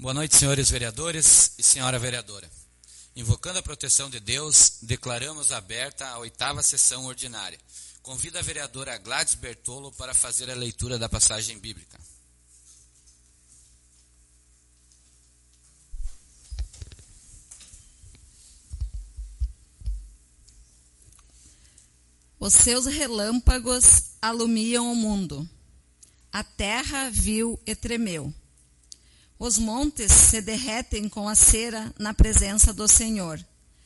Boa noite, senhores vereadores e senhora vereadora. Invocando a proteção de Deus, declaramos aberta a 8ª sessão ordinária. Convido a vereadora Gladys Bertolo para fazer a leitura da passagem bíblica. Os seus relâmpagos alumiam o mundo. A terra viu e tremeu. Os montes se derretem com a cera na presença do Senhor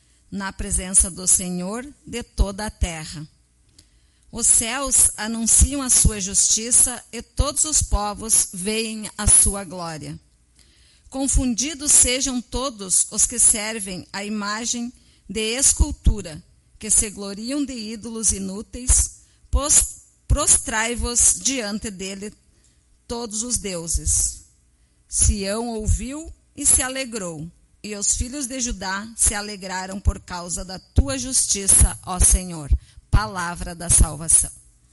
de toda a terra. Os céus anunciam a sua justiça e todos os povos veem a sua glória. Confundidos sejam todos os que servem a imagem de escultura, que se gloriam de ídolos inúteis, prostrai-vos diante dele todos os deuses. Sião ouviu e se alegrou, e os filhos de Judá se alegraram por causa da tua justiça, ó Senhor. Palavra da salvação.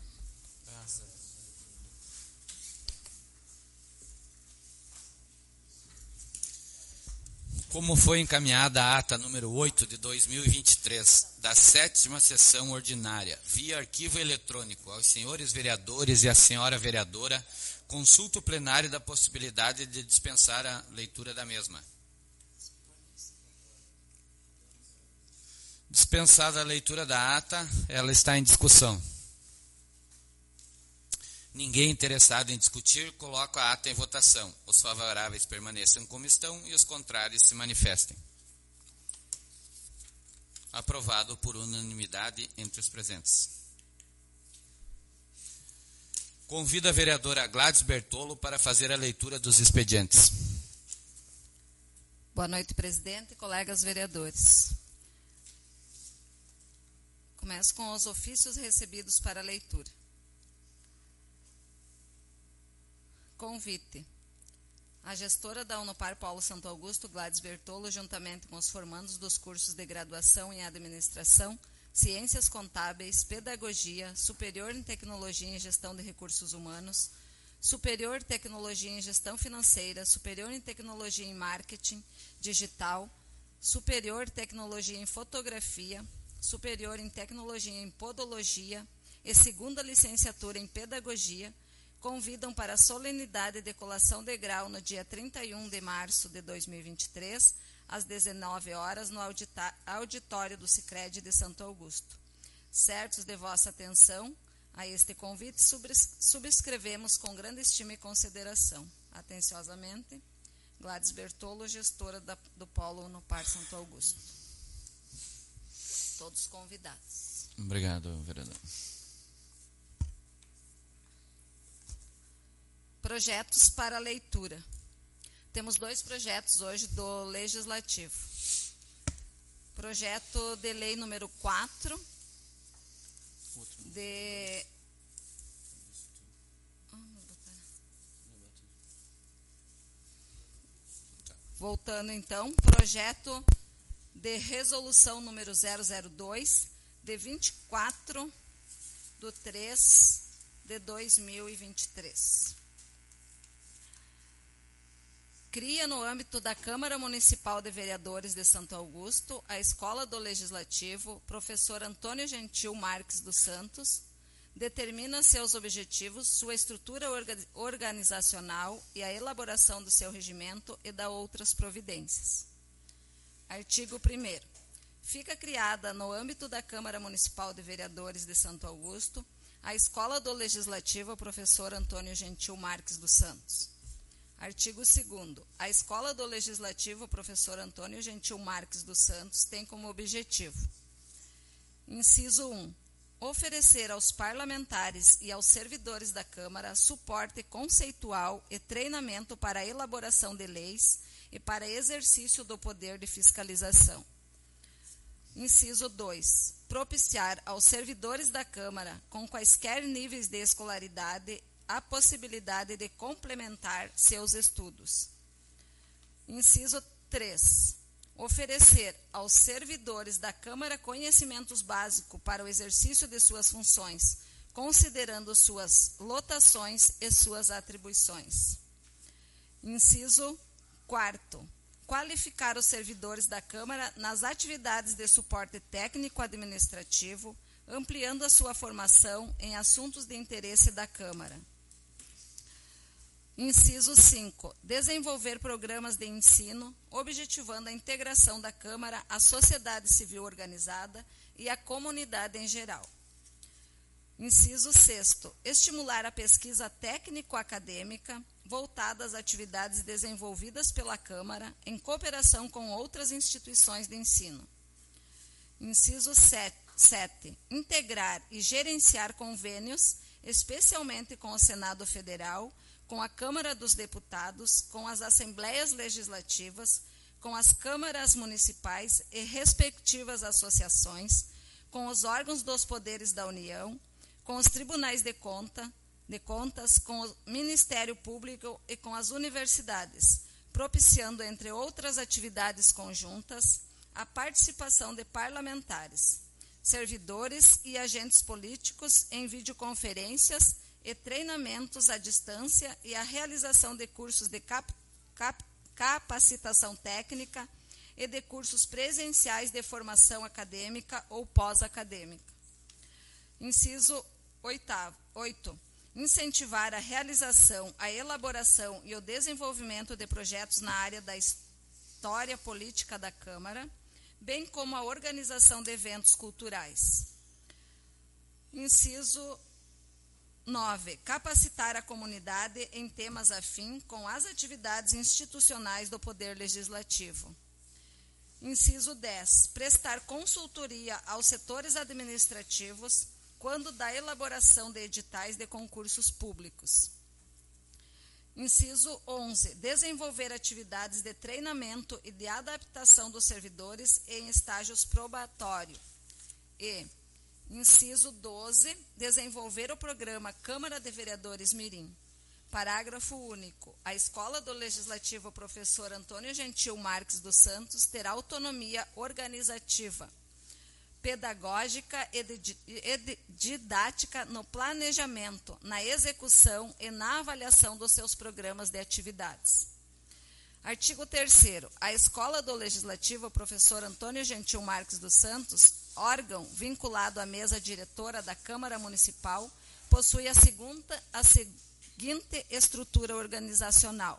Como foi encaminhada a ata número 8 de 2023, da 7ª sessão ordinária, via arquivo eletrônico aos senhores vereadores e à senhora vereadora, consulta o plenário da possibilidade de dispensar a leitura da mesma. Dispensada a leitura da ata, ela está em discussão. Ninguém interessado em discutir, coloca a ata em votação. Os favoráveis permaneçam como estão e os contrários se manifestem. Aprovado por unanimidade entre os presentes. Convido a vereadora Gladys Bertolo para fazer a leitura dos expedientes. Boa noite, presidente e colegas vereadores. Começo com os ofícios recebidos para leitura. Convite. A gestora da Unopar Paulo Santo Augusto, Gladys Bertolo, juntamente com os formandos dos cursos de graduação em Administração, Ciências Contábeis, Pedagogia, Superior em Tecnologia em Gestão de Recursos Humanos, Superior em Tecnologia em Gestão Financeira, Superior em Tecnologia em Marketing Digital, Superior em Tecnologia em Fotografia, Superior em Tecnologia em Podologia e segunda licenciatura em Pedagogia, convidam para a solenidade de colação de grau no dia 31 de março de 2023, às 19 horas, no auditório do Sicredi de Santo Augusto. Certos de vossa atenção a este convite, subscrevemos com grande estima e consideração. Atenciosamente, Gladys Bertolo, gestora do Polo Unopar Santo Augusto. Todos convidados. Obrigado, vereador. Projetos para leitura. Temos 2 projetos hoje do Legislativo. Projeto de lei número 4, de... Voltando então, projeto de resolução número 002, de 24/3/2023. Cria, no âmbito da Câmara Municipal de Vereadores de Santo Augusto, a Escola do Legislativo, professor Antônio Gentil Marques dos Santos, determina seus objetivos, sua estrutura organizacional e a elaboração do seu regimento e da outras providências. Artigo 1º. Fica criada, no âmbito da Câmara Municipal de Vereadores de Santo Augusto, a Escola do Legislativo, professor Antônio Gentil Marques dos Santos. Artigo 2º. A Escola do Legislativo, professor Antônio Gentil Marques dos Santos, tem como objetivo: inciso 1. Oferecer aos parlamentares e aos servidores da Câmara suporte conceitual e treinamento para a elaboração de leis e para exercício do poder de fiscalização. Inciso 2. Propiciar aos servidores da Câmara, com quaisquer níveis de escolaridade, a possibilidade de complementar seus estudos. Inciso 3. Oferecer aos servidores da Câmara conhecimentos básicos para o exercício de suas funções, considerando suas lotações e suas atribuições. Inciso Quarto, qualificar os servidores da Câmara nas atividades de suporte técnico-administrativo, ampliando a sua formação em assuntos de interesse da Câmara. Inciso 5. Desenvolver programas de ensino, objetivando a integração da Câmara à sociedade civil organizada e à comunidade em geral. Inciso 6. Estimular a pesquisa técnico-acadêmica, voltada às atividades desenvolvidas pela Câmara, em cooperação com outras instituições de ensino. Inciso 7. Integrar e gerenciar convênios, especialmente com o Senado Federal, com a Câmara dos Deputados, com as Assembleias Legislativas, com as câmaras municipais e respectivas associações, com os órgãos dos poderes da União, com os tribunais de contas, com o Ministério Público e com as universidades, propiciando, entre outras atividades conjuntas, a participação de parlamentares, servidores e agentes políticos em videoconferências e treinamentos à distância e a realização de cursos de capacitação técnica e de cursos presenciais de formação acadêmica ou pós-acadêmica. Inciso 8. Incentivar a realização, a elaboração e o desenvolvimento de projetos na área da história política da Câmara, bem como a organização de eventos culturais. Inciso 9. Capacitar a comunidade em temas afins com as atividades institucionais do Poder Legislativo. Inciso 10. Prestar consultoria aos setores administrativos quando da elaboração de editais de concursos públicos. Inciso 11. Desenvolver atividades de treinamento e de adaptação dos servidores em estágios probatórios. E inciso 12, desenvolver o programa Câmara de Vereadores Mirim. Parágrafo único. A Escola do Legislativo Professor Antônio Gentil Marques dos Santos terá autonomia organizativa, pedagógica e didática no planejamento, na execução e na avaliação dos seus programas de atividades. Artigo 3º. A Escola do Legislativo Professor Antônio Gentil Marques dos Santos, órgão vinculado à mesa diretora da Câmara Municipal, possui a seguinte estrutura organizacional.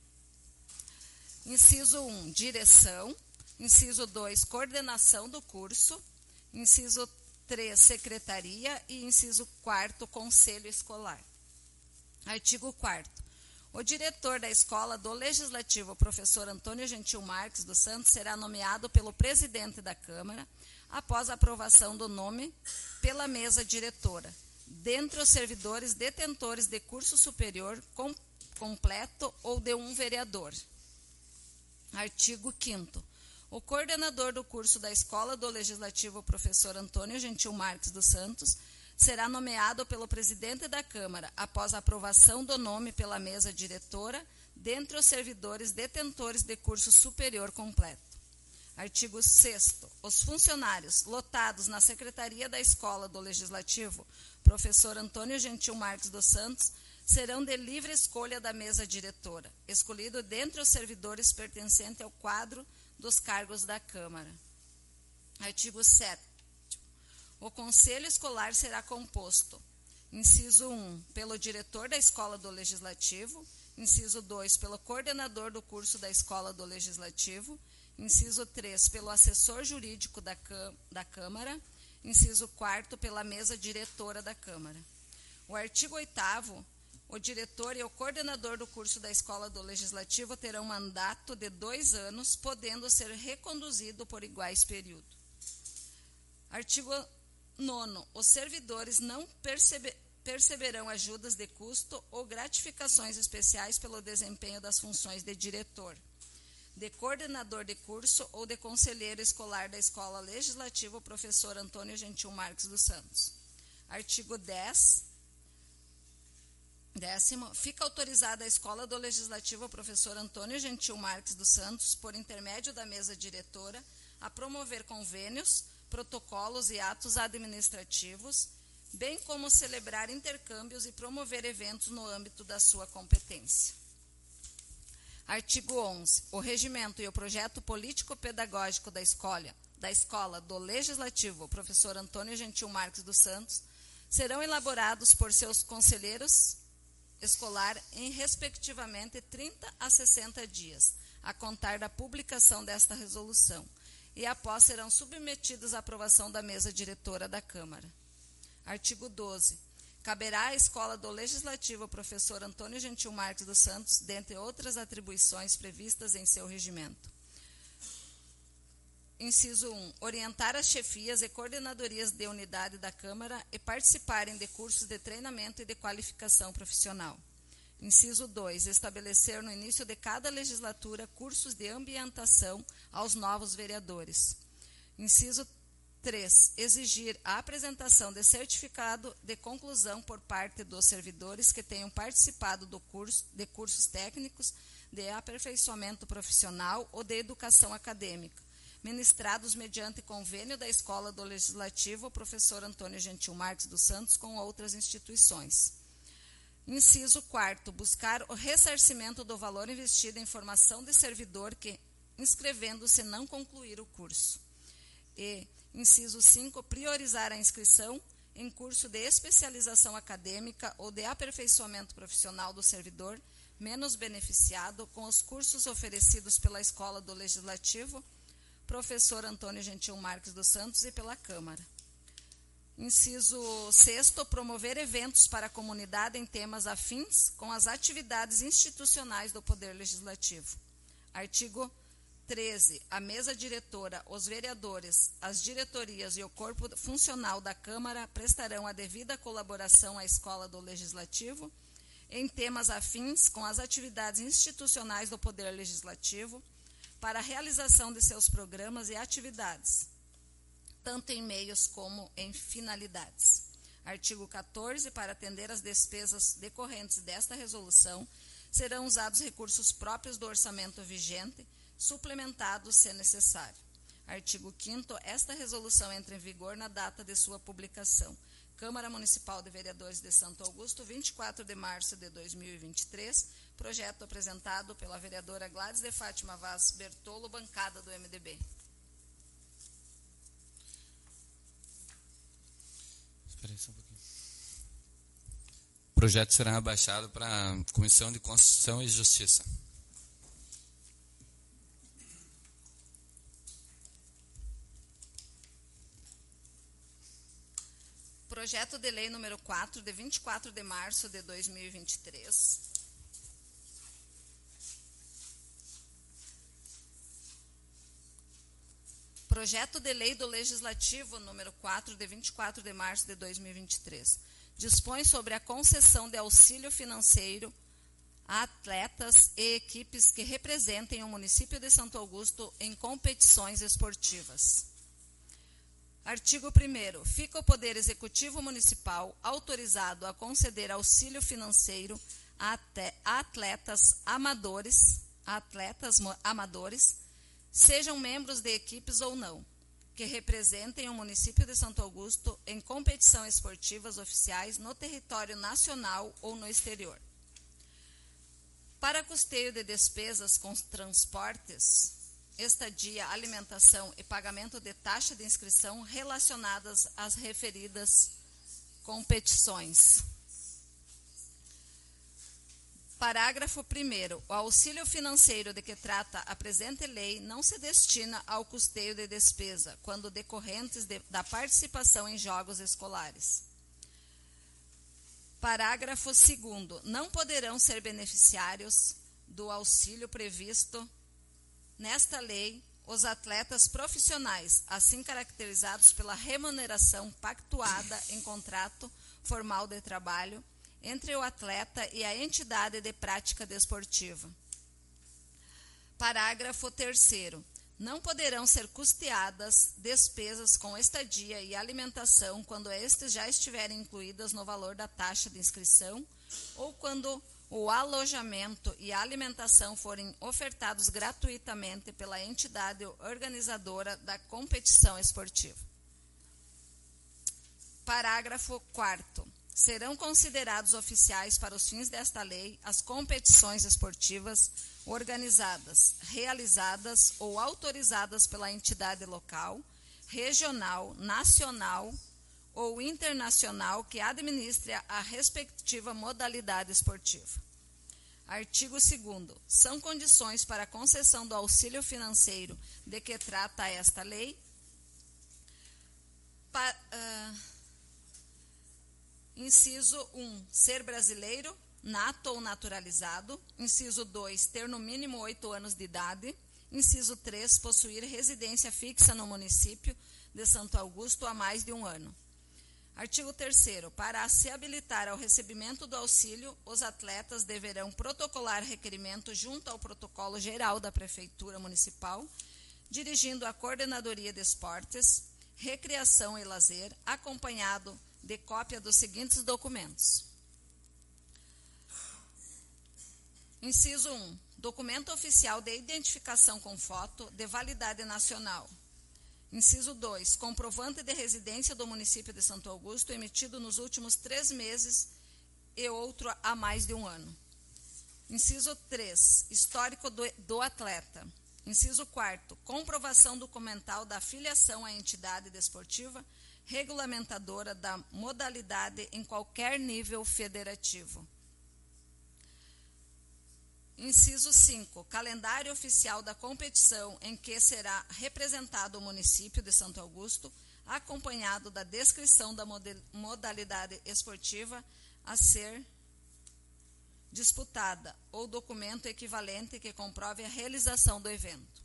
Inciso 1, direção. Inciso 2, coordenação do curso. Inciso 3, secretaria. E inciso 4, conselho escolar. Artigo 4º. O diretor da Escola do Legislativo, professor Antônio Gentil Marques dos Santos, será nomeado pelo presidente da Câmara, após a aprovação do nome pela mesa diretora, dentre os servidores detentores de curso superior completo ou de um vereador. Artigo 5º. O coordenador do curso da Escola do Legislativo, professor Antônio Gentil Marques dos Santos, será nomeado pelo presidente da Câmara, após a aprovação do nome pela mesa diretora, dentre os servidores detentores de curso superior completo. Artigo 6º. Os funcionários lotados na Secretaria da Escola do Legislativo, professor Antônio Gentil Marques dos Santos, serão de livre escolha da mesa diretora, escolhido dentre os servidores pertencentes ao quadro dos cargos da Câmara. Artigo 7º. O Conselho Escolar será composto, inciso 1, pelo diretor da Escola do Legislativo, inciso 2, pelo coordenador do curso da Escola do Legislativo, inciso 3, pelo assessor jurídico da Câmara, inciso 4º, pela mesa diretora da Câmara. O artigo 8º, o diretor e o coordenador do curso da Escola do Legislativo terão mandato de 2 anos, podendo ser reconduzido por iguais períodos. Artigo 9º. Os servidores não perceberão ajudas de custo ou gratificações especiais pelo desempenho das funções de diretor, de coordenador de curso ou de conselheiro escolar da Escola Legislativa professor Antônio Gentil Marques dos Santos. Artigo 10º. Fica autorizada a Escola do Legislativo professor Antônio Gentil Marques dos Santos, por intermédio da mesa diretora, a promover convênios, protocolos e atos administrativos, bem como celebrar intercâmbios e promover eventos no âmbito da sua competência. Artigo 11. O regimento e o projeto político-pedagógico da Escola do Legislativo, professor Antônio Gentil Marques dos Santos, serão elaborados por seus conselheiros escolar em, respectivamente, 30 a 60 dias, a contar da publicação desta resolução, e após serão submetidos à aprovação da mesa diretora da Câmara. Artigo 12. Caberá à Escola do Legislativo, professor Antônio Gentil Marques dos Santos, dentre outras atribuições previstas em seu regimento. Inciso 1. Orientar as chefias e coordenadorias de unidade da Câmara e participarem de cursos de treinamento e de qualificação profissional. Inciso 2. Estabelecer no início de cada legislatura cursos de ambientação aos novos vereadores. Inciso 3. Exigir a apresentação de certificado de conclusão por parte dos servidores que tenham participado de cursos técnicos de aperfeiçoamento profissional ou de educação acadêmica, ministrados mediante convênio da Escola do Legislativo, professor Antônio Gentil Marques dos Santos, com outras instituições. Inciso 4. Buscar o ressarcimento do valor investido em formação de servidor que, inscrevendo-se, não concluir o curso. E, inciso 5. Priorizar a inscrição em curso de especialização acadêmica ou de aperfeiçoamento profissional do servidor, menos beneficiado, com os cursos oferecidos pela Escola do Legislativo, professor Antônio Gentil Marques dos Santos, e pela Câmara. Inciso 6. Promover eventos para a comunidade em temas afins com as atividades institucionais do Poder Legislativo. Artigo 13. A mesa diretora, os vereadores, as diretorias e o corpo funcional da Câmara prestarão a devida colaboração à Escola do Legislativo em temas afins com as atividades institucionais do Poder Legislativo, para a realização de seus programas e atividades, tanto em meios como em finalidades. Artigo 14. Para atender às despesas decorrentes desta resolução, serão usados recursos próprios do orçamento vigente, suplementados se necessário. Artigo 5º. Esta resolução entra em vigor na data de sua publicação. Câmara Municipal de Vereadores de Santo Augusto, 24 de março de 2023, projeto apresentado pela vereadora Gladys de Fátima Vaz Bertolo, bancada do MDB. Espera aí só um pouquinho. O projeto será abaixado para a Comissão de Constituição e Justiça. Projeto de Lei número 4, de 24 de março de 2023. Projeto de Lei do Legislativo número 4, de 24 de março de 2023. Dispõe sobre a concessão de auxílio financeiro a atletas e equipes que representem o município de Santo Augusto em competições esportivas. Artigo 1º. Fica o Poder Executivo Municipal autorizado a conceder auxílio financeiro a atletas amadores, sejam membros de equipes ou não, que representem o município de Santo Augusto em competições esportivas oficiais no território nacional ou no exterior. Para custeio de despesas com transportes, estadia, alimentação e pagamento de taxa de inscrição relacionadas às referidas competições. Parágrafo 1º. O auxílio financeiro de que trata a presente lei não se destina ao custeio de despesa, quando decorrentes da participação em jogos escolares. Parágrafo 2º. Não poderão ser beneficiários do auxílio previsto nesta lei os atletas profissionais, assim caracterizados pela remuneração pactuada em contrato formal de trabalho entre o atleta e a entidade de prática desportiva. Parágrafo 3º. Não poderão ser custeadas despesas com estadia e alimentação quando estes já estiverem incluídas no valor da taxa de inscrição ou quando o alojamento e a alimentação forem ofertados gratuitamente pela entidade organizadora da competição esportiva. Parágrafo 4º. serão considerados oficiais para os fins desta lei as competições esportivas organizadas, realizadas ou autorizadas pela entidade local, regional, nacional ou internacional que administre a respectiva modalidade esportiva. Artigo 2º. São condições para a concessão do auxílio financeiro de que trata esta lei. Inciso 1. Ser brasileiro, nato ou naturalizado. Inciso 2. Ter no mínimo 8 anos de idade. Inciso 3. Possuir residência fixa no município de Santo Augusto há mais de 1 ano. Artigo 3º. Para se habilitar ao recebimento do auxílio, os atletas deverão protocolar requerimento junto ao protocolo geral da Prefeitura Municipal, dirigindo a Coordenadoria de Esportes, Recreação e Lazer, acompanhado de cópia dos seguintes documentos. Inciso 1. Documento oficial de identificação com foto de validade nacional. Inciso 2. Comprovante de residência do município de Santo Augusto emitido nos últimos 3 meses e outro há mais de 1 ano. Inciso 3. Histórico do atleta. Inciso 4º. Comprovação documental da filiação à entidade desportiva regulamentadora da modalidade em qualquer nível federativo. Inciso 5. Calendário oficial da competição em que será representado o município de Santo Augusto, acompanhado da descrição da modalidade esportiva a ser disputada ou documento equivalente que comprove a realização do evento.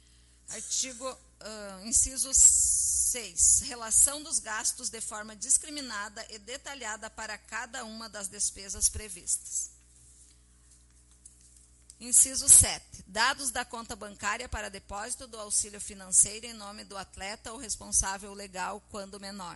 Inciso 6. Relação dos gastos de forma discriminada e detalhada para cada uma das despesas previstas. Inciso 7. Dados da conta bancária para depósito do auxílio financeiro em nome do atleta ou responsável legal quando menor.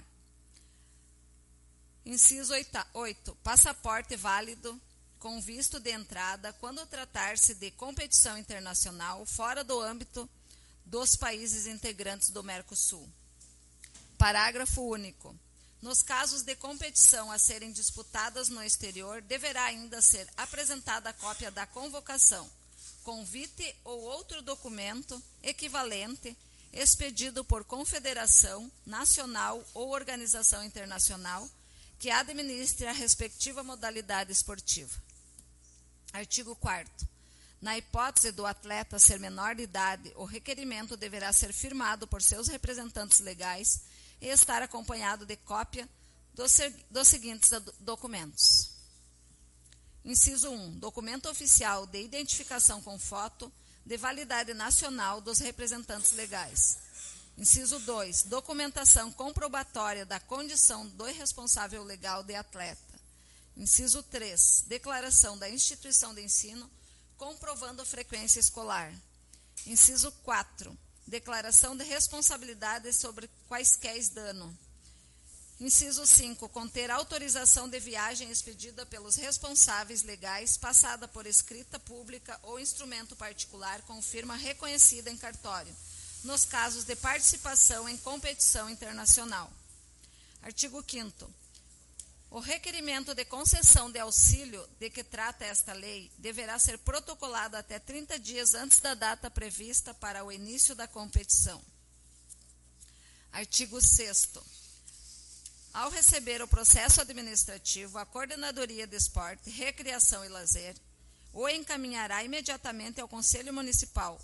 Inciso 8. Passaporte válido com visto de entrada quando tratar-se de competição internacional fora do âmbito dos países integrantes do Mercosul. Parágrafo único. Nos casos de competição a serem disputadas no exterior, deverá ainda ser apresentada a cópia da convocação, convite ou outro documento equivalente expedido por confederação nacional ou organização internacional que administre a respectiva modalidade esportiva. Artigo 4º. Na hipótese do atleta ser menor de idade, o requerimento deverá ser firmado por seus representantes legais e estar acompanhado de cópia dos seguintes documentos. Inciso 1. Documento oficial de identificação com foto de validade nacional dos representantes legais. Inciso 2. Documentação comprobatória da condição do responsável legal de atleta. Inciso 3. Declaração da instituição de ensino comprovando a frequência escolar. Inciso 4. Declaração de responsabilidade sobre quaisquer dano. Inciso 5. Conter autorização de viagem expedida pelos responsáveis legais, passada por escrita pública ou instrumento particular com firma reconhecida em cartório, nos casos de participação em competição internacional. Artigo 5º. O requerimento de concessão de auxílio de que trata esta lei deverá ser protocolado até 30 dias antes da data prevista para o início da competição. Artigo 6º. Ao receber o processo administrativo, a Coordenadoria de Esporte, Recreação e Lazer o encaminhará imediatamente ao Conselho Municipal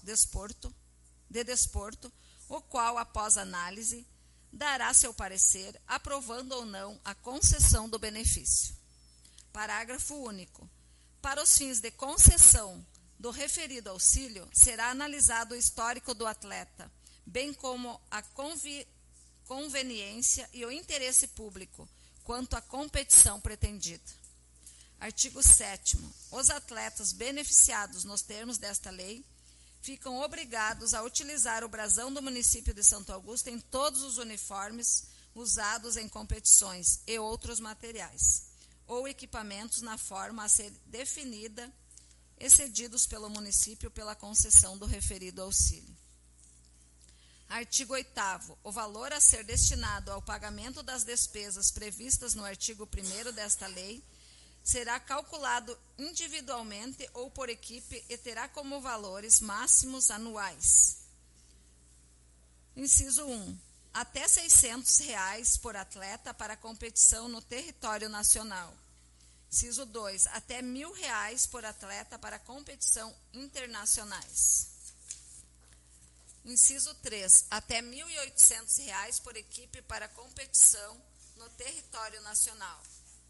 de Desporto, o qual, após análise, dará seu parecer, aprovando ou não a concessão do benefício. Parágrafo único. Para os fins de concessão do referido auxílio, será analisado o histórico do atleta, bem como a conveniência e o interesse público quanto à competição pretendida. Artigo 7º. Os atletas beneficiados nos termos desta lei ficam obrigados a utilizar o brasão do município de Santo Augusto em todos os uniformes usados em competições e outros materiais, ou equipamentos na forma a ser definida e cedidos pelo município pela concessão do referido auxílio. Artigo 8º. O valor a ser destinado ao pagamento das despesas previstas no artigo 1º desta lei será calculado individualmente ou por equipe e terá como valores máximos anuais. Inciso 1. Até R$ 600 por atleta para competição no território nacional. Inciso 2. Até R$ 1.000 por atleta para competição internacionais. Inciso 3. Até R$ 1.800 por equipe para competição no território nacional.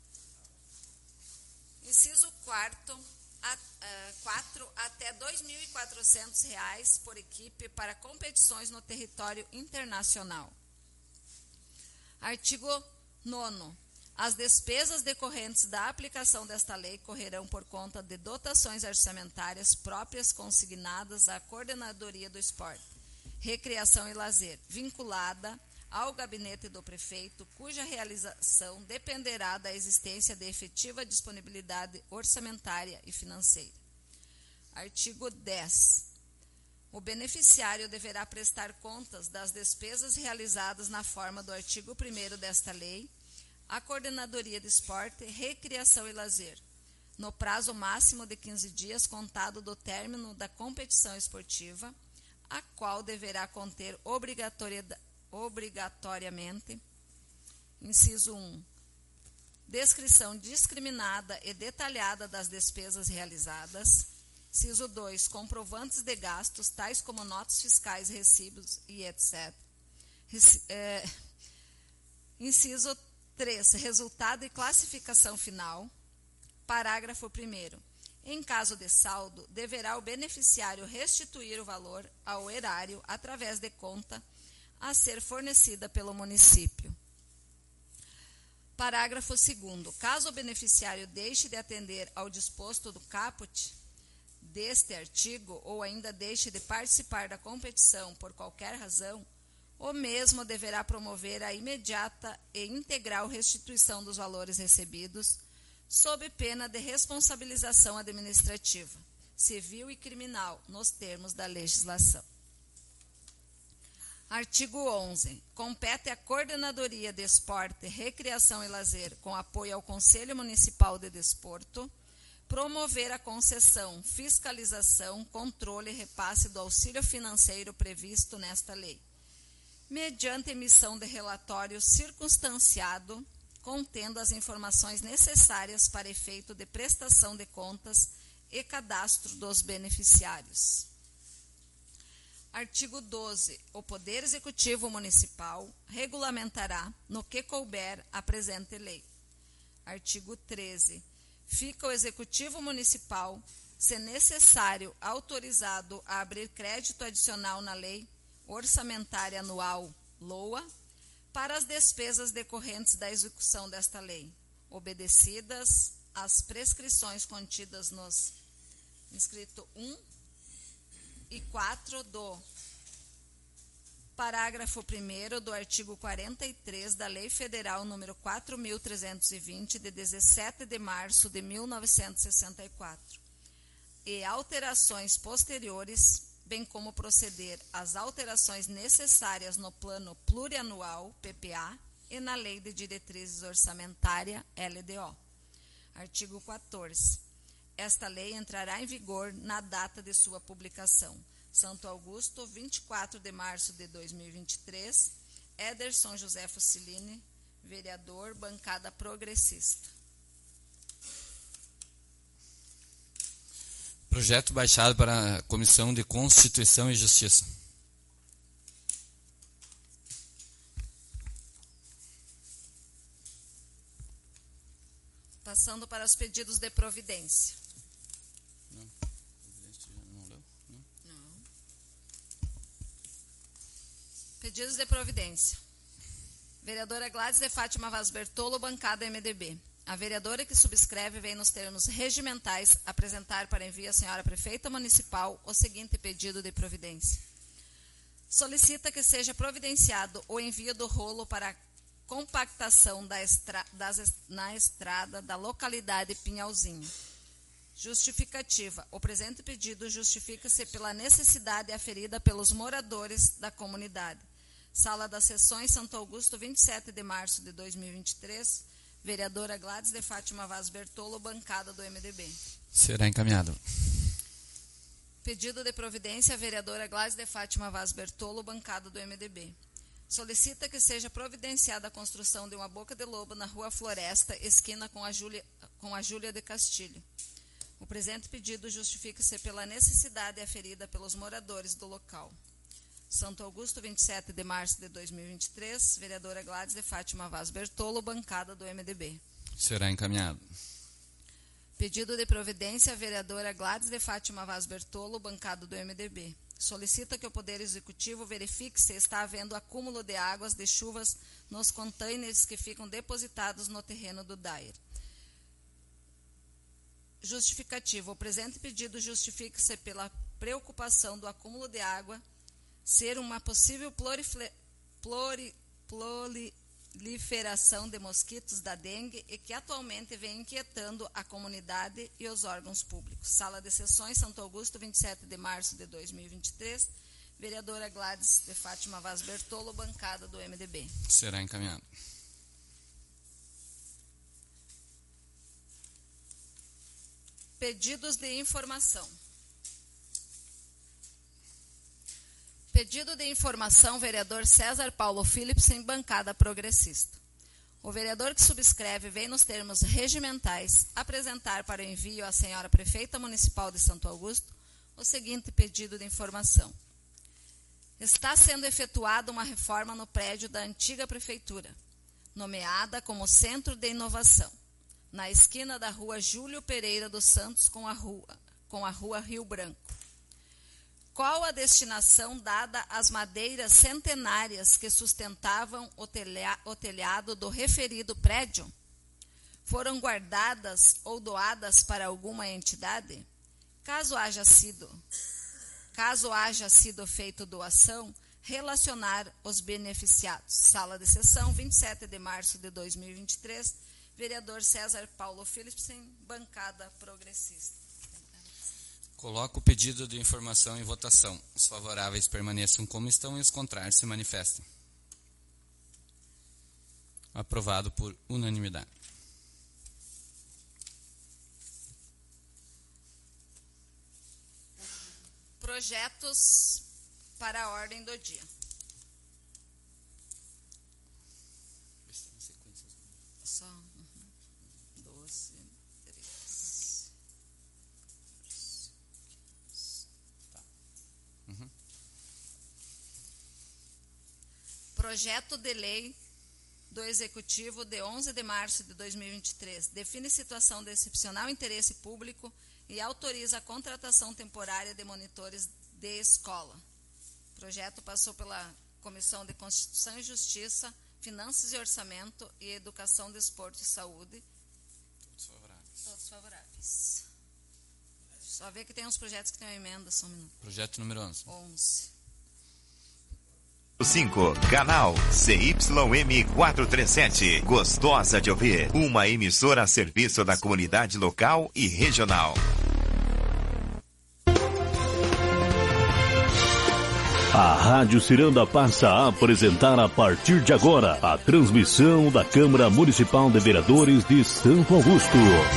Inciso 4. Até R$ 2.400 por equipe para competições no território internacional. Artigo 9º. As despesas decorrentes da aplicação desta lei correrão por conta de dotações orçamentárias próprias consignadas à Coordenadoria do Esporte, Recreação e Lazer, vinculada ao gabinete do prefeito, cuja realização dependerá da existência de efetiva disponibilidade orçamentária e financeira. Artigo 10. O beneficiário deverá prestar contas das despesas realizadas na forma do artigo 1º desta lei à Coordenadoria de Esporte, Recreação e Lazer, no prazo máximo de 15 dias contado do término da competição esportiva, a qual deverá conter obrigatoriamente, inciso 1, descrição discriminada e detalhada das despesas realizadas, inciso 2, comprovantes de gastos, tais como notas fiscais, recibos e etc. Inciso 3, resultado e classificação final. Parágrafo 1º. Em caso de saldo, deverá o beneficiário restituir o valor ao erário através de conta a ser fornecida pelo município. Parágrafo 2º. Caso o beneficiário deixe de atender ao disposto do caput deste artigo ou ainda deixe de participar da competição por qualquer razão, o mesmo deverá promover a imediata e integral restituição dos valores recebidos, sob pena de responsabilização administrativa, civil e criminal, nos termos da legislação. Artigo 11. Compete à Coordenadoria de Esporte, Recreação e Lazer, com apoio ao Conselho Municipal de Desporto, promover a concessão, fiscalização, controle e repasse do auxílio financeiro previsto nesta lei, mediante emissão de relatório circunstanciado, contendo as informações necessárias para efeito de prestação de contas e cadastro dos beneficiários. Artigo 12. O Poder Executivo Municipal regulamentará, no que couber, a presente lei. Artigo 13. Fica o Executivo Municipal, se necessário, autorizado a abrir crédito adicional na Lei Orçamentária Anual, LOA, para as despesas decorrentes da execução desta lei, obedecidas as prescrições contidas nos inscrito 1 e 4 do parágrafo 1º do artigo 43 da Lei Federal nº 4.320, de 17 de março de 1964, e alterações posteriores, bem como proceder às alterações necessárias no Plano Plurianual, PPA, e na Lei de Diretrizes Orçamentária, LDO. Artigo 14. Esta lei entrará em vigor na data de sua publicação. Santo Augusto, 24 de março de 2023. Ederson José Fucilini, vereador, bancada progressista. Projeto baixado para a Comissão de Constituição e Justiça. Passando para os pedidos de providência. Não leu? Não. Pedidos de providência. Vereadora Gladys de Fátima Vaz Bertolo, bancada MDB. A vereadora que subscreve vem nos termos regimentais apresentar para envio à senhora prefeita municipal o seguinte pedido de providência. Solicita que seja providenciado o envio do rolo para compactação na estrada da localidade Pinhalzinho, Justificativa. O presente pedido justifica-se pela necessidade aferida pelos moradores da comunidade. Sala das Sessões, Santo Augusto, 27 de março de 2023. Vereadora Gladys de Fátima Vaz Bertolo, bancada do MDB. Será encaminhado. Pedido de providência, vereadora Gladys de Fátima Vaz Bertolo, bancada do MDB. Solicita que seja providenciada a construção de uma boca de lobo na Rua Floresta, esquina com a Júlia de Castilho. O presente pedido justifica-se pela necessidade aferida pelos moradores do local. Santo Augusto, 27 de março de 2023, vereadora Gladys de Fátima Vaz Bertolo, bancada do MDB. Será encaminhado. Pedido de providência, vereadora Gladys de Fátima Vaz Bertolo, bancada do MDB. Solicita que o Poder Executivo verifique se está havendo acúmulo de águas de chuvas nos contêineres que ficam depositados no terreno do DAER. Justificativo. O presente pedido justifica-se pela preocupação do acúmulo de água ser uma possível proliferação de mosquitos da dengue e que atualmente vem inquietando a comunidade e os órgãos públicos. Sala de Sessões, Santo Augusto, 27 de março de 2023. Vereadora Gladys de Fátima Vaz Bertolo, bancada do MDB. Será encaminhado. Pedidos de informação. Pedido de informação, vereador César Paulo Philipsen, bancada progressista. O vereador que subscreve vem nos termos regimentais apresentar para envio à senhora prefeita municipal de Santo Augusto o seguinte pedido de informação. Está sendo efetuada uma reforma no prédio da antiga prefeitura, nomeada como Centro de Inovação, na esquina da rua Júlio Pereira dos Santos com a rua Rio Branco. Qual a destinação dada às madeiras centenárias que sustentavam o telhado do referido prédio? Foram guardadas ou doadas para alguma entidade? Caso haja sido feito doação, relacionar os beneficiados. Sala de Sessão, 27 de março de 2023, vereador César Paulo Philipsen, bancada progressista. Coloco o pedido de informação em votação. Os favoráveis permaneçam como estão e os contrários se manifestem. Aprovado por unanimidade. Projetos para a ordem do dia. Só 12, 13. Projeto de lei do Executivo de 11 de março de 2023 define situação de excepcional interesse público e autoriza a contratação temporária de monitores de escola. O projeto passou pela Comissão de Constituição e Justiça, Finanças e Orçamento e Educação, Desporto e Saúde. Todos favoráveis. Todos favoráveis. Só ver que tem uns projetos que tem uma emenda, só um minuto. Projeto número 11. 11. 5, canal CYM 437. Gostosa de ouvir. Uma emissora a serviço da comunidade local e regional. A Rádio Ciranda passa a apresentar a partir de agora a transmissão da Câmara Municipal de Vereadores de Santo Augusto.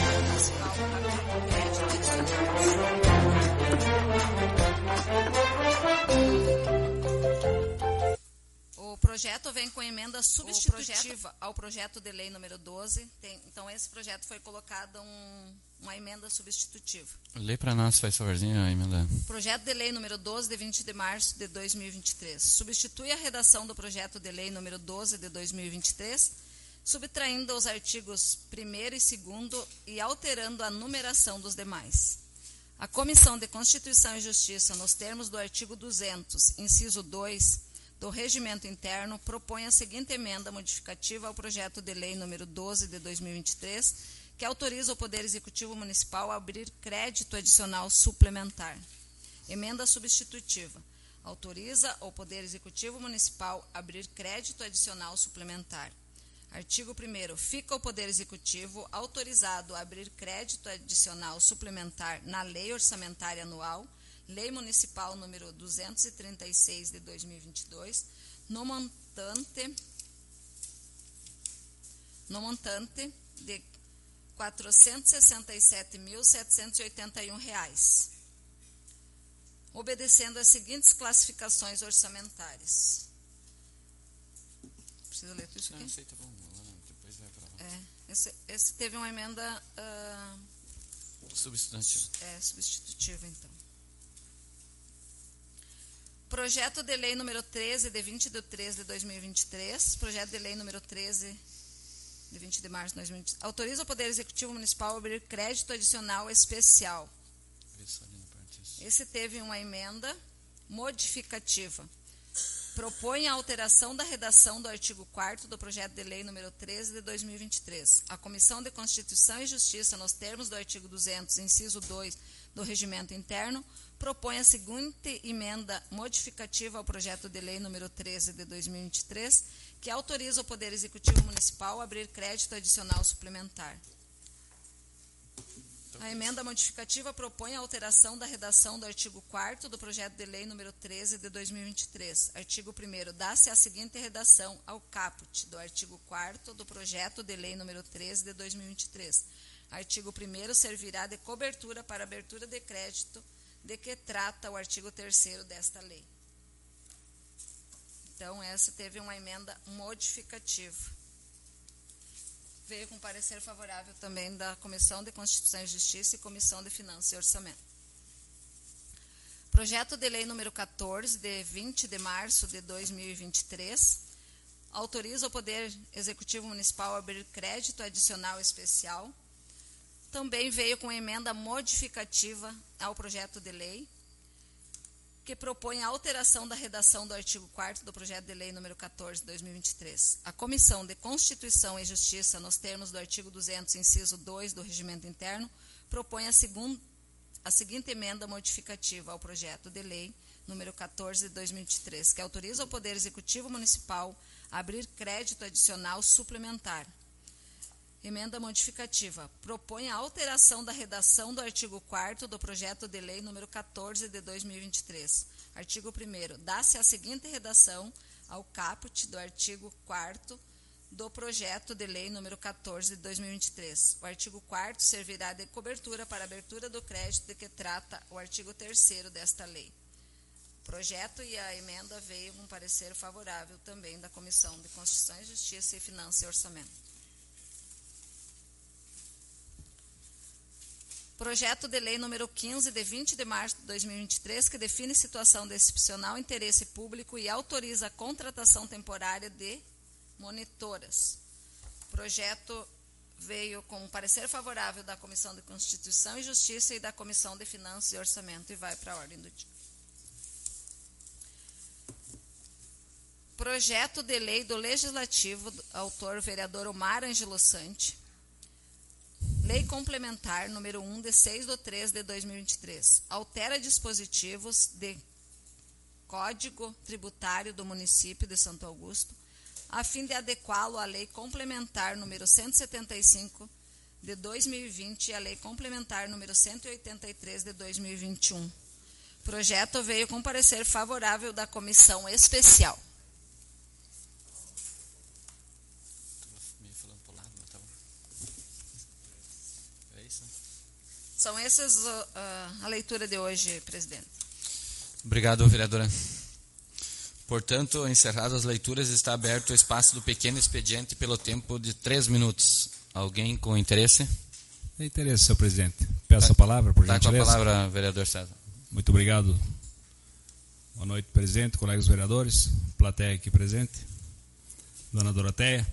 O projeto vem com emenda substitutiva ao projeto de lei número 12. Então, esse projeto foi colocado uma emenda substitutiva. Lê para nós, faz favorzinho, a emenda. Projeto de lei número 12, de 20 de março de 2023. Substitui a redação do projeto de lei número 12 de 2023, subtraindo os artigos 1º e 2º e alterando a numeração dos demais. A Comissão de Constituição e Justiça, nos termos do artigo 200, inciso 2, do Regimento Interno, propõe a seguinte emenda modificativa ao projeto de lei número 12 de 2023, que autoriza o Poder Executivo Municipal a abrir crédito adicional suplementar. Emenda substitutiva. Autoriza o Poder Executivo Municipal a abrir crédito adicional suplementar. Artigo 1º. Fica o Poder Executivo autorizado a abrir crédito adicional suplementar na Lei Orçamentária Anual, Lei Municipal número 236 de 2022, no montante de R$ 467.781, obedecendo as seguintes classificações orçamentárias. Precisa ler tudo isso aqui? Não, sei, tá bom. Depois vai para lá. Esse teve uma emenda substitutiva, então. Projeto de Lei número 13, de 20 de 3 de 2023, projeto de Lei número 13, de 20 de março de 2023, autoriza o Poder Executivo Municipal a abrir crédito adicional especial. Esse teve uma emenda modificativa. Propõe a alteração da redação do artigo 4º do projeto de lei número 13 de 2023. A Comissão de Constituição e Justiça, nos termos do artigo 200, inciso 2 do Regimento Interno, propõe a seguinte emenda modificativa ao projeto de lei número 13 de 2023, que autoriza o Poder Executivo Municipal a abrir crédito adicional suplementar. A emenda modificativa propõe a alteração da redação do artigo 4º do projeto de lei número 13 de 2023. Artigo 1º. Dá-se a seguinte redação ao caput do artigo 4º do projeto de lei número 13 de 2023. Artigo 1º servirá de cobertura para abertura de crédito de que trata o artigo 3º desta lei. Então, essa teve uma emenda modificativa. Veio com parecer favorável também da Comissão de Constituição e Justiça e Comissão de Finanças e Orçamento. Projeto de Lei número 14, de 20 de março de 2023, autoriza o Poder Executivo Municipal a abrir crédito adicional especial. Também veio com emenda modificativa ao projeto de lei, que propõe a alteração da redação do artigo 4º do projeto de lei número 14, de 2023. A Comissão de Constituição e Justiça, nos termos do artigo 200, inciso 2 do Regimento Interno, propõe a seguinte emenda modificativa ao projeto de lei número 14, de 2023, que autoriza o Poder Executivo Municipal a abrir crédito adicional suplementar. Emenda modificativa. Propõe a alteração da redação do artigo 4º do projeto de lei número 14 de 2023. Artigo 1º. Dá-se a seguinte redação ao caput do artigo 4º do projeto de lei número 14 de 2023. O artigo 4º servirá de cobertura para abertura do crédito de que trata o artigo 3º desta lei. O projeto e a emenda veio com parecer favorável também da Comissão de Constituição e Justiça e Finanças e Orçamento. Projeto de Lei número 15, de 20 de março de 2023, que define situação de excepcional interesse público e autoriza a contratação temporária de monitoras. O projeto veio com parecer favorável da Comissão de Constituição e Justiça e da Comissão de Finanças e Orçamento e vai para a ordem do dia. Projeto de Lei do Legislativo, autor vereador Omar Ângelo Sante. Lei Complementar número 1, de 6 de 3 de 2023. Altera dispositivos de Código Tributário do município de Santo Augusto, a fim de adequá-lo à Lei Complementar número 175 de 2020 e à Lei Complementar número 183 de 2021. O projeto veio com parecer favorável da Comissão Especial. São essas a leitura de hoje, presidente. Obrigado, vereadora. Portanto, encerradas as leituras, está aberto o espaço do pequeno expediente pelo tempo de 3 minutos. Alguém com interesse? Tem interesse, senhor presidente. Peço a palavra, por gentileza. Com a palavra, vereador César. Muito obrigado. Boa noite, presidente, colegas vereadores, plateia aqui presente, dona Doroteia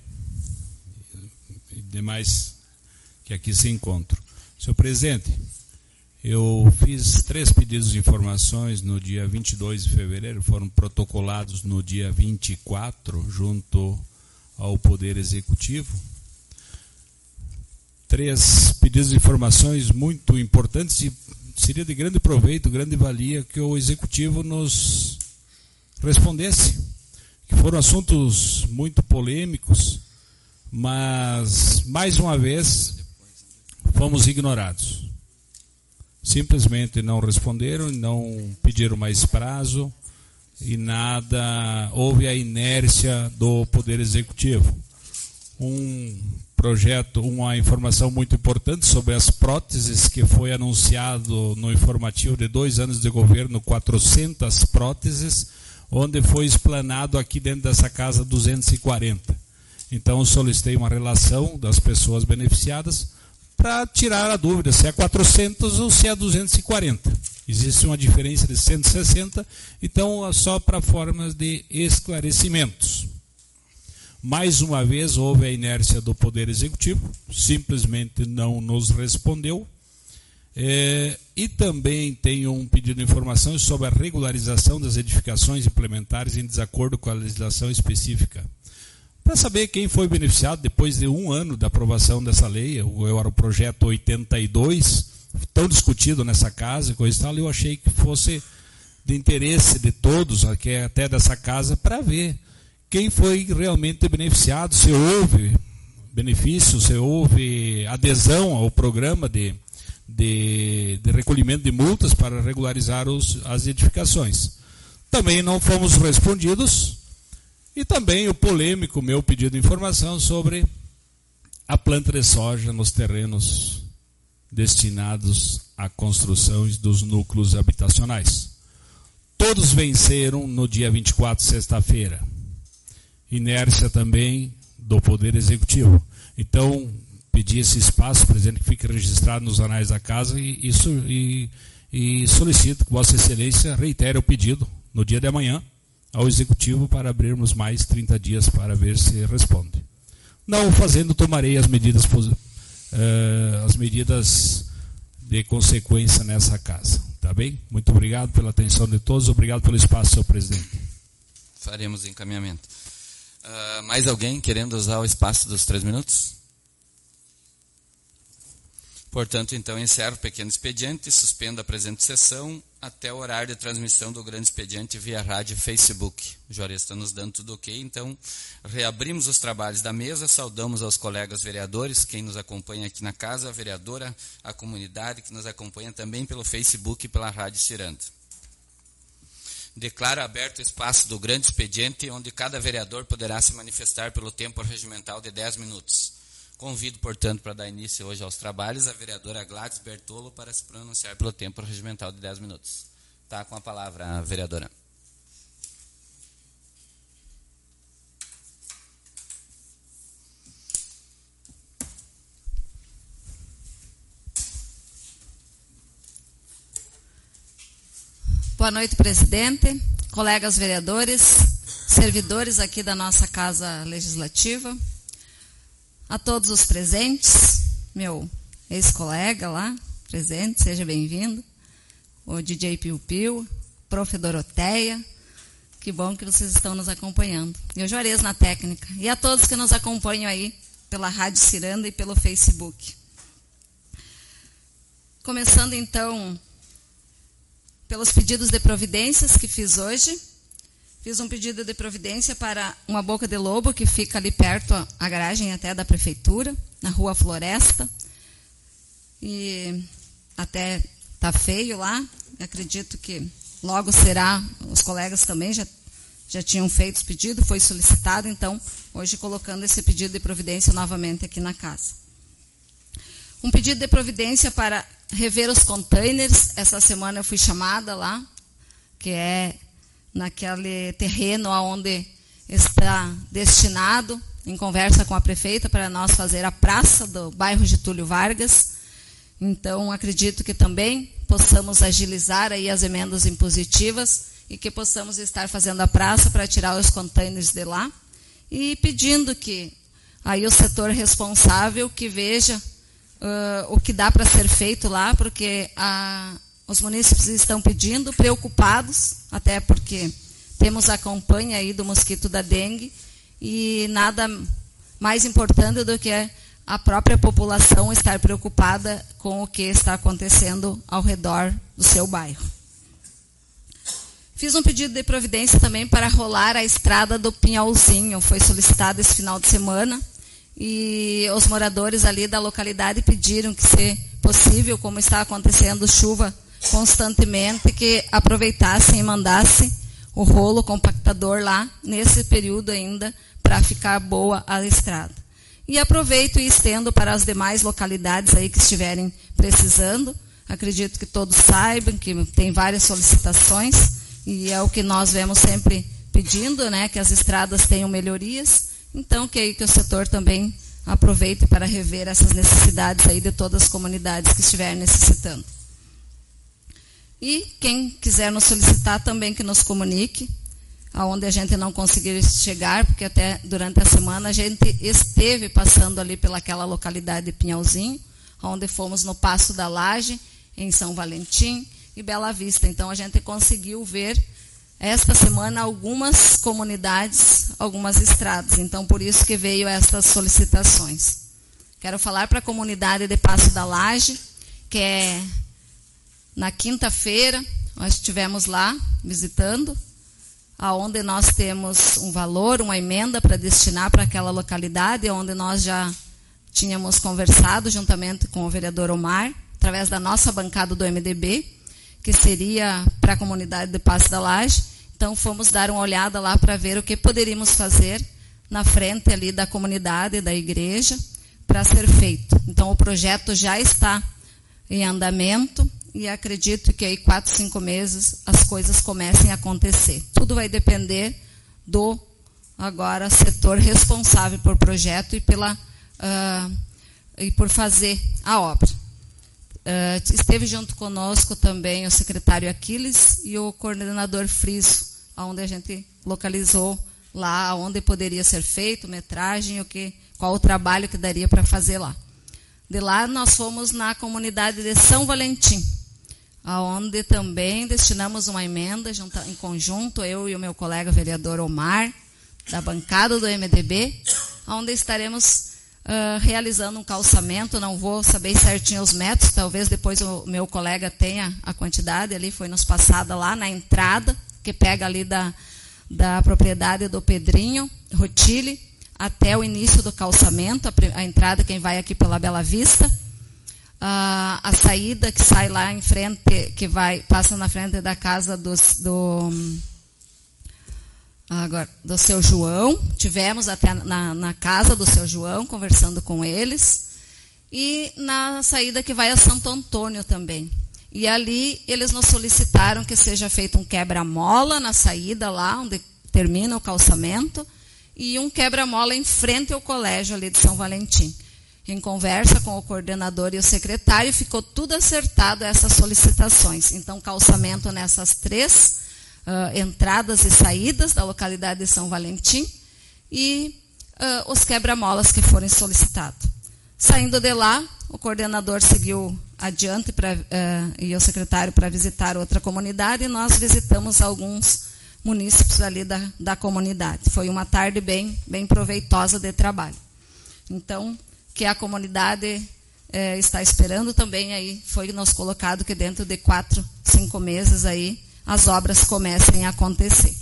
e demais que aqui se encontram. Senhor presidente, eu fiz 3 pedidos de informações no dia 22 de fevereiro, foram protocolados no dia 24, junto ao Poder Executivo. 3 pedidos de informações muito importantes e seria de grande proveito, grande valia que o Executivo nos respondesse, que foram assuntos muito polêmicos, mas, mais uma vez, fomos ignorados. Simplesmente não responderam, não pediram mais prazo e nada, houve a inércia do Poder Executivo. Um projeto, uma informação muito importante sobre as próteses que foi anunciado no informativo de 2 anos de governo, 400 próteses, onde foi explanado aqui dentro dessa casa 240. Então eu solicitei uma relação das pessoas beneficiadas para tirar a dúvida se é 400 ou se é 240. Existe uma diferença de 160, então só para formas de esclarecimentos. Mais uma vez houve a inércia do Poder Executivo, simplesmente não nos respondeu. E também tenho um pedido de informações sobre a regularização das edificações implementares em desacordo com a legislação específica. Para saber quem foi beneficiado depois de 1 ano da aprovação dessa lei, era o projeto 82, tão discutido nessa casa, coisa e tal, eu achei que fosse de interesse de todos, até dessa casa, para ver quem foi realmente beneficiado, se houve benefício, se houve adesão ao programa de recolhimento de multas para regularizar as edificações. Também não fomos respondidos. E também o polêmico meu pedido de informação sobre a planta de soja nos terrenos destinados à construção dos núcleos habitacionais. Todos venceram no dia 24, sexta-feira. Inércia também do Poder Executivo. Então, pedi esse espaço, presidente, que fique registrado nos anais da casa e solicito que Vossa Excelência reitere o pedido no dia de amanhã ao Executivo para abrirmos mais 30 dias para ver se responde. Não o fazendo, tomarei as medidas de consequência nessa casa. Tá bem? Muito obrigado pela atenção de todos. Obrigado pelo espaço, senhor presidente. Faremos encaminhamento. Mais alguém querendo usar o espaço dos 3 minutos? Portanto, então, encerro o pequeno expediente e suspendo a presente sessão até o horário de transmissão do grande expediente via rádio e Facebook. O Juarez está nos dando tudo ok, então reabrimos os trabalhos da mesa, saudamos aos colegas vereadores, quem nos acompanha aqui na casa, a vereadora, a comunidade que nos acompanha também pelo Facebook e pela Rádio Ciranda. Declaro aberto o espaço do grande expediente, onde cada vereador poderá se manifestar pelo tempo regimental de 10 minutos. Convido, portanto, para dar início hoje aos trabalhos, a vereadora Gladys Bertolo para se pronunciar pelo tempo regimental de 10 minutos. Está com a palavra a vereadora. Boa noite, presidente, colegas vereadores, servidores aqui da nossa Casa Legislativa. A todos os presentes, meu ex-colega lá, presente, seja bem-vindo, o DJ Piu Piu, Prof. Doroteia, que bom que vocês estão nos acompanhando. E o Juarez na técnica. E a todos que nos acompanham aí pela Rádio Ciranda e pelo Facebook. Começando então pelos pedidos de providências que fiz hoje. Fiz um pedido de providência para uma boca de lobo que fica ali perto, a garagem até da prefeitura, na Rua Floresta. E até está feio lá. Acredito que logo será, os colegas também já tinham feito esse pedido, foi solicitado, então, hoje colocando esse pedido de providência novamente aqui na casa. Um pedido de providência para rever os containers. Essa semana eu fui chamada lá, que é naquele terreno onde está destinado, em conversa com a prefeita, para nós fazer a praça do bairro Getúlio Vargas. Então, acredito que também possamos agilizar aí as emendas impositivas e que possamos estar fazendo a praça para tirar os containers de lá. E pedindo que aí o setor responsável que veja o que dá para ser feito lá, porque os munícipes estão pedindo, preocupados, até porque temos a campanha aí do mosquito da dengue, e nada mais importante do que a própria população estar preocupada com o que está acontecendo ao redor do seu bairro. Fiz um pedido de providência também para rolar a estrada do Pinhalzinho, foi solicitado esse final de semana, e os moradores ali da localidade pediram que, se possível, como está acontecendo chuva constantemente, que aproveitassem e mandassem o rolo compactador lá, nesse período ainda, para ficar boa a estrada. E aproveito e estendo para as demais localidades aí que estiverem precisando. Acredito que todos saibam que tem várias solicitações, e é o que nós vemos sempre pedindo, né, que as estradas tenham melhorias. Então, que o setor também aproveite para rever essas necessidades aí de todas as comunidades que estiverem necessitando. E quem quiser nos solicitar também que nos comunique, aonde a gente não conseguir chegar, porque até durante a semana a gente esteve passando ali pelaquela localidade de Pinhalzinho, onde fomos no Passo da Laje, em São Valentim e Bela Vista. Então a gente conseguiu ver esta semana algumas comunidades, algumas estradas. Então por isso que veio essas solicitações. Quero falar para a comunidade de Passo da Laje, que é na quinta-feira, nós estivemos lá visitando, aonde nós temos um valor, uma emenda para destinar para aquela localidade, onde nós já tínhamos conversado juntamente com o vereador Omar, através da nossa bancada do MDB, que seria para a comunidade de Passo da Laje. Então fomos dar uma olhada lá para ver o que poderíamos fazer na frente ali da comunidade, da igreja, para ser feito. Então o projeto já está em andamento, e acredito que aí 4, 5 meses as coisas comecem a acontecer. Tudo vai depender do, agora, setor responsável por projeto e por fazer a obra. Esteve junto conosco também o secretário Aquiles e o coordenador Friso, onde a gente localizou lá onde poderia ser feito, metragem, qual o trabalho que daria para fazer lá. De lá nós fomos na comunidade de São Valentim, onde também destinamos uma emenda em conjunto, eu e o meu colega vereador Omar, da bancada do MDB, onde estaremos realizando um calçamento. Não vou saber certinho os metros, talvez depois o meu colega tenha a quantidade, ali foi nos passada lá na entrada, que pega ali da propriedade do Pedrinho Rotile, até o início do calçamento, a entrada quem vai aqui pela Bela Vista, a saída que sai lá em frente, passa na frente da casa do seu João. Tivemos até na casa do seu João, conversando com eles, e na saída que vai a Santo Antônio também. E ali eles nos solicitaram que seja feito um quebra-mola na saída lá, onde termina o calçamento, e um quebra-mola em frente ao colégio ali de São Valentim. Em conversa com o coordenador e o secretário, ficou tudo acertado essas solicitações. Então, calçamento nessas 3 entradas e saídas da localidade de São Valentim e os quebra-molas que forem solicitados. Saindo de lá, o coordenador seguiu adiante e o secretário para visitar outra comunidade, e nós visitamos alguns munícipes ali da comunidade. Foi uma tarde bem proveitosa de trabalho. Então, que a comunidade está esperando também, aí foi nos colocado que dentro de 4, 5 meses aí as obras comecem a acontecer.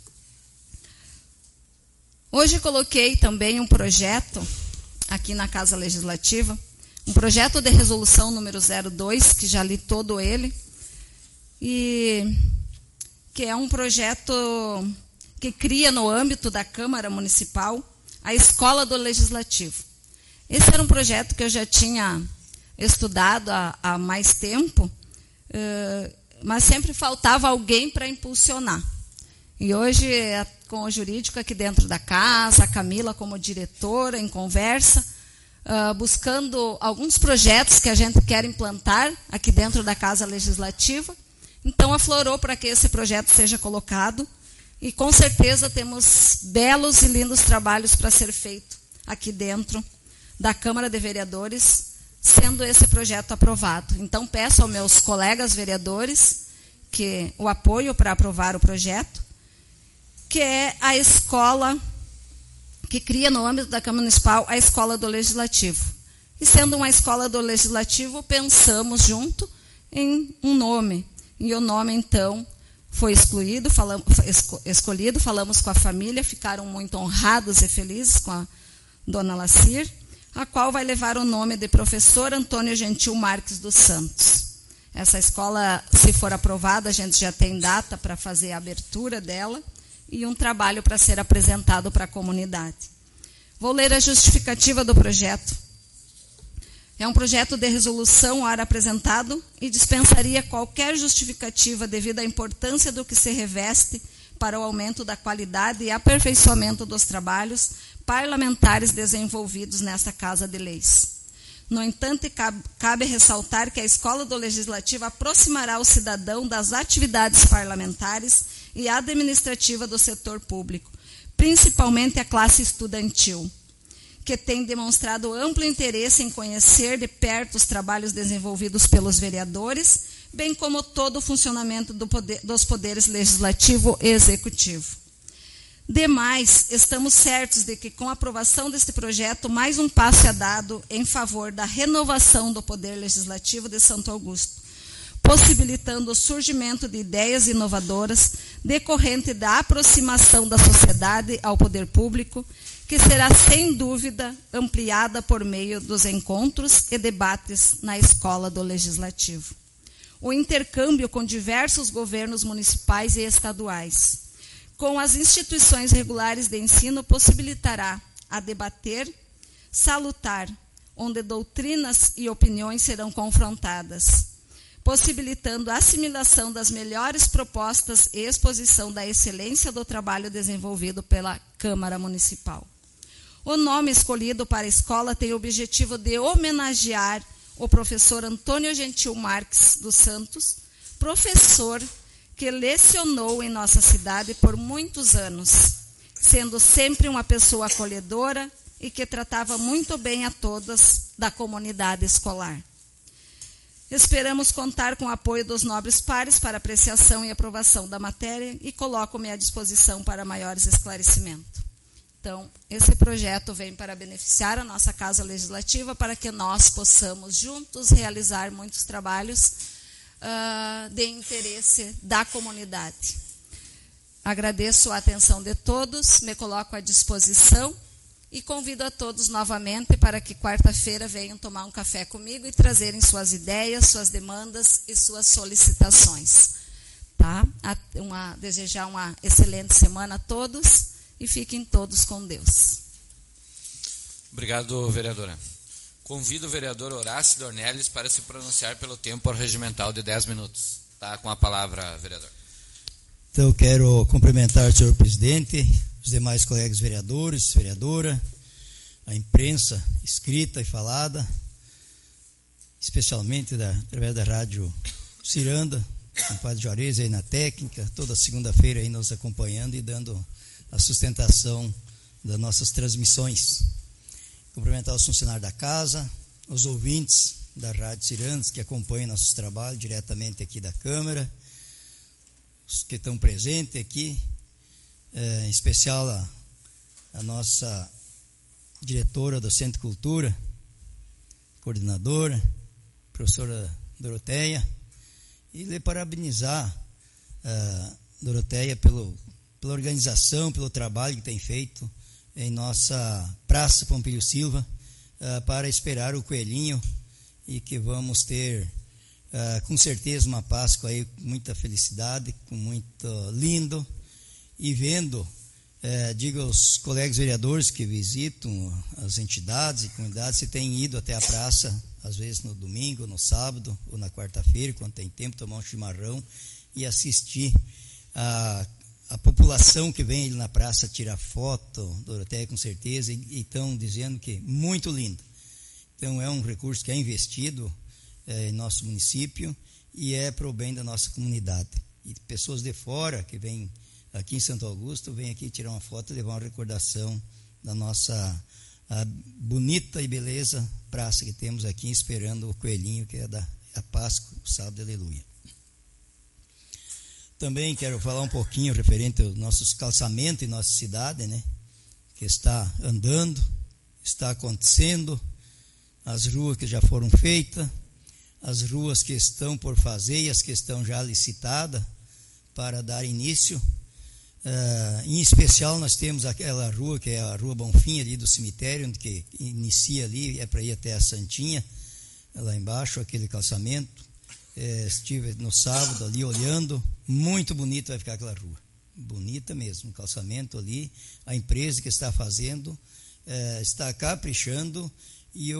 Hoje coloquei também um projeto aqui na Casa Legislativa, um projeto de resolução número 02, que já li todo ele, e que é um projeto que cria no âmbito da Câmara Municipal a Escola do Legislativo. Esse era um projeto que eu já tinha estudado há mais tempo, mas sempre faltava alguém para impulsionar. E hoje, com o jurídico aqui dentro da casa, a Camila como diretora, em conversa, buscando alguns projetos que a gente quer implantar aqui dentro da Casa Legislativa. Então, aflorou para que esse projeto seja colocado, e com certeza temos belos e lindos trabalhos para ser feito aqui dentro da Câmara de Vereadores, sendo esse projeto aprovado. Então, peço aos meus colegas vereadores que o apoio para aprovar o projeto, que é a escola que cria no âmbito da Câmara Municipal a Escola do Legislativo. E sendo uma Escola do Legislativo, pensamos junto em um nome. E o nome, então, foi escolhido, falamos com a família, ficaram muito honrados e felizes com Dona Lacir, a qual vai levar o nome de professor Antônio Gentil Marques dos Santos. Essa escola, se for aprovada, a gente já tem data para fazer a abertura dela e um trabalho para ser apresentado para a comunidade. Vou ler a justificativa do projeto. É um projeto de resolução ora apresentado e dispensaria qualquer justificativa devido à importância do que se reveste para o aumento da qualidade e aperfeiçoamento dos trabalhos parlamentares desenvolvidos nesta Casa de Leis. No entanto, cabe ressaltar que a Escola do Legislativo aproximará o cidadão das atividades parlamentares e administrativa do setor público, principalmente a classe estudantil, que tem demonstrado amplo interesse em conhecer de perto os trabalhos desenvolvidos pelos vereadores, bem como todo o funcionamento dos poderes legislativo e executivo. Demais, estamos certos de que, com a aprovação deste projeto, mais um passo é dado em favor da renovação do Poder Legislativo de Santo Augusto, possibilitando o surgimento de ideias inovadoras decorrente da aproximação da sociedade ao poder público, que será, sem dúvida, ampliada por meio dos encontros e debates na Escola do Legislativo. O intercâmbio com diversos governos municipais e estaduais, com as instituições regulares de ensino, possibilitará a debater, salutar, onde doutrinas e opiniões serão confrontadas, possibilitando a assimilação das melhores propostas e exposição da excelência do trabalho desenvolvido pela Câmara Municipal. O nome escolhido para a escola tem o objetivo de homenagear o professor Antônio Gentil Marques dos Santos, professor que lecionou em nossa cidade por muitos anos, sendo sempre uma pessoa acolhedora e que tratava muito bem a todas da comunidade escolar. Esperamos contar com o apoio dos nobres pares para apreciação e aprovação da matéria e coloco-me à disposição para maiores esclarecimentos. Então, esse projeto vem para beneficiar a nossa Casa Legislativa para que nós possamos juntos realizar muitos trabalhos de interesse da comunidade. Agradeço a atenção de todos, me coloco à disposição e convido a todos novamente para que quarta-feira venham tomar um café comigo e trazerem suas ideias, suas demandas e suas solicitações. Tá? Desejar uma excelente semana a todos e fiquem todos com Deus. Obrigado, vereadora. Convido o vereador Horácio Dornelles para se pronunciar pelo tempo regimental de 10 minutos. Está com a palavra, vereador. Então, quero cumprimentar o senhor presidente, os demais colegas vereadores, vereadora, a imprensa escrita e falada, especialmente através da Rádio Ciranda, com o Padre Juarez aí na técnica, toda segunda-feira aí nos acompanhando e dando a sustentação das nossas transmissões. Cumprimentar os funcionários da casa, os ouvintes da Rádio Cirandas que acompanham nossos trabalhos diretamente aqui da Câmara, os que estão presentes aqui, em especial a nossa diretora do Centro de Cultura, coordenadora, professora Doroteia, e lhe parabenizar Doroteia pela organização, pelo trabalho que tem feito em nossa Praça Pompílio Silva, para esperar o coelhinho e que vamos ter, com certeza, uma Páscoa aí com muita felicidade, com muito lindo, e vendo, digo aos colegas vereadores que visitam as entidades e comunidades, se têm ido até a praça, às vezes no domingo, no sábado ou na quarta-feira, quando tem tempo, tomar um chimarrão e assistir a população que vem ali na praça tirar foto, Doroteia com certeza, e estão dizendo que muito lindo. Então é um recurso que é investido em nosso município e é para o bem da nossa comunidade. E pessoas de fora que vêm aqui em Santo Augusto, vêm aqui tirar uma foto e levar uma recordação da nossa bonita e beleza praça que temos aqui, esperando o coelhinho, que é a Páscoa, o sábado, aleluia. Também quero falar um pouquinho referente aos nossos calçamentos em nossa cidade, né? Que está andando, está acontecendo, as ruas que já foram feitas, as ruas que estão por fazer e as que estão já licitadas para dar início. Em especial, nós temos aquela rua, que é a Rua Bonfim, ali do cemitério, onde que inicia ali, é para ir até a Santinha, lá embaixo, aquele calçamento. Estive no sábado ali olhando, muito bonita vai ficar aquela rua. Bonita mesmo, um calçamento ali. A empresa que está fazendo está caprichando, e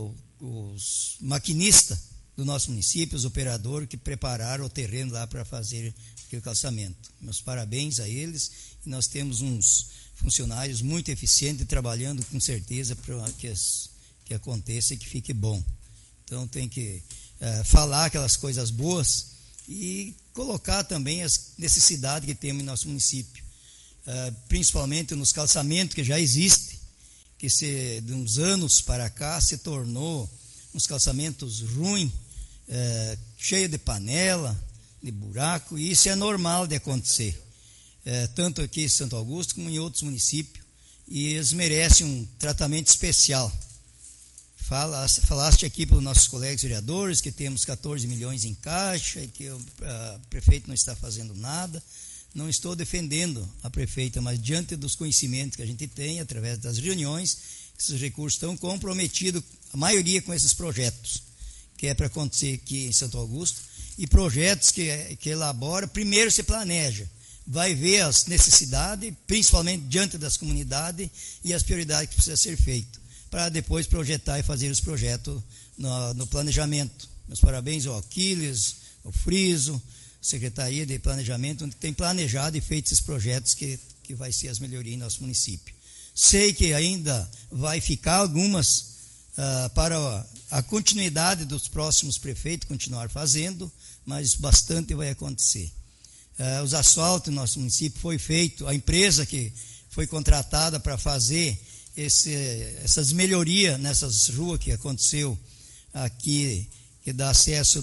os maquinistas do nosso município, os operadores que prepararam o terreno lá para fazer aquele calçamento. Meus parabéns a eles. E nós temos uns funcionários muito eficientes trabalhando com certeza para que aconteça e que fique bom. Então tem que falar aquelas coisas boas e colocar também as necessidades que temos em nosso município, principalmente nos calçamentos que já existem, que de uns anos para cá se tornou uns calçamentos ruins, cheio de panela, de buraco, e isso é normal de acontecer, tanto aqui em Santo Augusto como em outros municípios, e eles merecem um tratamento especial. Falaste aqui para os nossos colegas vereadores que temos 14 milhões em caixa e que o prefeito não está fazendo nada. Não estou defendendo a prefeita, mas diante dos conhecimentos que a gente tem, através das reuniões, esses recursos estão comprometidos, a maioria com esses projetos, que é para acontecer aqui em Santo Augusto, e projetos que elabora, primeiro se planeja, vai ver as necessidades, principalmente diante das comunidades, e as prioridades que precisam ser feitas, para depois projetar e fazer os projetos no planejamento. Meus parabéns ao Aquiles, ao Friso, Secretaria de Planejamento, onde tem planejado e feito esses projetos que vai ser as melhorias em nosso município. Sei que ainda vai ficar algumas para a continuidade dos próximos prefeitos continuar fazendo, mas bastante vai acontecer. Os asfaltos no nosso município foi feito, a empresa que foi contratada para fazer essas melhorias nessas ruas que aconteceu aqui, que dá acesso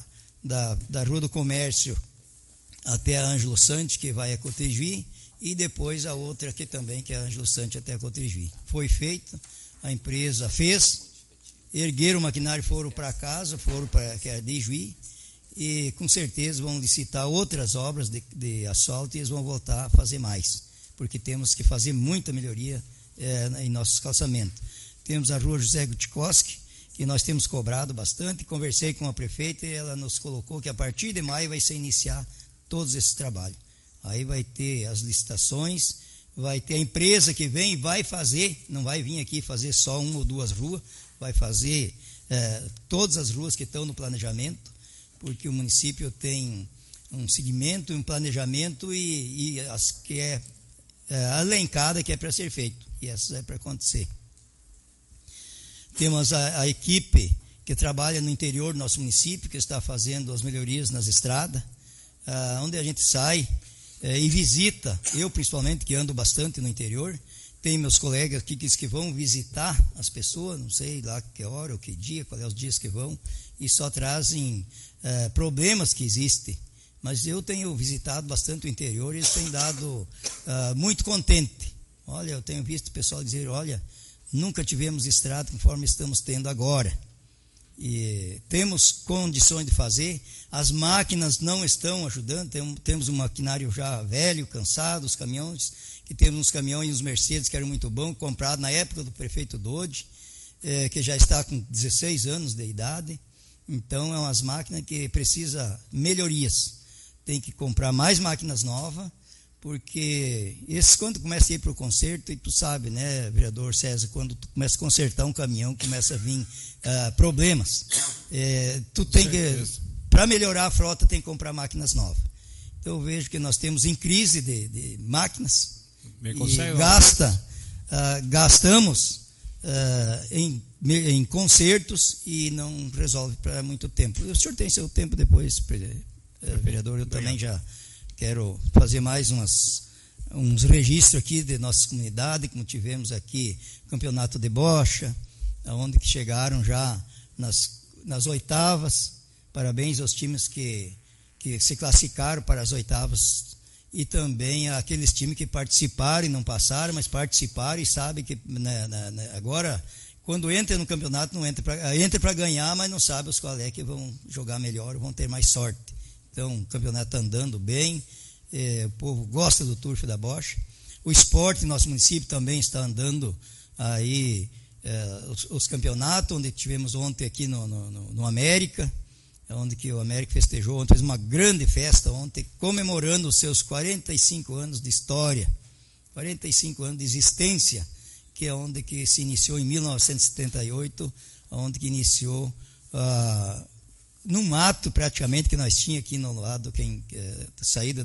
da Rua do Comércio até a Ângelo Santos, que vai a Cotejuí, e depois a outra aqui também, que é a Ângelo Santos até a Cotejuí. Foi feita, a empresa fez, ergueram o maquinário, foram para casa, foram para Juí, e com certeza vão licitar outras obras de asfalto e eles vão voltar a fazer mais, porque temos que fazer muita melhoria em nossos calçamentos. Temos a Rua José Gutikoski, que nós temos cobrado bastante. Conversei com a prefeita e ela nos colocou que a partir de maio vai se iniciar todos esses trabalhos. Aí vai ter as licitações, vai ter a empresa que vem e vai fazer, não vai vir aqui fazer só uma ou duas ruas, vai fazer todas as ruas que estão no planejamento, porque o município tem um segmento, um planejamento e as que é alencada que é para ser feito, e essas é para acontecer. Temos a equipe que trabalha no interior do nosso município, que está fazendo as melhorias nas estradas, onde a gente sai e visita, eu principalmente, que ando bastante no interior, tem meus colegas aqui que vão visitar as pessoas, não sei lá que hora ou que dia, qual é os dias que vão, e só trazem problemas que existem. Mas eu tenho visitado bastante o interior e eles têm dado muito contente. Olha, eu tenho visto o pessoal dizer, olha, nunca tivemos estrada conforme estamos tendo agora. E temos condições de fazer, as máquinas não estão ajudando, temos um maquinário já velho, cansado, os caminhões, que temos uns caminhões, uns Mercedes que eram muito bons, comprados na época do prefeito Dodi, que já está com 16 anos de idade. Então, é umas máquinas que precisam melhorias. Tem que comprar mais máquinas novas, porque quando começa a ir para o conserto, e tu sabe, né, vereador César, quando tu começa a consertar um caminhão, começa a vir problemas. Tu tem que, para melhorar a frota, tem que comprar máquinas novas. Então, eu vejo que nós temos em crise de máquinas, e gastamos em consertos e não resolve para muito tempo. O senhor tem seu tempo depois, vereador, eu também já quero fazer mais uns registros aqui de nossa comunidade, como tivemos aqui campeonato de bocha, onde que chegaram já nas oitavas. Parabéns aos times que se classificaram para as oitavas, e também aqueles times que participaram e não passaram, mas participaram e sabem que agora, quando entra no campeonato, não entra para ganhar, mas não sabe os qual é que vão jogar melhor, vão ter mais sorte. Então, o campeonato está andando bem, o povo gosta do turf da Bosch. O esporte, nosso município também está andando aí os campeonatos, onde tivemos ontem aqui no América, onde que o América festejou ontem, fez uma grande festa ontem, comemorando os seus 45 anos de história, 45 anos de existência, que é onde que se iniciou em 1978, onde que iniciou num mato praticamente que nós tínhamos aqui no lado, saída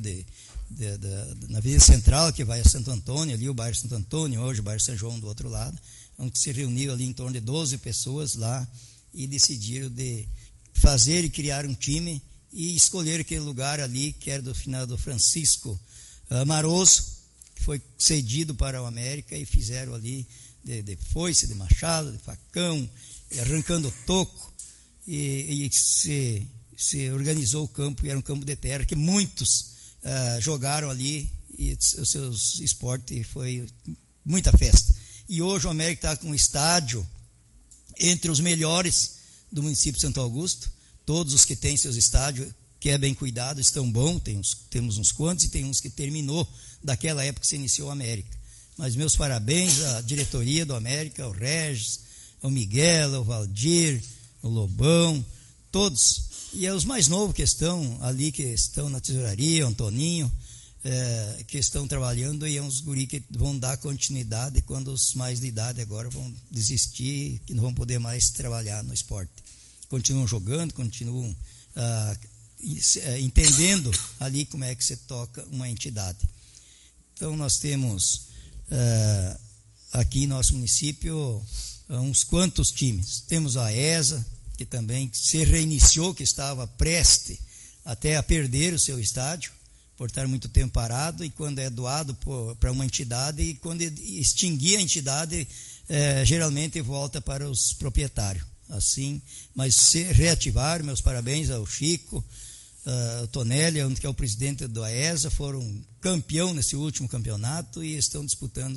na Avenida Central, que vai a Santo Antônio, ali o bairro Santo Antônio, hoje o bairro São João do outro lado, onde se reuniu ali em torno de 12 pessoas lá e decidiram de fazer e criar um time e escolher aquele lugar ali, que era do finado Francisco Maroso, que foi cedido para o América, e fizeram ali de foice, de machado, de facão, arrancando toco, e se organizou o campo, e era um campo de terra, que muitos jogaram ali, e os seus esportes foi muita festa. E hoje o América está com um estádio entre os melhores do município de Santo Augusto. Todos os que têm seus estádios, que é bem cuidado, estão bons, temos uns quantos, e tem uns que terminou daquela época que se iniciou o América. Mas meus parabéns à diretoria do América, ao Regis, ao Miguel, ao Valdir, ao Lobão, todos. E os mais novos que estão ali, que estão na tesouraria, o Antoninho, que estão trabalhando, e uns guri que vão dar continuidade quando os mais de idade agora vão desistir, que não vão poder mais trabalhar no esporte. Continuam jogando, continuam entendendo ali como é que se toca uma entidade. Então nós temos aqui em nosso município uns quantos times. Temos a ESA, que também se reiniciou, que estava prestes até a perder o seu estádio, por estar muito tempo parado, e quando é doado para uma entidade, e quando extinguir a entidade, geralmente volta para os proprietários. Assim, mas se reativaram, meus parabéns ao Chico, ao Tonelli, que é o presidente da ESA, foram campeão nesse último campeonato e estão disputando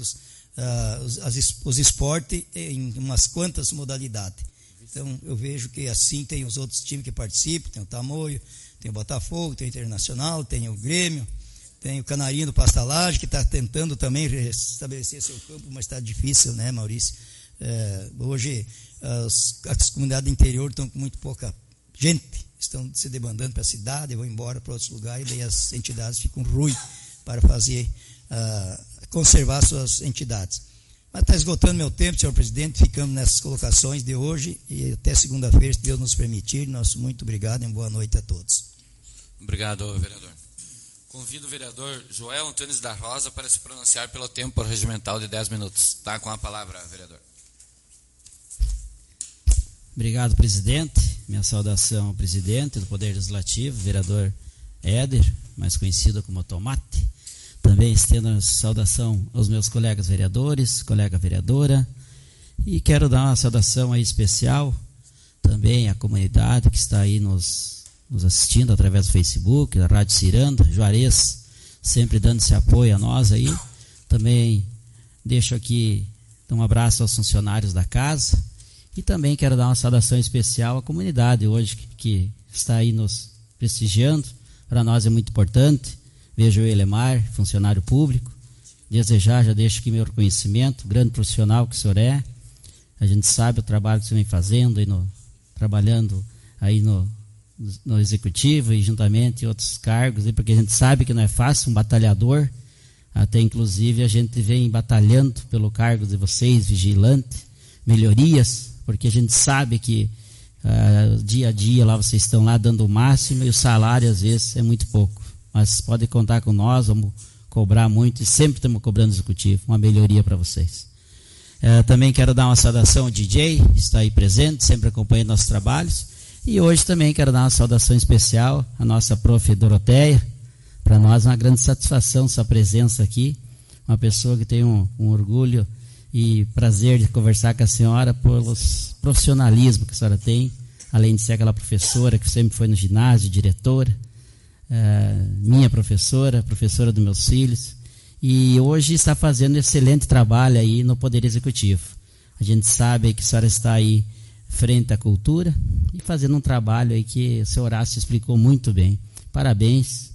os esportes em umas quantas modalidades. Então eu vejo que assim tem os outros times que participam, tem o Tamoio, tem o Botafogo, tem o Internacional, tem o Grêmio, tem o Canarinho do Pastalagem, que está tentando também restabelecer seu campo, mas está difícil, né, Maurício? Hoje as comunidades do interior estão com muito pouca gente, estão se debandando para a cidade, vão embora para outros lugares, e daí as entidades ficam ruins para fazer, conservar suas entidades. Mas está esgotando meu tempo, senhor presidente, ficamos nessas colocações de hoje, e até segunda-feira, se Deus nos permitir. Nosso muito obrigado e boa noite a todos. Obrigado, vereador. Convido o vereador Joel Antunes da Rosa para se pronunciar pelo tempo regimental de 10 minutos. Está com a palavra, vereador. Obrigado, presidente. Minha saudação ao presidente do Poder Legislativo, vereador Éder, mais conhecido como Tomate. Também estendo a saudação aos meus colegas vereadores, colega vereadora, e quero dar uma saudação aí especial também à comunidade que está aí nos assistindo através do Facebook, da Rádio Ciranda, Juarez, sempre dando esse apoio a nós aí. Também deixo aqui um abraço aos funcionários da casa, e também quero dar uma saudação especial à comunidade hoje que está aí nos prestigiando. Para nós é muito importante. Vejo o Elemar, funcionário público. Desejar, já deixo aqui meu reconhecimento, grande profissional que o senhor é. A gente sabe o trabalho que o senhor vem fazendo, trabalhando aí no executivo e juntamente em outros cargos, porque a gente sabe que não é fácil, um batalhador. Até inclusive a gente vem batalhando pelo cargo de vocês, vigilante, melhorias, porque a gente sabe que dia a dia lá vocês estão lá dando o máximo, e o salário às vezes é muito pouco. Mas podem contar com nós, vamos cobrar muito, e sempre estamos cobrando o executivo, uma melhoria para vocês. Também quero dar uma saudação ao DJ, que está aí presente, sempre acompanhando nossos trabalhos, e hoje também quero dar uma saudação especial à nossa prof. Doroteia. Para nós é uma grande satisfação sua presença aqui, uma pessoa que tem um orgulho e prazer de conversar com a senhora pelos profissionalismo que a senhora tem, além de ser aquela professora que sempre foi no ginásio, diretora, minha professora dos meus filhos, e hoje está fazendo excelente trabalho aí no Poder Executivo. A gente sabe que a senhora está aí frente à cultura e fazendo um trabalho aí que o seu Horácio explicou muito bem. Parabéns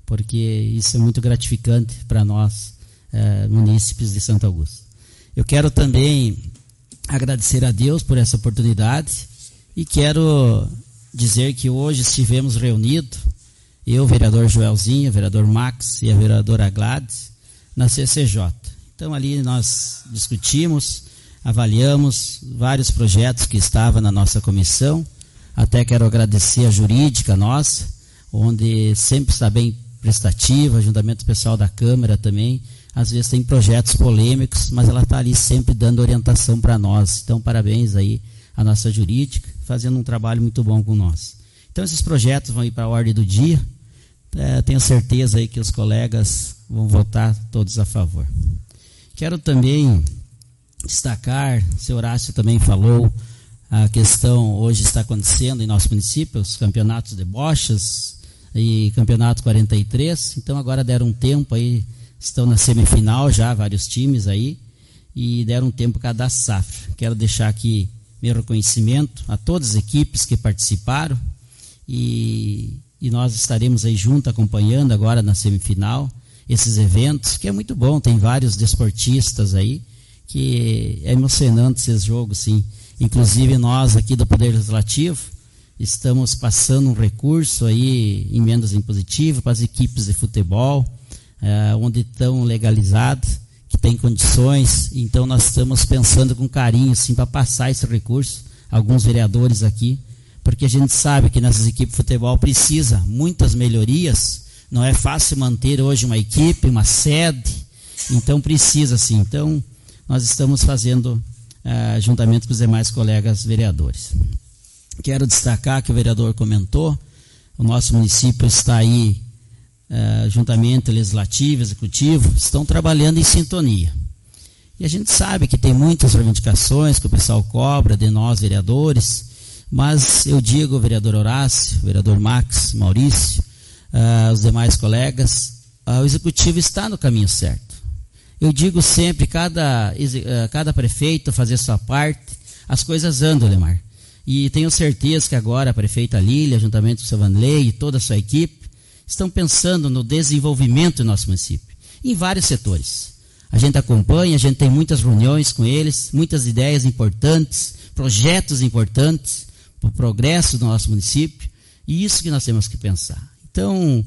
porque isso é muito gratificante para nós, munícipes de Santo Augusto. Eu quero também agradecer a Deus por essa oportunidade e quero dizer que hoje estivemos reunidos, eu, vereador Joelzinho, vereador Max e a vereadora Gladys, na CCJ. Então ali nós discutimos, avaliamos vários projetos que estavam na nossa comissão. Até quero agradecer a jurídica nossa, onde sempre está bem prestativa, juntamento pessoal da Câmara também. Às vezes tem projetos polêmicos, mas ela está ali sempre dando orientação para nós. Então, parabéns aí à nossa jurídica, fazendo um trabalho muito bom com nós. Então, esses projetos vão ir para a ordem do dia. Tenho certeza aí que os colegas vão votar todos a favor. Quero também destacar, o senhor Horácio também falou, a questão hoje está acontecendo em nosso município, os campeonatos de bochas e campeonato 43. Então, agora deram um tempo aí, estão na semifinal já, vários times aí, e deram um tempo cada safra. Quero deixar aqui meu reconhecimento a todas as equipes que participaram e nós estaremos aí junto acompanhando agora na semifinal esses eventos, que é muito bom, tem vários desportistas aí, que é emocionante esses jogos, sim. Inclusive nós aqui do Poder Legislativo estamos passando um recurso aí, emendas impositivas para as equipes de futebol, onde estão legalizadas, que tem condições. Então nós estamos pensando com carinho sim, para passar esse recurso, alguns vereadores aqui, porque a gente sabe que nessas equipes de futebol precisa muitas melhorias, não é fácil manter hoje uma equipe, uma sede, então precisa sim. Então nós estamos fazendo juntamente com os demais colegas vereadores. Quero destacar que o vereador comentou, o nosso município está aí, juntamente legislativo, executivo, estão trabalhando em sintonia. E a gente sabe que tem muitas reivindicações que o pessoal cobra de nós, vereadores, mas eu digo, vereador Horácio, vereador Max, Maurício, os demais colegas, o executivo está no caminho certo. Eu digo sempre, cada prefeito fazer sua parte, as coisas andam, Lemar. E tenho certeza que agora a prefeita Lília, juntamente com o seu Vanley e toda a sua equipe, estão pensando no desenvolvimento do nosso município, em vários setores. A gente acompanha, a gente tem muitas reuniões com eles, muitas ideias importantes, projetos importantes para o progresso do nosso município, e isso que nós temos que pensar. Então,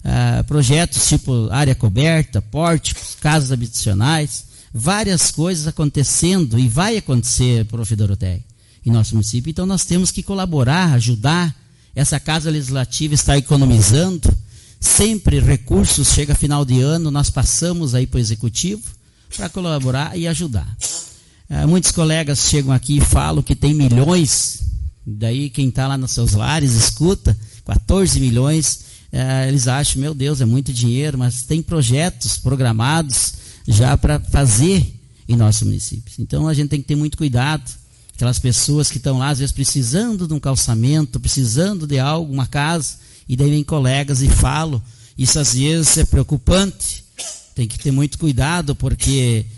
projetos tipo área coberta, pórticos, casas habitacionais, várias coisas acontecendo e vai acontecer, prof. Doroteia, em nosso município. Então nós temos que colaborar, ajudar. Essa Casa Legislativa está economizando, sempre recursos, chega final de ano, nós passamos aí para o Executivo para colaborar e ajudar. Muitos colegas chegam aqui e falam que tem milhões, daí quem está lá nos seus lares escuta, 14 milhões, eles acham, meu Deus, é muito dinheiro, mas tem projetos programados já para fazer em nosso município. Então a gente tem que ter muito cuidado, aquelas pessoas que estão lá, às vezes precisando de um calçamento, precisando de algo, uma casa, e daí vem colegas e falam, isso às vezes é preocupante, tem que ter muito cuidado, porque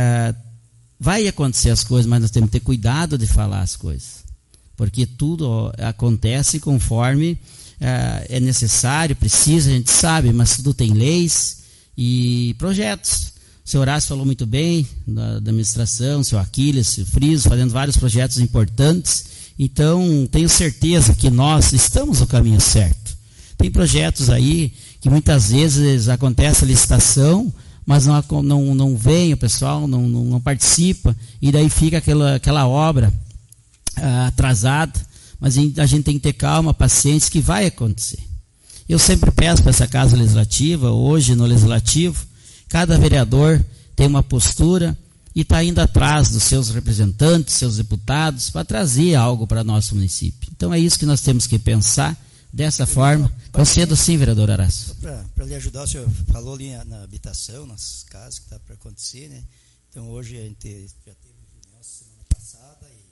vai acontecer as coisas, mas nós temos que ter cuidado de falar as coisas, porque tudo acontece conforme é necessário, precisa, a gente sabe, mas tudo tem leis e projetos. O senhor Horácio falou muito bem da administração, o senhor Aquiles, o Friso, fazendo vários projetos importantes. Então, tenho certeza que nós estamos no caminho certo. Tem projetos aí que muitas vezes acontece a licitação, mas não vem o pessoal, não participa, e daí fica aquela obra atrasada. Mas a gente tem que ter calma, paciência, que vai acontecer. Eu sempre peço para essa Casa Legislativa, hoje no Legislativo, cada vereador tem uma postura e está indo atrás dos seus representantes, seus deputados, para trazer algo para nosso município. Então é isso que nós temos que pensar dessa forma. Concedo sim, vereador Horácio. Para lhe ajudar, o senhor falou ali na habitação, nas casas que está para acontecer, né? Então hoje a gente já teve reunião semana passada e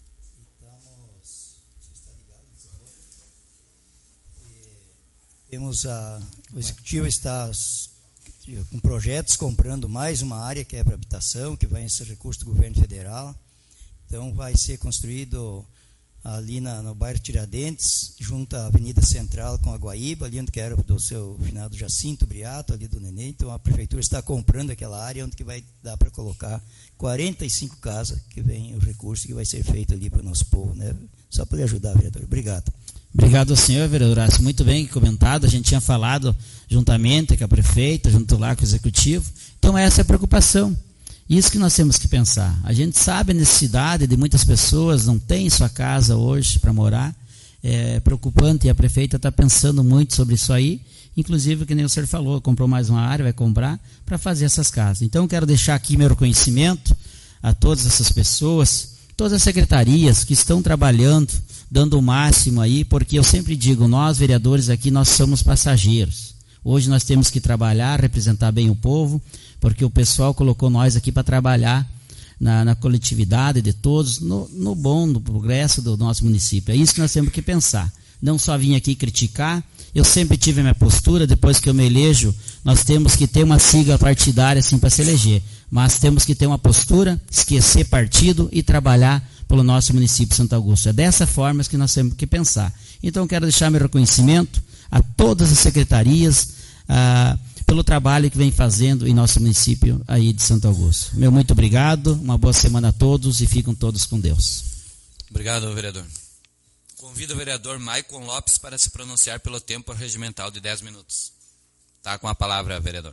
o Executivo está com projetos comprando mais uma área que é para habitação, que vai ser recurso do governo federal. Então vai ser construído ali no bairro Tiradentes, junto à Avenida Central com a Guaíba, ali onde que era do seu finado Jacinto Briato, ali do Nenê. Então a prefeitura está comprando aquela área onde que vai dar para colocar 45 casas, que vem o recurso que vai ser feito ali para o nosso povo, né? Só para lhe ajudar, vereador. Obrigado. Obrigado ao senhor, vereador Horácio. Muito bem comentado. A gente tinha falado juntamente com a prefeita, junto lá com o executivo. Então essa é a preocupação. Isso que nós temos que pensar. A gente sabe a necessidade de muitas pessoas, não tem sua casa hoje para morar. É preocupante e a prefeita está pensando muito sobre isso aí. Inclusive, que nem o senhor falou, comprou mais uma área, vai comprar para fazer essas casas. Então, eu quero deixar aqui meu reconhecimento a todas essas pessoas, todas as secretarias que estão trabalhando, dando o máximo aí, porque eu sempre digo, nós vereadores aqui, nós somos passageiros. Hoje nós temos que trabalhar, representar bem o povo, porque o pessoal colocou nós aqui para trabalhar na coletividade de todos, no bom, no progresso do nosso município. É isso que nós temos que pensar. Não só vim aqui criticar, eu sempre tive a minha postura, depois que eu me elejo, nós temos que ter uma sigla partidária assim para se eleger, mas temos que ter uma postura, esquecer partido e trabalhar pelo nosso município de Santo Augusto. É dessa forma que nós temos que pensar. Então eu quero deixar meu reconhecimento a todas as secretarias, pelo trabalho que vem fazendo em nosso município aí de Santo Augusto. Meu muito obrigado, uma boa semana a todos e fiquem todos com Deus. Obrigado, vereador. Convido o vereador Maicon Lopes para se pronunciar pelo tempo regimental de 10 minutos. Está com a palavra, vereador.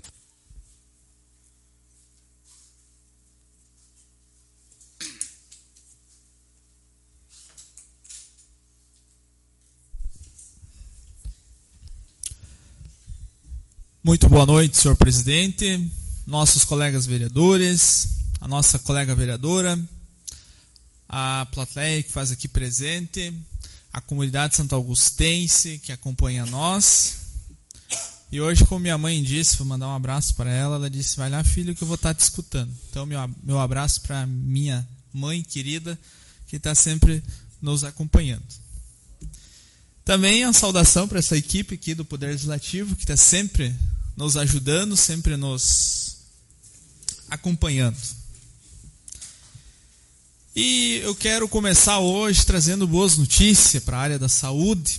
Muito boa noite, senhor presidente, nossos colegas vereadores, a nossa colega vereadora, a plateia que faz aqui presente, a comunidade santo augustense que acompanha nós. E hoje, como minha mãe disse, vou mandar um abraço para ela, ela disse, vai lá filho que eu vou estar te escutando. Então meu abraço para minha mãe querida que está sempre nos acompanhando. Também a saudação para essa equipe aqui do Poder Legislativo que está sempre nos ajudando, sempre nos acompanhando. E eu quero começar hoje trazendo boas notícias para a área da saúde.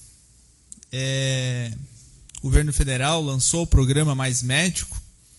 O governo federal lançou o programa Mais Médico,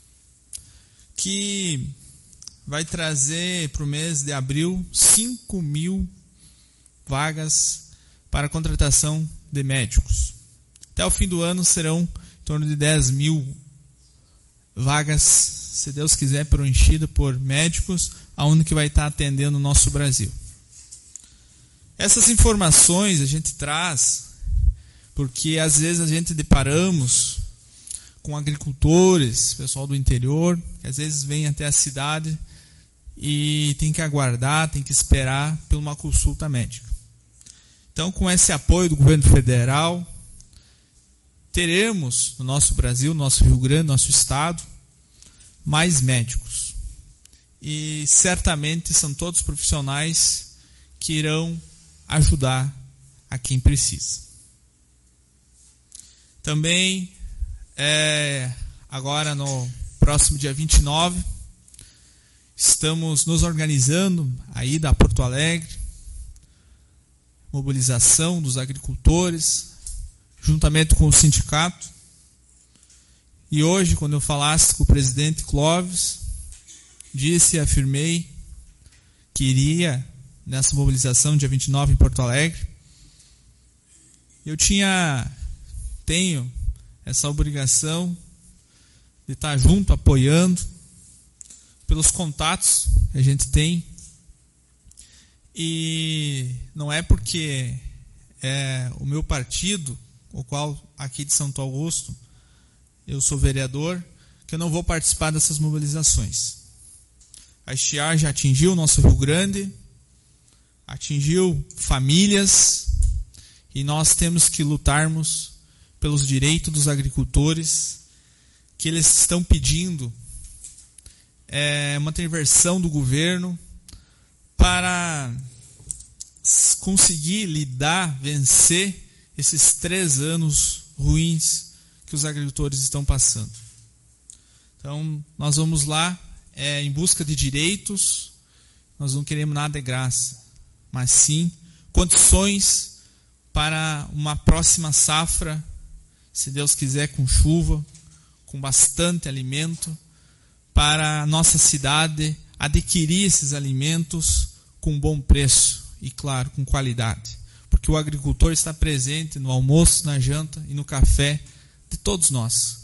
que vai trazer para o mês de abril 5.000 vagas para a contratação de médicos. Até o fim do ano serão em torno de 10.000 vagas, se Deus quiser, preenchidas por médicos, aonde que vai estar atendendo o nosso Brasil. Essas informações a gente traz porque às vezes a gente deparamos com agricultores, pessoal do interior, que às vezes vem até a cidade e tem que aguardar, tem que esperar por uma consulta médica. Então, com esse apoio do governo federal, teremos no nosso Brasil, no nosso Rio Grande, no nosso estado, mais médicos. E certamente são todos profissionais que irão ajudar a quem precisa. Também, agora no próximo dia 29, estamos nos organizando aí da Porto Alegre, mobilização dos agricultores, juntamente com o sindicato. E hoje, quando eu falasse com o presidente Clóvis, disse e afirmei que iria nessa mobilização dia 29 em Porto Alegre. Eu tenho essa obrigação de estar junto, apoiando, pelos contatos que a gente tem. E não é porque é o meu partido, o qual aqui de Santo Augusto, eu sou vereador, que eu não vou participar dessas mobilizações. A estiagem já atingiu o nosso Rio Grande, atingiu famílias, e nós temos que lutarmos pelos direitos dos agricultores, que eles estão pedindo uma intervenção do governo para conseguir lidar, vencer esses 3 anos ruins que os agricultores estão passando. Então, nós vamos lá em busca de direitos, nós não queremos nada de graça, mas sim condições para uma próxima safra, se Deus quiser, com chuva, com bastante alimento, para a nossa cidade adquirir esses alimentos com bom preço e, claro, com qualidade. Porque o agricultor está presente no almoço, na janta e no café de todos nós.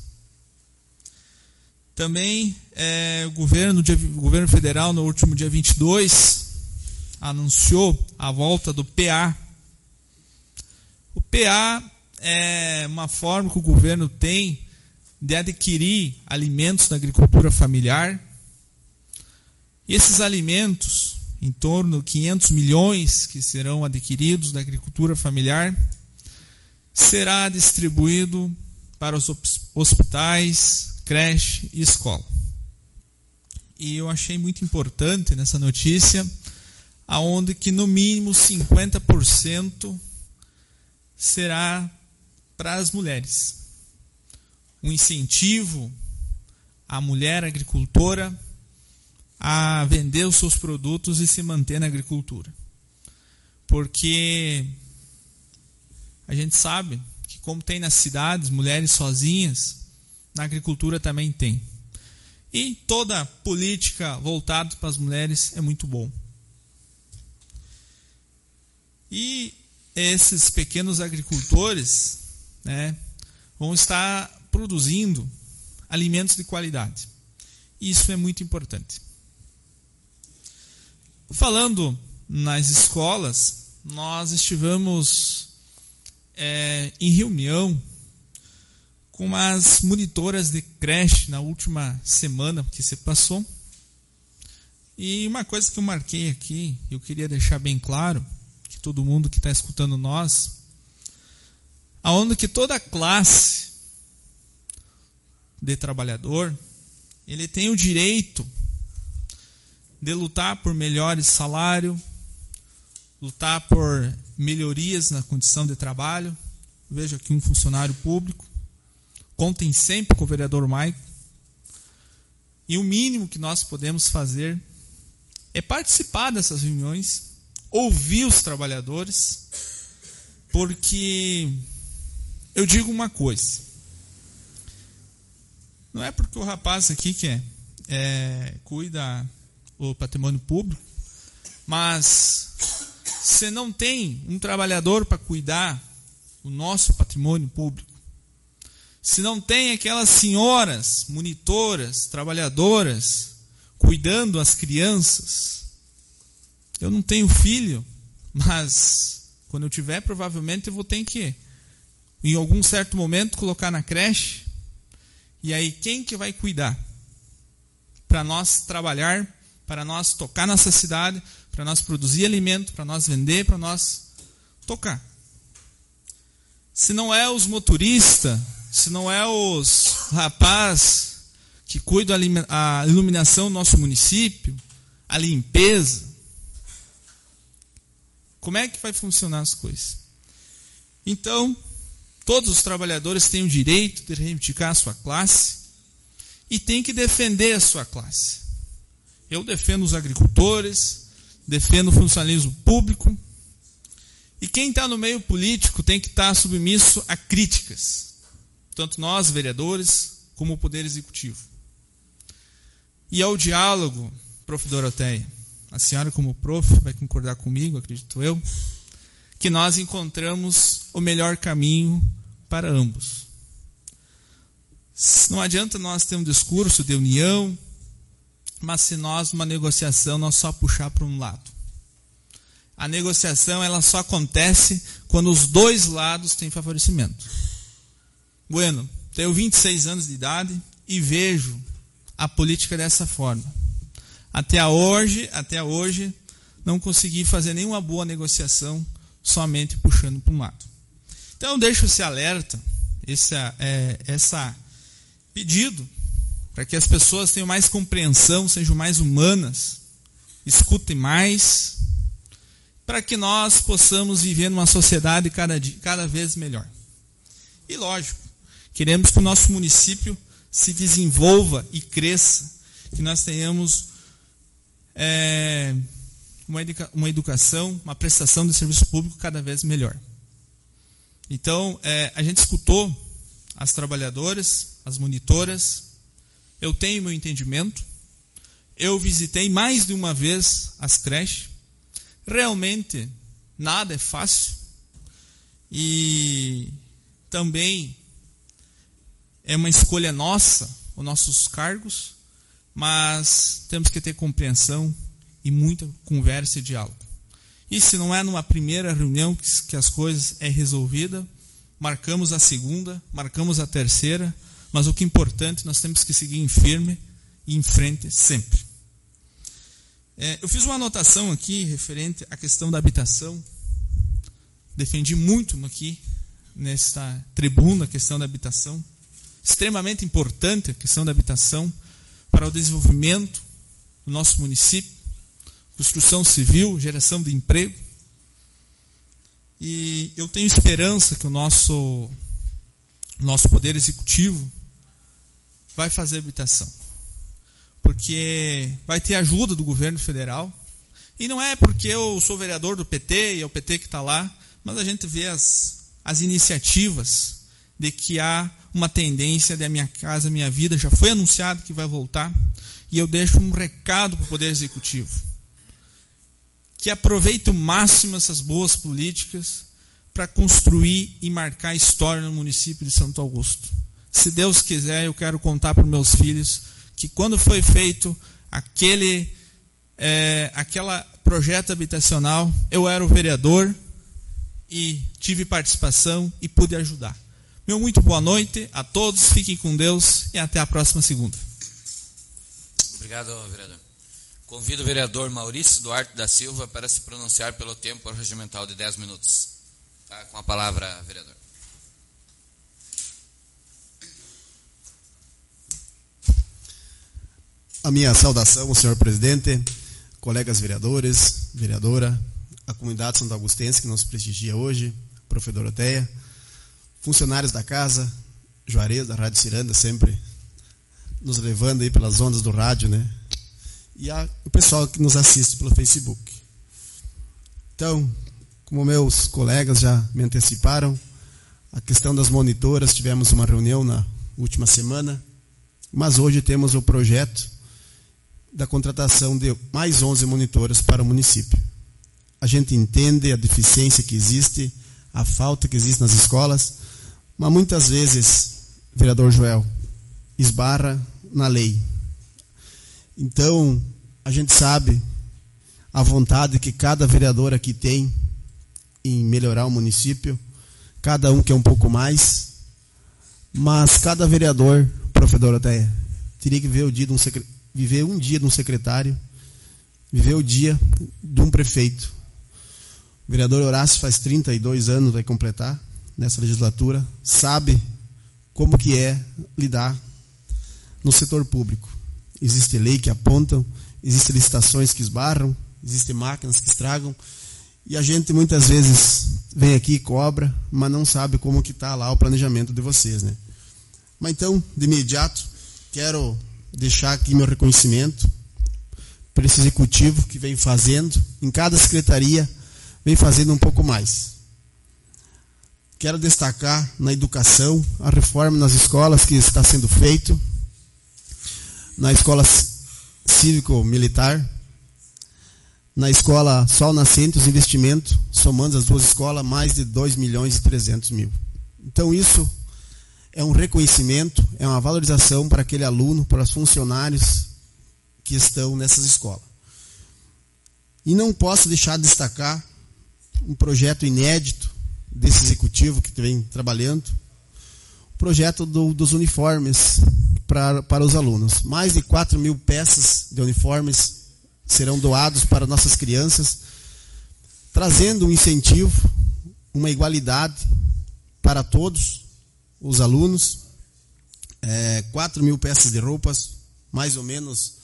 Também o governo federal, no último dia 22, anunciou a volta do PA. O PA é uma forma que o governo tem de adquirir alimentos da agricultura familiar. E esses alimentos, em torno de 500 milhões que serão adquiridos da agricultura familiar, será distribuído para os hospitais, creche e escola. E eu achei muito importante nessa notícia, aonde que no mínimo 50% será para as mulheres. Um incentivo à mulher agricultora a vender os seus produtos e se manter na agricultura. Porque a gente sabe que, como tem nas cidades mulheres sozinhas, na agricultura também tem. E toda política voltada para as mulheres é muito bom. E esses pequenos agricultores, né, vão estar produzindo alimentos de qualidade. Isso é muito importante. Falando nas escolas, nós estivemos em reunião com as monitoras de creche na última semana que se passou. E uma coisa que eu marquei aqui, eu queria deixar bem claro, que todo mundo que está escutando nós, aonde que toda classe de trabalhador, ele tem o direito de lutar por melhores salários, lutar por melhorias na condição de trabalho. Vejo aqui um funcionário público. Contem sempre com o vereador Maico. E o mínimo que nós podemos fazer é participar dessas reuniões, ouvir os trabalhadores, porque eu digo uma coisa. Não é porque o rapaz aqui que cuida o patrimônio público, mas se não tem um trabalhador para cuidar o nosso patrimônio público, se não tem aquelas senhoras monitoras, trabalhadoras, cuidando as crianças, eu não tenho filho, mas quando eu tiver, provavelmente eu vou ter que, em algum certo momento, colocar na creche. E aí, quem que vai cuidar? Para nós trabalhar, para nós tocar nossa cidade, para nós produzir alimento, para nós vender, para nós tocar. Se não é os motoristas, se não é os rapazes que cuidam a iluminação do nosso município, a limpeza, como é que vai funcionar as coisas? Então, todos os trabalhadores têm o direito de reivindicar a sua classe e têm que defender a sua classe. Eu defendo os agricultores, defendo o funcionalismo público, e quem está no meio político tem que estar submisso a críticas, tanto nós, vereadores, como o Poder Executivo. E ao diálogo, prof. Doroteia, a senhora como prof vai concordar comigo, acredito eu, que nós encontramos o melhor caminho para ambos. Não adianta nós ter um discurso de união, mas se nós, numa negociação, nós só puxar para um lado. A negociação ela só acontece quando os dois lados têm favorecimento. Bueno, tenho 26 anos de idade e vejo a política dessa forma. Até hoje, não consegui fazer nenhuma boa negociação somente puxando para um lado. Então eu deixo esse alerta, esse pedido, para que as pessoas tenham mais compreensão, sejam mais humanas, escutem mais, para que nós possamos viver numa sociedade cada vez melhor. E lógico, queremos que o nosso município se desenvolva e cresça, que nós tenhamos uma educação, uma prestação de serviço público cada vez melhor. Então, a gente escutou as trabalhadoras, as monitoras, eu tenho meu entendimento, eu visitei mais de uma vez as creches, realmente nada é fácil e também é uma escolha nossa, os nossos cargos, mas temos que ter compreensão e muita conversa e diálogo. E se não é numa primeira reunião que as coisas é resolvida, marcamos a segunda, marcamos a terceira, mas o que é importante, nós temos que seguir em firme e em frente sempre. Eu fiz uma anotação aqui referente à questão da habitação. Defendi muito aqui, nesta tribuna, a questão da habitação. Extremamente importante a questão da habitação para o desenvolvimento do nosso município, construção civil, geração de emprego. E eu tenho esperança que o nosso Poder Executivo vai fazer habitação. Porque vai ter ajuda do governo federal. E não é porque eu sou vereador do PT e é o PT que está lá, mas a gente vê as iniciativas de que há uma tendência de a Minha Casa Minha Vida, já foi anunciado que vai voltar, e eu deixo um recado para o Poder Executivo, que aproveite o máximo essas boas políticas para construir e marcar história no município de Santo Augusto. Se Deus quiser, eu quero contar para os meus filhos que quando foi feito aquele projeto habitacional, eu era o vereador e tive participação e pude ajudar. Meu muito boa noite a todos, fiquem com Deus e até a próxima segunda. Obrigado, vereador. Convido o vereador Maurício Duarte da Silva para se pronunciar pelo tempo regimental de 10 minutos. Tá com a palavra, vereador. A minha saudação ao senhor presidente, colegas vereadores, vereadora, a comunidade santo-augustense que nos prestigia hoje, prof. Doroteia, funcionários da casa, Juarez, da Rádio Ciranda, sempre nos levando aí pelas ondas do rádio, né? E o pessoal que nos assiste pelo Facebook. Então, como meus colegas já me anteciparam, a questão das monitoras, tivemos uma reunião na última semana, mas hoje temos o projeto da contratação de mais 11 monitoras para o município. A gente entende a deficiência que existe, a falta que existe nas escolas, mas muitas vezes, vereador Joel, esbarra na lei. Então, a gente sabe a vontade que cada vereador aqui tem em melhorar o município, cada um quer um pouco mais, mas cada vereador, prof. Doroteia, teria que viver um dia de um secretário, viver o dia de um prefeito. O vereador Horácio faz 32 anos, vai completar nessa legislatura, sabe como que é lidar no setor público. Existe lei que apontam, existem licitações que esbarram, existem máquinas que estragam, e a gente muitas vezes vem aqui e cobra, mas não sabe como que está lá o planejamento de vocês, né? Mas então, de imediato, quero deixar aqui meu reconhecimento para esse executivo que vem fazendo, em cada secretaria, vem fazendo um pouco mais. Quero destacar na educação, a reforma nas escolas que está sendo feito, na escola cívico-militar, na escola Sol Nascente, os investimentos, somando as duas escolas, mais de 2.300.000. Então isso é um reconhecimento, é uma valorização para aquele aluno, para os funcionários que estão nessas escolas. E não posso deixar de destacar um projeto inédito desse executivo que vem trabalhando, o projeto dos uniformes para os alunos. Mais de 4.000 peças de uniformes serão doados para nossas crianças, trazendo um incentivo, uma igualdade para todos os alunos. 4.000 peças de roupas, mais ou menos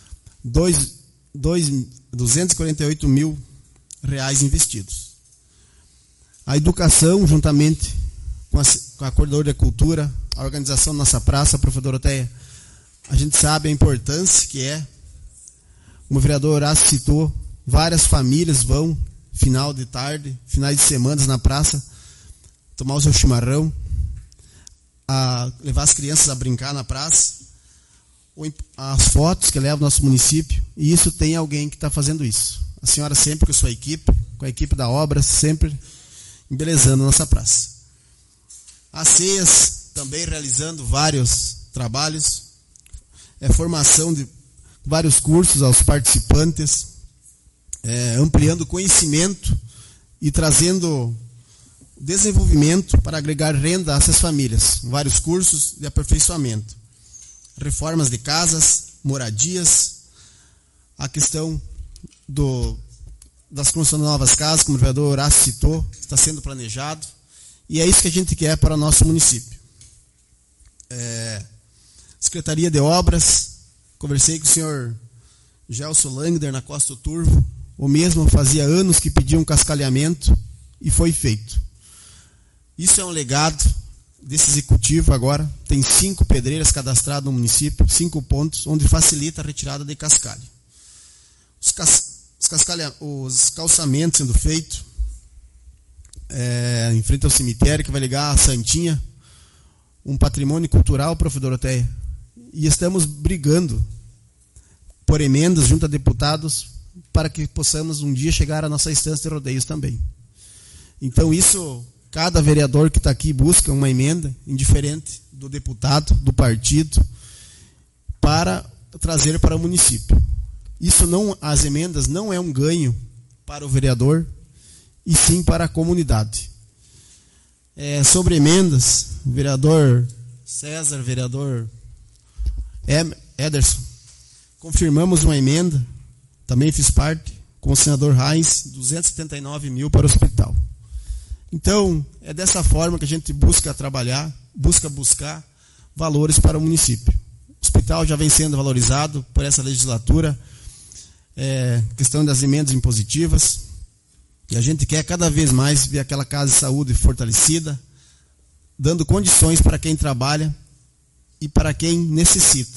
248 mil reais investidos. A educação, juntamente com a Coordenadoria da Cultura, a organização da nossa praça, a prof. Doroteia, a gente sabe a importância que é, como o vereador Horácio citou, várias famílias vão, final de tarde, finais de semana na praça, tomar o seu chimarrão, a levar as crianças a brincar na praça, as fotos que levam ao nosso município, e isso tem alguém que está fazendo isso. A senhora sempre com a sua equipe, com a equipe da obra, sempre embelezando a nossa praça. As ceias também realizando vários trabalhos, formação de vários cursos aos participantes, ampliando conhecimento e trazendo desenvolvimento para agregar renda a essas famílias. Vários cursos de aperfeiçoamento, reformas de casas, moradias, a questão das construções de novas casas, como o vereador Horácio citou, está sendo planejado, e é isso que a gente quer para o nosso município. Secretaria de Obras, conversei com o senhor Gelson Langder na Costa do Turvo, o mesmo fazia anos que pedia um cascalhamento e foi feito. Isso é um legado desse executivo agora, tem 5 pedreiras cadastradas no município, 5 pontos, onde facilita a retirada de cascalho. Os calçamentos sendo feitos, em frente ao cemitério, que vai ligar a Santinha, um patrimônio cultural, prof. Doroteia. E estamos brigando por emendas junto a deputados para que possamos um dia chegar à nossa instância de rodeios também. Então isso, cada vereador que está aqui busca uma emenda, indiferente do deputado, do partido, para trazer para o município. Isso não, as emendas não é um ganho para o vereador, e sim para a comunidade. Sobre emendas, vereador César, vereador Ederson, confirmamos uma emenda, também fiz parte, com o senador Reis, 279 mil para o hospital. Então, é dessa forma que a gente busca trabalhar, buscar valores para o município. O hospital já vem sendo valorizado por essa legislatura, questão das emendas impositivas, e a gente quer cada vez mais ver aquela casa de saúde fortalecida, dando condições para quem trabalha e para quem necessita.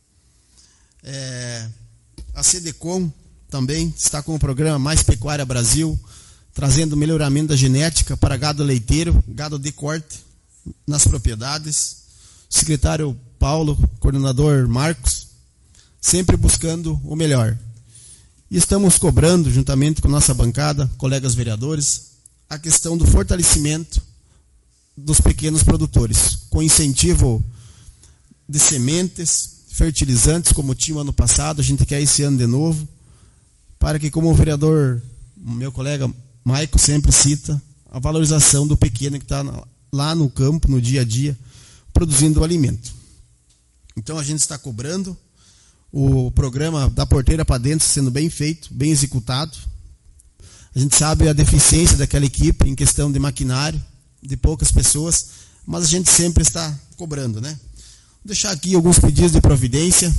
A CDCOM também está com o programa Mais Pecuária Brasil, trazendo melhoramento da genética para gado leiteiro, gado de corte nas propriedades. O secretário Paulo, coordenador Marcos, sempre buscando o melhor. E estamos cobrando, juntamente com nossa bancada, colegas vereadores, a questão do fortalecimento dos pequenos produtores, com incentivo de sementes, fertilizantes, como tinha ano passado, a gente quer esse ano de novo, para que, como o vereador, meu colega Maico sempre cita, a valorização do pequeno que está lá no campo, no dia a dia, produzindo o alimento. Então a gente está cobrando o programa da porteira para dentro sendo bem feito, bem executado. A gente sabe a deficiência daquela equipe em questão de maquinário, de poucas pessoas, mas a gente sempre está cobrando, né? Vou deixar aqui alguns pedidos de providência.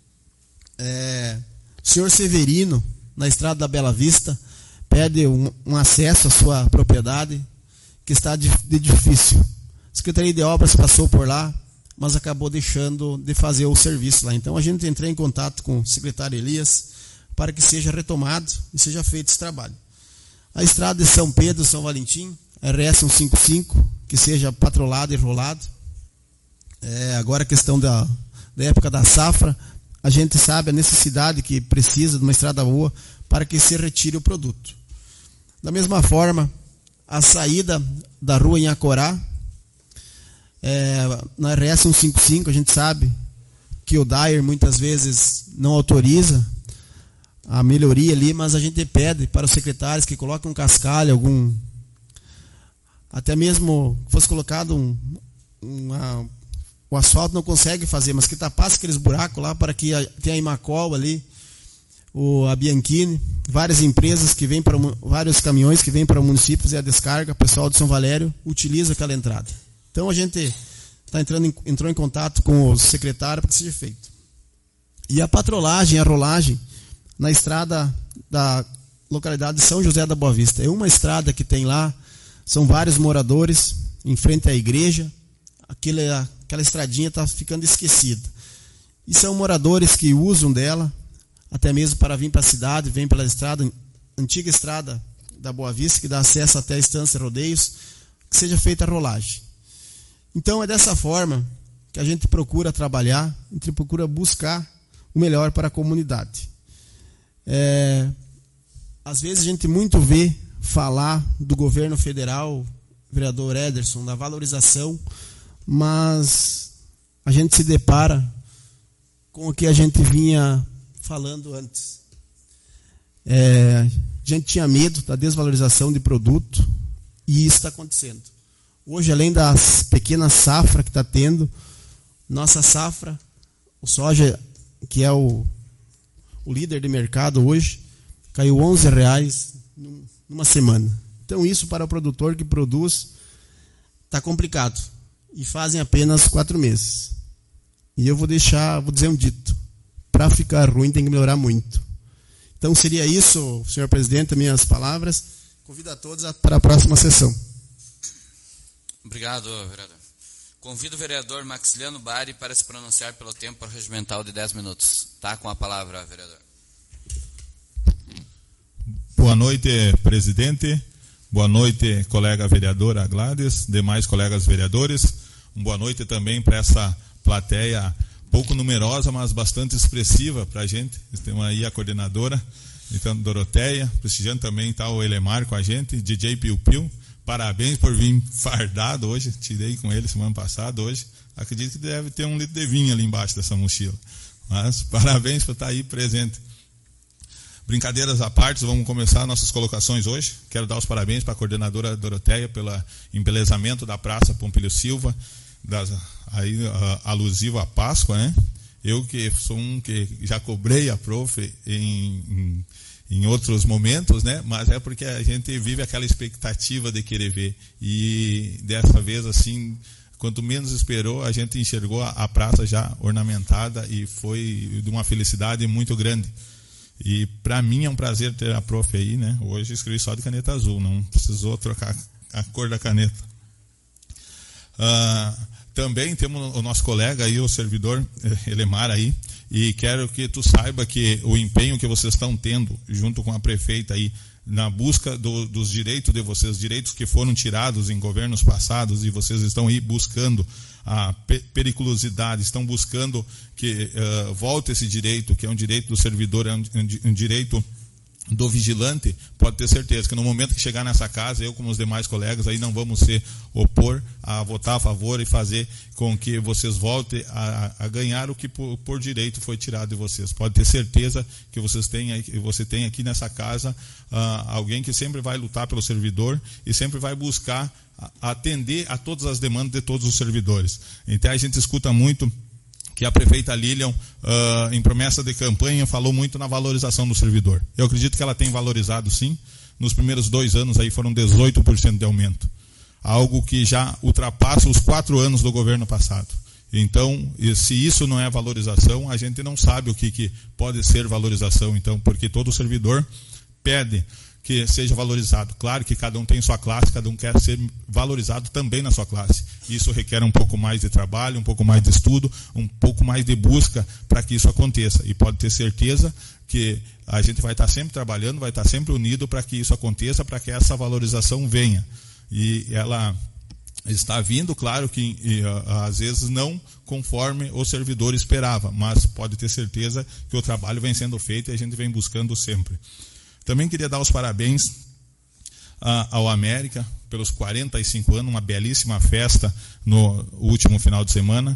O senhor Severino, na estrada da Bela Vista, pede um acesso à sua propriedade, que está de difícil. A Secretaria de Obras passou por lá, mas acabou deixando de fazer o serviço lá. Então a gente entrou em contato com o secretário Elias para que seja retomado e seja feito esse trabalho. A estrada de São Pedro, São Valentim, RS 155, que seja patrolado e rolado. Agora a questão da época da safra, a gente sabe a necessidade que precisa de uma estrada boa para que se retire o produto. Da mesma forma, a saída da rua em Acorá, na RS 155, a gente sabe que o DAER muitas vezes não autoriza a melhoria ali, mas a gente pede para os secretários que coloquem um cascalho, até mesmo fosse colocado o asfalto não consegue fazer, mas que tapasse aqueles buracos lá para que tenha a Imacol ali, a Bianchini, várias empresas que vêm para vários caminhões que vêm para o município fazer a descarga, o pessoal de São Valério utiliza aquela entrada. Então a gente entrou em contato com o secretário para que seja feito. E a patrolagem, a rolagem na estrada da localidade de São José da Boa Vista. É uma estrada que tem lá, são vários moradores em frente à igreja, aquela estradinha está ficando esquecida. E são moradores que usam dela, até mesmo para vir para a cidade, vem pela estrada, antiga estrada da Boa Vista, que dá acesso até a Estância Rodeios, que seja feita a rolagem. Então é dessa forma que a gente procura trabalhar, a gente procura buscar o melhor para a comunidade. Às vezes a gente muito vê falar do governo federal, vereador Ederson, da valorização, mas a gente se depara com o que a gente vinha falando antes. A gente tinha medo da desvalorização de produto e isso está acontecendo. Hoje, além das pequenas safras que está tendo, nossa safra, o soja, que é o líder de mercado hoje, caiu R$11 numa semana. Então isso para o produtor que produz está complicado. E fazem apenas 4 meses. E eu vou dizer um dito. Para ficar ruim tem que melhorar muito. Então seria isso, senhor presidente, minhas palavras. Convido a todos para a próxima sessão. Obrigado, vereador. Convido o vereador Maxiliano Bari para se pronunciar pelo tempo regimental de 10 minutos. Tá com a palavra, vereador. Boa noite, presidente. Boa noite, colega vereadora Gladys, demais colegas vereadores. Boa noite também para essa plateia pouco numerosa, mas bastante expressiva para a gente. Temos aí a coordenadora, então, Doroteia, prestigiando também está o Elemar com a gente, DJ Piu Piu. Parabéns por vir fardado hoje, tirei com ele semana passada, hoje. Acredito que deve ter 1 litro de vinho ali embaixo dessa mochila. Mas parabéns por estar aí presente. Brincadeiras à parte, vamos começar nossas colocações hoje. Quero dar os parabéns para a coordenadora Doroteia pelo embelezamento da Praça Pompílio Silva, alusivo à Páscoa, né? Eu que sou que já cobrei a prof em outros momentos, né? Mas é porque a gente vive aquela expectativa de querer ver. E dessa vez, assim, quanto menos esperou, a gente enxergou a praça já ornamentada e foi de uma felicidade muito grande. E para mim é um prazer ter a prof aí, né? Hoje escrevi só de caneta azul, não precisou trocar a cor da caneta. Também temos o nosso colega aí, o servidor Elemar aí, e quero que tu saiba que o empenho que vocês estão tendo junto com a prefeita aí na busca dos direitos de vocês, direitos que foram tirados em governos passados, e vocês estão aí buscando a periculosidade, estão buscando que volte esse direito, que é um direito do servidor, é um direito do vigilante. Pode ter certeza que no momento que chegar nessa casa, eu como os demais colegas aí não vamos se opor a votar a favor e fazer com que vocês voltem a ganhar o que por direito foi tirado de vocês. Pode ter certeza que você tem aqui nessa casa alguém que sempre vai lutar pelo servidor e sempre vai buscar atender a todas as demandas de todos os servidores. Então a gente escuta muito que a prefeita Lilian, em promessa de campanha, falou muito na valorização do servidor. Eu acredito que ela tem valorizado, sim. Nos primeiros 2 anos aí foram 18% de aumento. Algo que já ultrapassa os 4 anos do governo passado. Então, se isso não é valorização, a gente não sabe o que pode ser valorização. Então, porque todo servidor pede que seja valorizado. Claro que cada um tem sua classe, cada um quer ser valorizado também na sua classe. Isso requer um pouco mais de trabalho, um pouco mais de estudo, um pouco mais de busca para que isso aconteça. E pode ter certeza que a gente vai estar sempre trabalhando, vai estar sempre unido para que isso aconteça, para que essa valorização venha. E ela está vindo, claro que às vezes não conforme o servidor esperava, mas pode ter certeza que o trabalho vem sendo feito e a gente vem buscando sempre. Também queria dar os parabéns ao América pelos 45 anos, uma belíssima festa no último final de semana.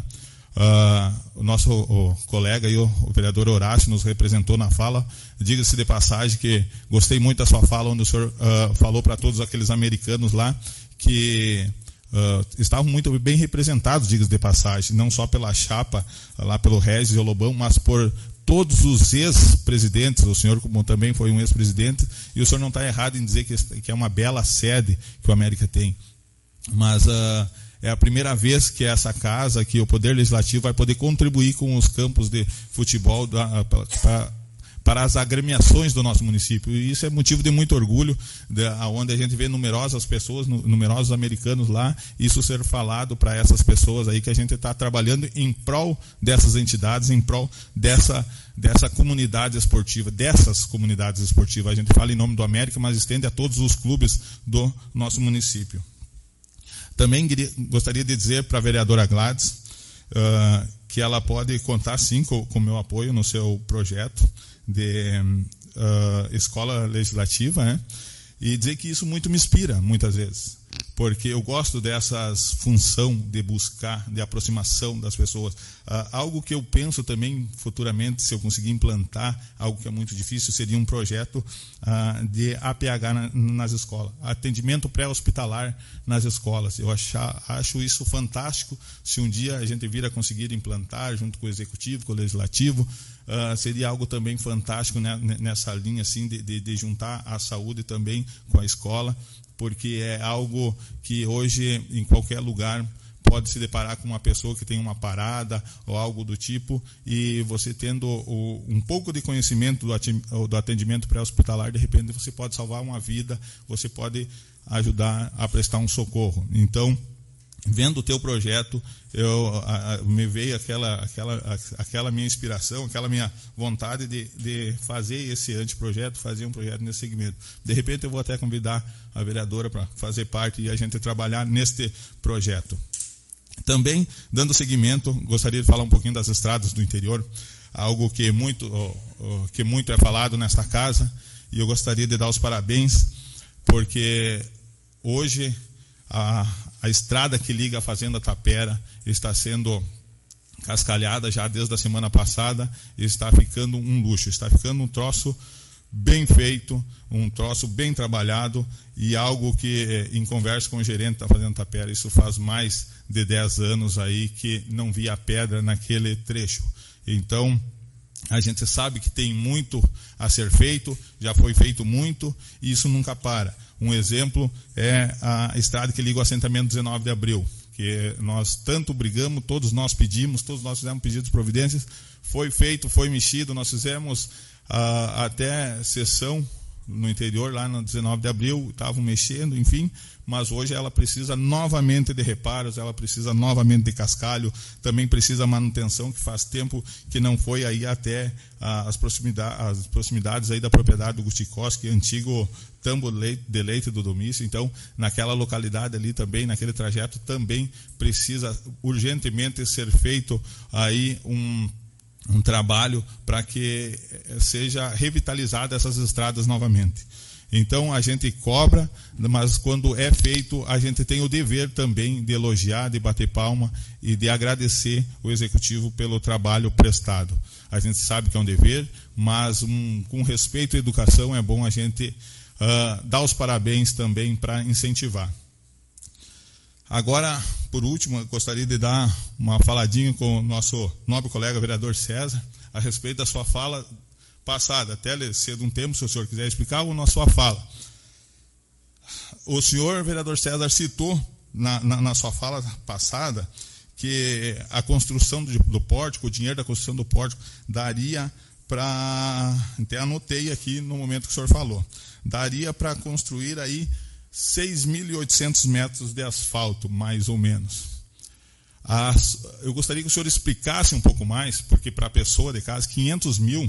O nosso colega e o vereador Horácio nos representou na fala. Diga-se de passagem que gostei muito da sua fala, onde o senhor falou para todos aqueles americanos lá que estavam muito bem representados, diga-se de passagem, não só pela chapa, lá pelo Regis e o Lobão, mas por todos os ex-presidentes. O senhor como também foi um ex-presidente, e o senhor não está errado em dizer que é uma bela sede que o América tem. Mas é a primeira vez que essa casa, que o Poder Legislativo vai poder contribuir com os campos de futebol para as agremiações do nosso município. E isso é motivo de muito orgulho, onde a gente vê numerosas pessoas, numerosos americanos lá, isso ser falado para essas pessoas aí, que a gente está trabalhando em prol dessas entidades, em prol dessa comunidade esportiva, dessas comunidades esportivas. A gente fala em nome do América, mas estende a todos os clubes do nosso município. Também gostaria de dizer para a vereadora Gladys que ela pode contar sim com o meu apoio no seu projeto de escola legislativa, né? E dizer que isso muito me inspira, muitas vezes, porque eu gosto dessas função de buscar, de aproximação das pessoas. Algo que eu penso também futuramente, se eu conseguir implantar, algo que é muito difícil, seria um projeto de APH nas escolas, atendimento pré-hospitalar nas escolas. Eu acho isso fantástico. Se um dia a gente vir a conseguir implantar, junto com o executivo, com o legislativo, seria algo também fantástico, né, nessa linha assim, de juntar a saúde também com a escola, porque é algo que hoje, em qualquer lugar, pode se deparar com uma pessoa que tem uma parada ou algo do tipo, e você tendo um pouco de conhecimento do atendimento pré-hospitalar, de repente você pode salvar uma vida, você pode ajudar a prestar um socorro. Então, vendo o teu projeto, me veio aquela minha inspiração, aquela minha vontade de fazer esse anteprojeto, fazer um projeto nesse segmento. De repente eu vou até convidar a vereadora para fazer parte e a gente trabalhar neste projeto. Também, dando seguimento, gostaria de falar um pouquinho das estradas do interior, algo que muito é falado nesta casa, e eu gostaria de dar os parabéns, porque hoje a estrada que liga a Fazenda Tapera está sendo cascalhada já desde a semana passada, e está ficando um luxo, está ficando um troço bem feito, um troço bem trabalhado, e algo que, em conversa com o gerente da Fazenda Tapera, isso faz mais de 10 anos aí que não via pedra naquele trecho. Então, a gente sabe que tem muito a ser feito, já foi feito muito, e isso nunca para. Um exemplo é a estrada que liga o assentamento 19 de abril, que nós tanto brigamos, todos nós pedimos, todos nós fizemos pedidos de providências, foi feito, foi mexido, nós fizemos até sessão no interior, lá no 19 de abril, estavam mexendo, enfim, mas hoje ela precisa novamente de reparos, ela precisa novamente de cascalho, também precisa manutenção, que faz tempo que não foi aí até as proximidades aí da propriedade do Gustikoski, antigo tambo de leite do Domício. Então, naquela localidade ali também, naquele trajeto, também precisa urgentemente ser feito aí um trabalho para que seja revitalizada essas estradas novamente. Então, a gente cobra, mas quando é feito, a gente tem o dever também de elogiar, de bater palma e de agradecer o Executivo pelo trabalho prestado. A gente sabe que é um dever, mas com respeito à educação é bom a gente dar os parabéns também para incentivar. Agora, por último, eu gostaria de dar uma faladinha com o nosso nobre colega vereador César a respeito da sua fala passada. Até cedo um tempo, se o senhor quiser explicar, ou na sua fala. O senhor, vereador César, citou na sua fala passada que a construção do pórtico, o dinheiro da construção do pórtico, daria para... Até anotei aqui no momento que o senhor falou. Daria para construir aí 6.800 metros de asfalto, mais ou menos. Eu gostaria que o senhor explicasse um pouco mais, porque para a pessoa de casa, 500 mil...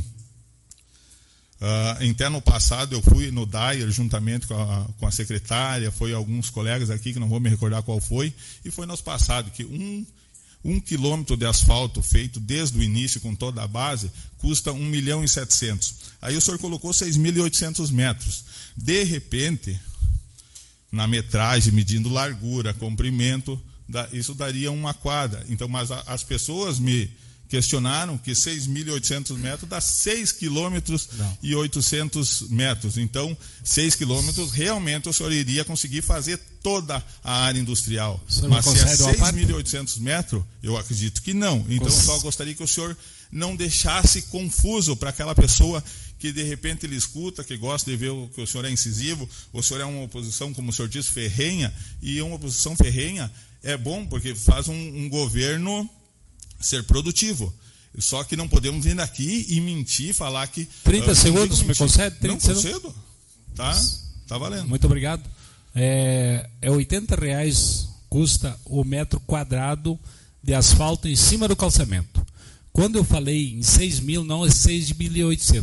até no passado eu fui no DAIR juntamente com a secretária, foi alguns colegas aqui que não vou me recordar qual foi, e foi no passado que um quilômetro de asfalto feito desde o início com toda a base custa 1.700.000. Aí o senhor colocou 6.800 metros. De repente, na metragem, medindo largura, comprimento, isso daria uma quadra. Então, mas as pessoas me questionaram que 6.800 metros dá 6 quilômetros e 800 metros. Então, 6 quilômetros, realmente o senhor iria conseguir fazer toda a área industrial. Mas se é 6.800 metros, eu acredito que não. Então, eu só gostaria que o senhor não deixasse confuso para aquela pessoa que de repente ele escuta, que gosta de ver que o senhor é incisivo, o senhor é uma oposição, como o senhor disse, ferrenha, e uma oposição ferrenha é bom porque faz um governo ser produtivo. Só que não podemos vir aqui e mentir, falar que... 30 segundos, me concede? 30 não, segundos? concedo. Tá valendo. Muito obrigado. É R$80 custa o metro quadrado de asfalto em cima do calçamento. Quando eu falei em 6 mil, não é 6.800,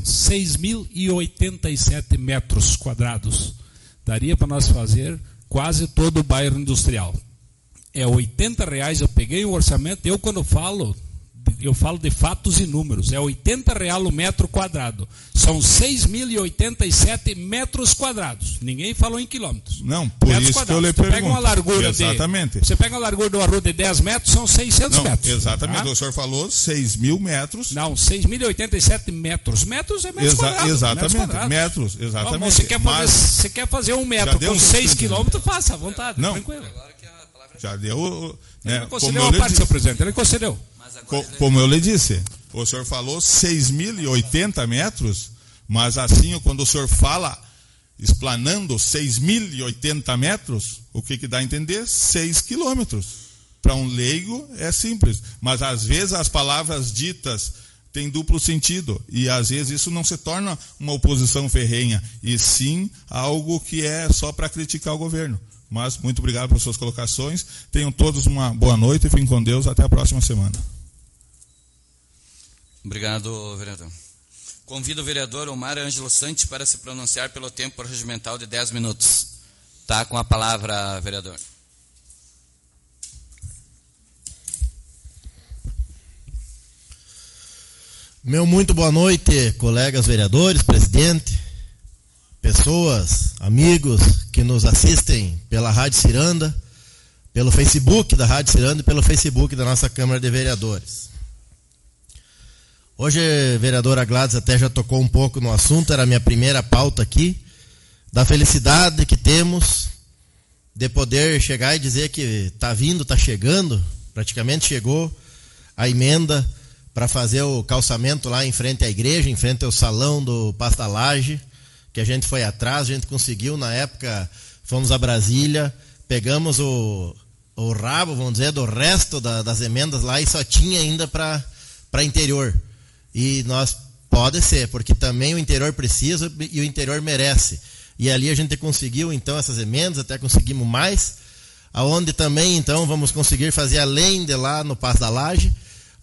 6.087 metros quadrados. Daria para nós fazer quase todo o bairro industrial. É R$80, eu peguei o orçamento, quando falo de fatos e números, é R$80 o metro quadrado. São 6.087 metros quadrados. Ninguém falou em quilômetros. Não, por metros isso quadrados. que eu lhe pergunto. pergunto. Pega uma largura exatamente. Você pega uma largura de uma rua de 10 metros, são 600 metros. Exatamente, o senhor falou 6.000 metros. Não, 6.087 metros. Metros é metros quadrados. Exatamente, metros, exatamente. Bom, você quer fazer um metro com 6 quilômetros, faça, à vontade, não, tranquilo. Já deu... Né, ele concedeu uma parte, seu presidente, ele concedeu. Como eu lhe disse, o senhor falou 6.080 metros, mas assim, quando o senhor fala, explanando 6.080 metros, o que dá a entender? 6 quilômetros. Para um leigo é simples, mas às vezes as palavras ditas têm duplo sentido, e às vezes isso não se torna uma oposição ferrenha, e sim algo que é só para criticar o governo. Mas muito obrigado pelas suas colocações, tenham todos uma boa noite e fiquem com Deus, até a próxima semana. Obrigado, vereador. Convido o vereador Omar Ângelo Santos para se pronunciar pelo tempo regimental de 10 minutos. Está com a palavra, vereador. Meu muito boa noite, colegas vereadores, presidente, pessoas, amigos que nos assistem pela Rádio Ciranda, pelo Facebook da Rádio Ciranda e pelo Facebook da nossa Câmara de Vereadores. Hoje a vereadora Gladys até já tocou um pouco no assunto, era a minha primeira pauta aqui, da felicidade que temos de poder chegar e dizer que está vindo, está chegando, praticamente chegou a emenda para fazer o calçamento lá em frente à igreja, em frente ao salão do Pastalage, que a gente foi atrás, a gente conseguiu, na época fomos a Brasília, pegamos o rabo, vamos dizer, do resto das emendas lá e só tinha ainda para interior. E nós, pode ser, porque também o interior precisa e o interior merece. E ali a gente conseguiu, então, essas emendas, até conseguimos mais, aonde também, então, vamos conseguir fazer além de lá no Passo da Laje,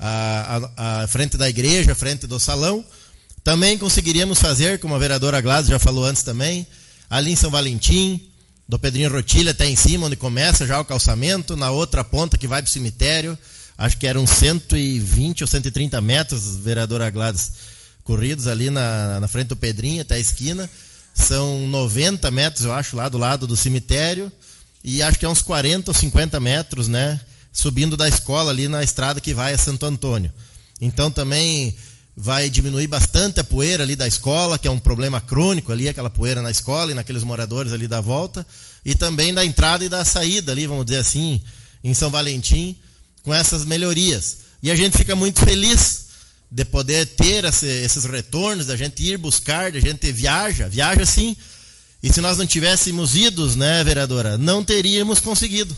a frente da igreja, a frente do salão. Também conseguiríamos fazer, como a vereadora Gladys já falou antes também, ali em São Valentim, do Pedrinho Rotilha até em cima, onde começa já o calçamento, na outra ponta que vai para o cemitério, acho que eram 120 ou 130 metros, vereadora Gladys, corridos ali na frente do Pedrinho, até a esquina. São 90 metros, eu acho, lá do lado do cemitério. E acho que é uns 40 ou 50 metros, né? Subindo da escola ali na estrada que vai a Santo Antônio. Então também vai diminuir bastante a poeira ali da escola, que é um problema crônico ali, aquela poeira na escola e naqueles moradores ali da volta. E também da entrada e da saída ali, vamos dizer assim, em São Valentim, com essas melhorias. E a gente fica muito feliz de poder ter esses retornos, da gente ir buscar, da gente viaja sim. E se nós não tivéssemos ido, né, vereadora, não teríamos conseguido.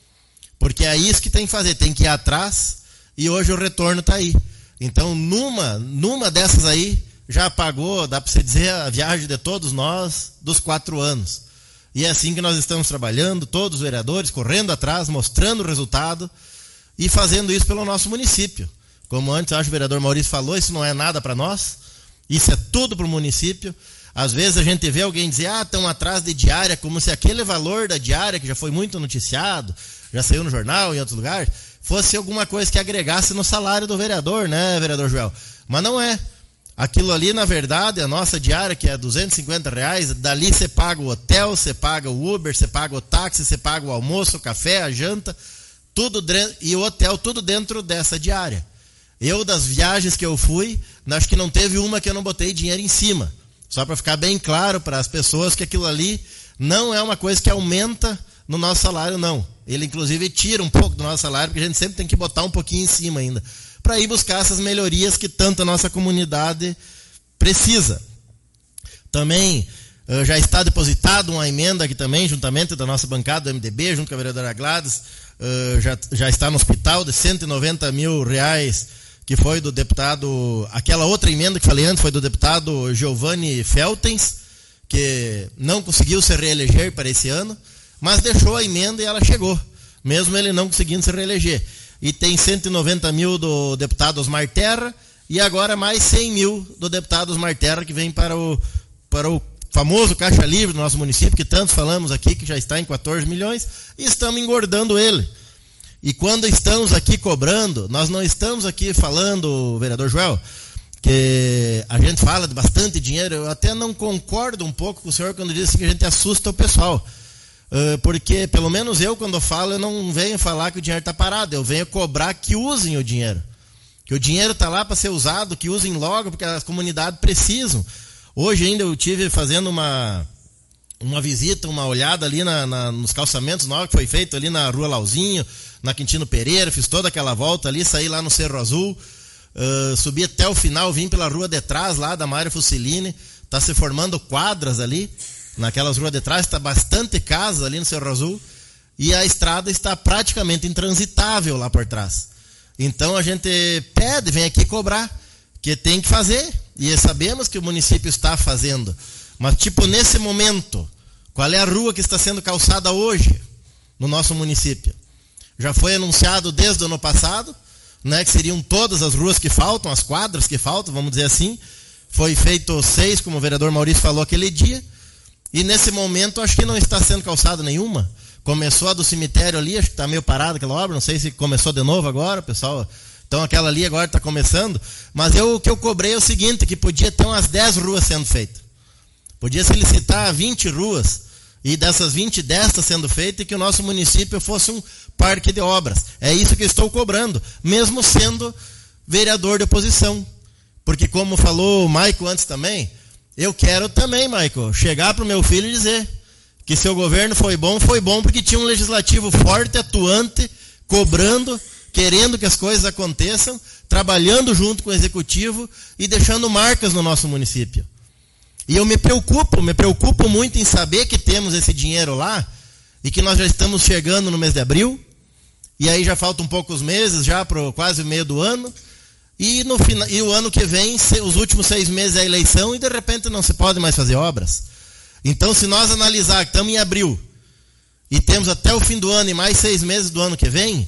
Porque é isso que tem que fazer, tem que ir atrás, e hoje o retorno está aí. Então, numa dessas aí, já pagou, dá para você dizer, a viagem de todos nós dos 4 anos. E é assim que nós estamos trabalhando, todos os vereadores, correndo atrás, mostrando o resultado, e fazendo isso pelo nosso município. Como antes, acho que o vereador Maurício falou, isso não é nada para nós, isso é tudo para o município. Às vezes a gente vê alguém dizer, estão atrás de diária, como se aquele valor da diária, que já foi muito noticiado, já saiu no jornal, em outros lugares, fosse alguma coisa que agregasse no salário do vereador, né, vereador Joel? Mas não é. Aquilo ali, na verdade, a nossa diária, que é R$250, dali você paga o hotel, você paga o Uber, você paga o táxi, você paga o almoço, o café, a janta, tudo e o hotel, tudo dentro dessa diária. Eu, das viagens que eu fui, acho que não teve uma que eu não botei dinheiro em cima. Só para ficar bem claro para as pessoas que aquilo ali não é uma coisa que aumenta no nosso salário, não. Ele, inclusive, tira um pouco do nosso salário, porque a gente sempre tem que botar um pouquinho em cima ainda, para ir buscar essas melhorias que tanto a nossa comunidade precisa. Também já está depositado uma emenda aqui também, juntamente da nossa bancada do MDB, junto com a vereadora Gladys, já está no hospital de R$190 mil que foi do deputado, aquela outra emenda que falei antes foi do deputado Giovanni Feltens, que não conseguiu se reeleger para esse ano, mas deixou a emenda e ela chegou, mesmo ele não conseguindo se reeleger. E tem 190 mil do deputado Osmar Terra, e agora mais 100 mil do deputado Osmar Terra, que vem para o famoso Caixa Livre do nosso município, que tantos falamos aqui, que já está em 14 milhões, e estamos engordando ele. E quando estamos aqui cobrando, nós não estamos aqui falando, vereador Joel, que a gente fala de bastante dinheiro. Eu até não concordo um pouco com o senhor quando diz que a gente assusta o pessoal. Porque, pelo menos eu, quando falo, eu não venho falar que o dinheiro está parado, eu venho cobrar que usem o dinheiro. Que o dinheiro está lá para ser usado, que usem logo, porque as comunidades precisam. Hoje ainda eu tive fazendo uma visita, uma olhada ali nos calçamentos novos que foi feito ali na Rua Lauzinho, na Quintino Pereira, fiz toda aquela volta ali, saí lá no Cerro Azul, subi até o final, vim pela rua de trás lá da Mário Fusilini, está se formando quadras ali, naquelas ruas de trás, está bastante casa ali no Cerro Azul, e a estrada está praticamente intransitável lá por trás. Então a gente pede, vem aqui cobrar, que tem que fazer, e sabemos que o município está fazendo. Mas, tipo, nesse momento, qual é a rua que está sendo calçada hoje no nosso município? Já foi anunciado desde o ano passado, né, que seriam todas as ruas que faltam, as quadras que faltam, vamos dizer assim. Foi feito 6, como o vereador Maurício falou aquele dia, e nesse momento acho que não está sendo calçada nenhuma. Começou a do cemitério ali, acho que está meio parada aquela obra, não sei se começou de novo agora, pessoal. Então aquela ali agora está começando, mas o que eu cobrei é o seguinte, que podia ter umas 10 ruas sendo feitas. Podia se licitar 20 ruas, e dessas 20, 10 está sendo feitas, e que o nosso município fosse um parque de obras. É isso que eu estou cobrando, mesmo sendo vereador de oposição. Porque como falou o Maico antes também, eu quero também, Maico, chegar para o meu filho e dizer que seu governo foi bom porque tinha um legislativo forte, atuante, cobrando, querendo que as coisas aconteçam, trabalhando junto com o executivo e deixando marcas no nosso município. E eu me preocupo muito em saber que temos esse dinheiro lá e que nós já estamos chegando no mês de abril, e aí já faltam poucos meses, já para quase o meio do ano, e o ano que vem, os últimos 6 meses é a eleição, e de repente não se pode mais fazer obras. Então, se nós analisar que estamos em abril, e temos até o fim do ano e mais 6 meses do ano que vem,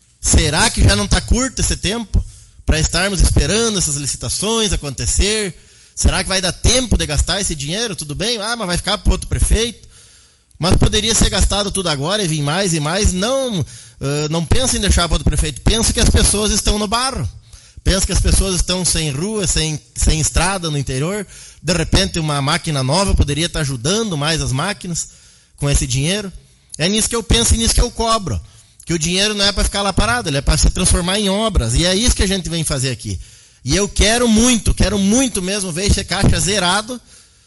será que já não está curto esse tempo para estarmos esperando essas licitações acontecer? Será que vai dar tempo de gastar esse dinheiro? Tudo bem? Mas vai ficar para outro prefeito. Mas poderia ser gastado tudo agora e vir mais e mais. Não pensa em deixar para outro prefeito. Pensa que as pessoas estão no barro. Pensa que as pessoas estão sem rua, sem estrada no interior. De repente uma máquina nova poderia estar ajudando mais as máquinas com esse dinheiro. É nisso que eu penso e nisso que eu cobro. Que o dinheiro não é para ficar lá parado, ele é para se transformar em obras. E é isso que a gente vem fazer aqui. E eu quero muito mesmo ver esse caixa zerado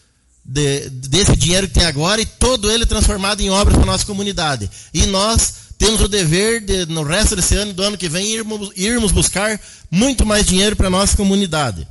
desse dinheiro que tem agora e todo ele transformado em obras para a nossa comunidade. E nós temos o dever de, no resto desse ano e do ano que vem, irmos buscar muito mais dinheiro para a nossa comunidade.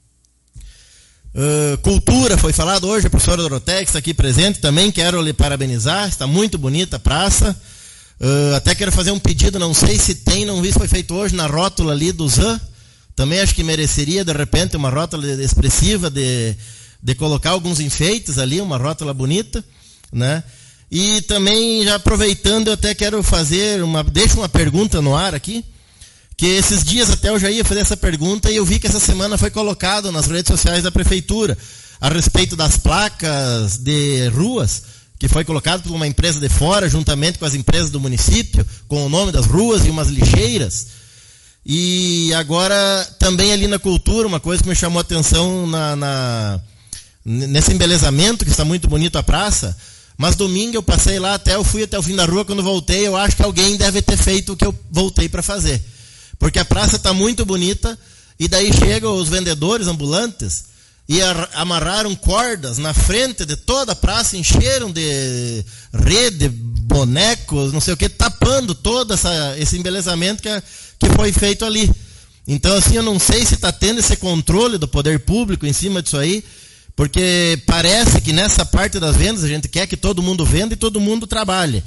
Cultura, foi falado hoje, a professora Doroteia, que está aqui presente, também quero lhe parabenizar, está muito bonita a praça. Até quero fazer um pedido, não sei se tem, não vi se foi feito hoje, na rótula ali do ZAN. Também acho que mereceria, de repente, uma rótula expressiva de colocar alguns enfeites ali, uma rótula bonita, né? E também, já aproveitando, eu até quero deixo uma pergunta no ar aqui, que esses dias até eu já ia fazer essa pergunta e eu vi que essa semana foi colocado nas redes sociais da prefeitura a respeito das placas de ruas, que foi colocado por uma empresa de fora, juntamente com as empresas do município, com o nome das ruas e umas lixeiras. E agora, também ali na cultura, uma coisa que me chamou a atenção nesse embelezamento, que está muito bonito a praça, mas domingo eu passei lá, fui até o fim da rua, quando voltei, eu acho que alguém deve ter feito o que eu voltei para fazer. Porque a praça está muito bonita, e daí chegam os vendedores ambulantes, e amarraram cordas na frente de toda a praça, encheram de rede, bonecos, não sei o que, tapando todo esse embelezamento que foi feito ali. Então, assim, eu não sei se está tendo esse controle do poder público em cima disso aí, porque parece que nessa parte das vendas a gente quer que todo mundo venda e todo mundo trabalhe.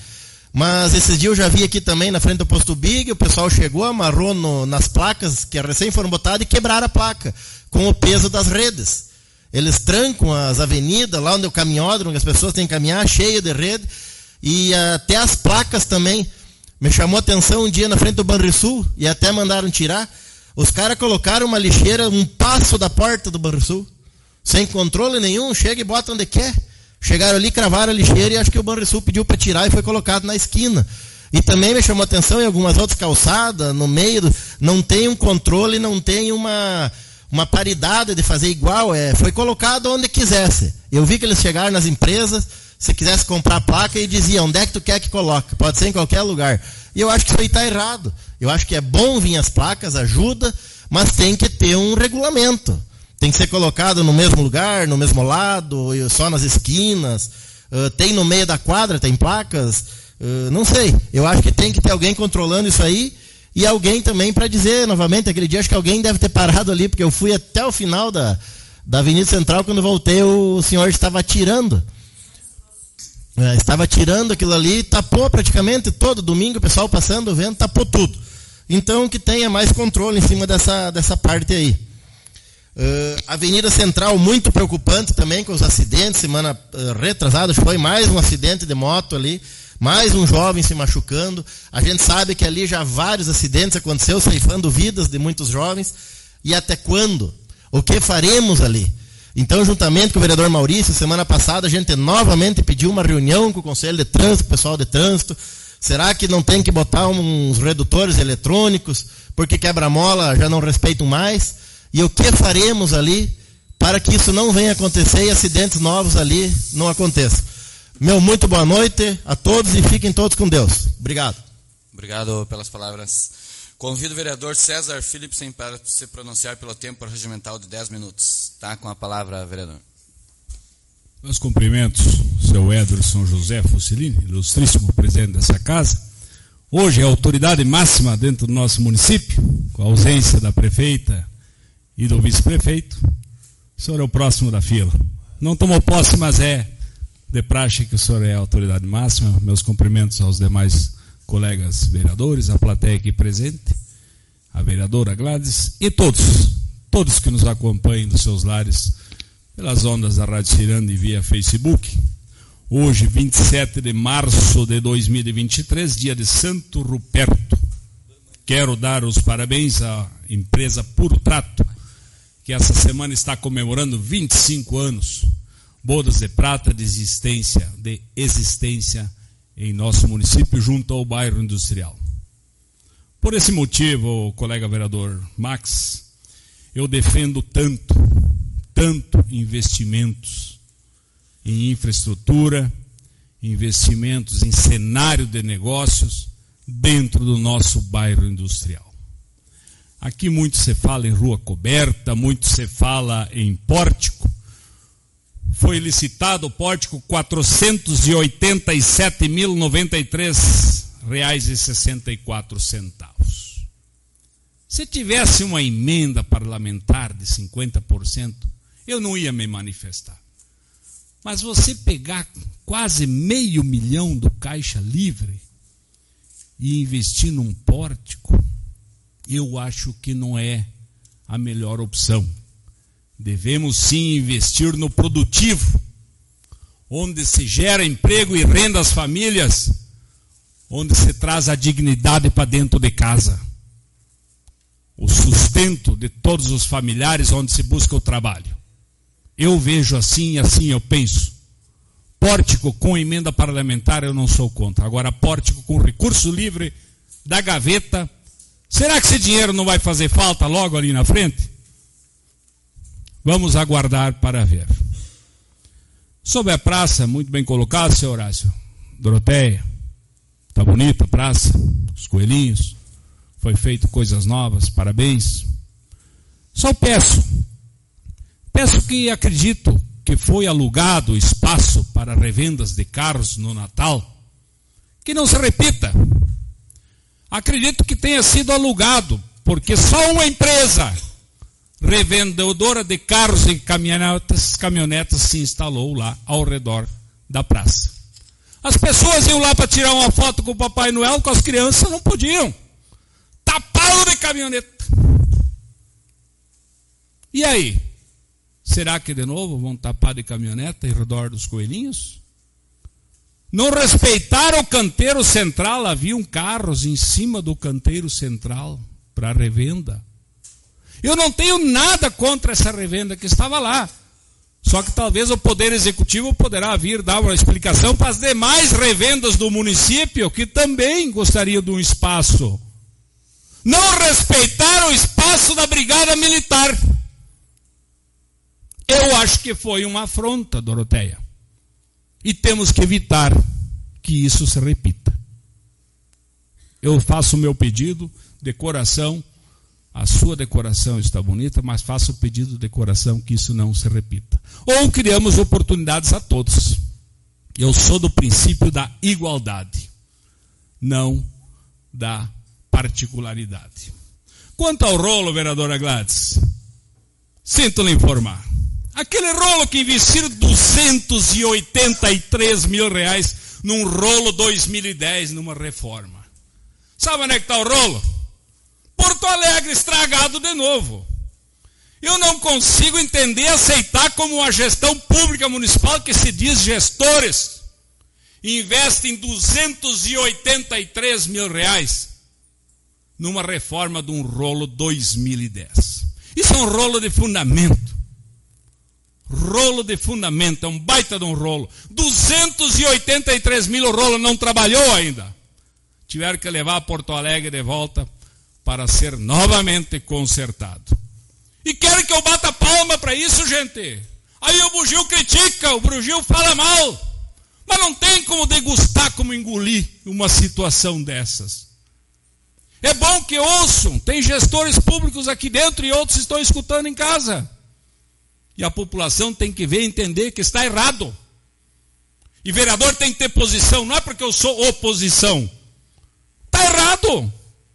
Mas esses dias eu já vi aqui também na frente do posto Big, o pessoal chegou, amarrou nas placas que recém foram botadas e quebraram a placa com o peso das redes. Eles trancam as avenidas, lá onde é o caminhódromo, as pessoas têm que caminhar, cheio de rede, e até as placas também. Me chamou a atenção um dia na frente do Banrisul, e até mandaram tirar. Os caras colocaram uma lixeira um passo da porta do Banrisul, sem controle nenhum, chega e bota onde quer. Chegaram ali, cravaram a lixeira e acho que o Banrisul pediu para tirar e foi colocado na esquina. E também me chamou a atenção em algumas outras calçadas, no meio, não tem um controle, não tem uma paridade de fazer igual, foi colocado onde quisesse. Eu vi que eles chegaram nas empresas, se quisesse comprar a placa e dizia, onde é que tu quer que coloque? Pode ser em qualquer lugar. E eu acho que isso aí está errado. Eu acho que é bom vir as placas, ajuda, mas tem que ter um regulamento. Tem que ser colocado no mesmo lugar, no mesmo lado, só nas esquinas. Tem no meio da quadra, tem placas. Não sei. Eu acho que tem que ter alguém controlando isso aí. E alguém também para dizer, novamente, aquele dia acho que alguém deve ter parado ali, porque eu fui até o final da Avenida Central, quando voltei o senhor estava tirando. Estava tirando aquilo ali, tapou praticamente todo domingo, o pessoal passando, vendo, tapou tudo. Então que tenha mais controle em cima dessa parte aí. Avenida Central, muito preocupante também com os acidentes. Semana retrasada foi mais um acidente de moto ali, mais um jovem se machucando. A gente sabe que ali já vários acidentes aconteceram, ceifando vidas de muitos jovens. E até quando? O que faremos ali? Então, juntamente com o vereador Maurício, semana passada a gente novamente pediu uma reunião com o Conselho de Trânsito, com o pessoal de trânsito. Será que não tem que botar uns redutores eletrônicos, porque quebra-mola já não respeitam mais? E o que faremos ali para que isso não venha acontecer e acidentes novos ali não aconteçam? Muito boa noite a todos e fiquem todos com Deus. Obrigado. Obrigado pelas palavras. Convido o vereador César Philipsen para se pronunciar pelo tempo regimental de 10 minutos. Está com a palavra, vereador. Meus cumprimentos, seu Ederson José Fusilini, ilustríssimo presidente dessa casa. Hoje é a autoridade máxima dentro do nosso município, com a ausência da prefeita e do vice-prefeito. O senhor é o próximo da fila. Não tomou posse, mas é de praxe que o senhor é a autoridade máxima. Meus cumprimentos aos demais colegas vereadores, a plateia aqui presente, a vereadora Gladys e todos que nos acompanham dos seus lares pelas ondas da Rádio Ciranda e via Facebook. Hoje, 27 de março de 2023, dia de Santo Ruperto. Quero dar os parabéns à empresa Puro Trato, que essa semana está comemorando 25 anos, bodas de prata de existência em nosso município, junto ao bairro industrial. Por esse motivo, colega vereador Max, eu defendo tanto investimentos em infraestrutura, investimentos em cenário de negócios dentro do nosso bairro industrial. Aqui muito se fala em rua coberta, muito se fala em pórtico. Foi licitado o pórtico R$ 487.093,64. Se tivesse uma emenda parlamentar de 50%, eu não ia me manifestar. Mas você pegar quase R$500 mil do Caixa Livre e investir num pórtico, eu acho que não é a melhor opção. Devemos sim investir no produtivo, onde se gera emprego e renda às famílias, onde se traz a dignidade para dentro de casa. O sustento de todos os familiares, onde se busca o trabalho. Eu vejo assim e assim eu penso. Pórtico com emenda parlamentar eu não sou contra. Agora, pórtico com recurso livre da gaveta, será que esse dinheiro não vai fazer falta logo ali na frente? Vamos aguardar para ver. Sobre a praça, muito bem colocado, senhor Horácio. Doroteia, está bonita a praça, os coelhinhos, foi feito coisas novas, parabéns. Só peço que acredito que foi alugado espaço para revendas de carros no Natal, que não se repita. Acredito que tenha sido alugado, porque só uma empresa revendedora de carros e caminhonetas se instalou lá ao redor da praça. As pessoas iam lá para tirar uma foto com o Papai Noel, com as crianças, não podiam. Taparam de caminhoneta. E aí? Será que de novo vão tapar de caminhoneta em redor dos coelhinhos? Não respeitaram o canteiro central, haviam carros em cima do canteiro central para revenda. Eu não tenho nada contra essa revenda que estava lá. Só que talvez o Poder Executivo poderá vir dar uma explicação para as demais revendas do município que também gostariam de um espaço. Não respeitaram o espaço da Brigada Militar. Eu acho que foi uma afronta, Doroteia. E temos que evitar que isso se repita. Eu faço o meu pedido de coração. A sua decoração está bonita, mas faço o pedido de coração que isso não se repita. Ou criamos oportunidades a todos. Eu sou do princípio da igualdade, não da particularidade. Quanto ao rolo, vereadora Gladys, sinto lhe informar. Aquele rolo que investiram 283 mil reais num rolo 2010, numa reforma. Sabe onde é que está o rolo? Porto Alegre estragado de novo. Eu não consigo entender, aceitar como uma gestão pública municipal que se diz gestores investem 283 mil reais numa reforma de um rolo 2010. Isso é um rolo de fundamento. Rolo de fundamento, é um baita de um rolo. 283 mil, o rolo não trabalhou ainda. Tiveram que levar a Porto Alegre de volta para ser novamente consertado. E querem que eu bata palma para isso, gente? Aí o Bugio critica, o Bugio fala mal. Mas não tem como degustar, como engolir uma situação dessas. É bom que ouçam, tem gestores públicos aqui dentro e outros estão escutando em casa. E a população tem que ver e entender que está errado. E vereador tem que ter posição, não é porque eu sou oposição. Está errado.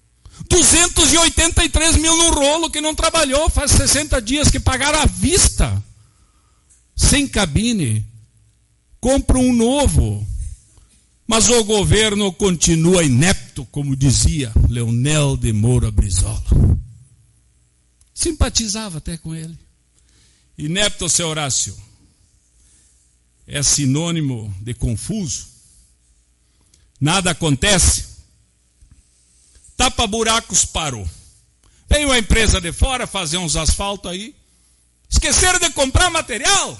283 mil num rolo que não trabalhou, faz 60 dias que pagaram à vista. Sem cabine. Compra um novo. Mas o governo continua inepto, como dizia Leonel de Moura Brizola. Simpatizava até com ele. Inepto, seu Horácio, é sinônimo de confuso. Nada acontece. Tapa-buracos parou. Veio uma empresa de fora fazer uns asfaltos aí. Esqueceram de comprar material.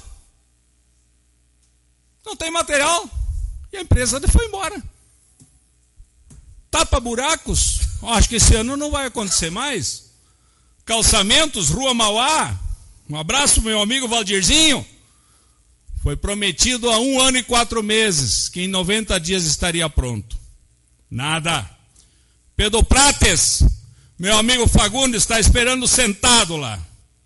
Não tem material. E a empresa foi embora. Tapa-buracos. Acho que esse ano não vai acontecer mais. Calçamentos, Rua Mauá. Um abraço, meu amigo Valdirzinho. Foi prometido há 1 ano e 4 meses que em 90 dias estaria pronto. Nada. Pedro Prates, meu amigo Fagundes, está esperando sentado lá.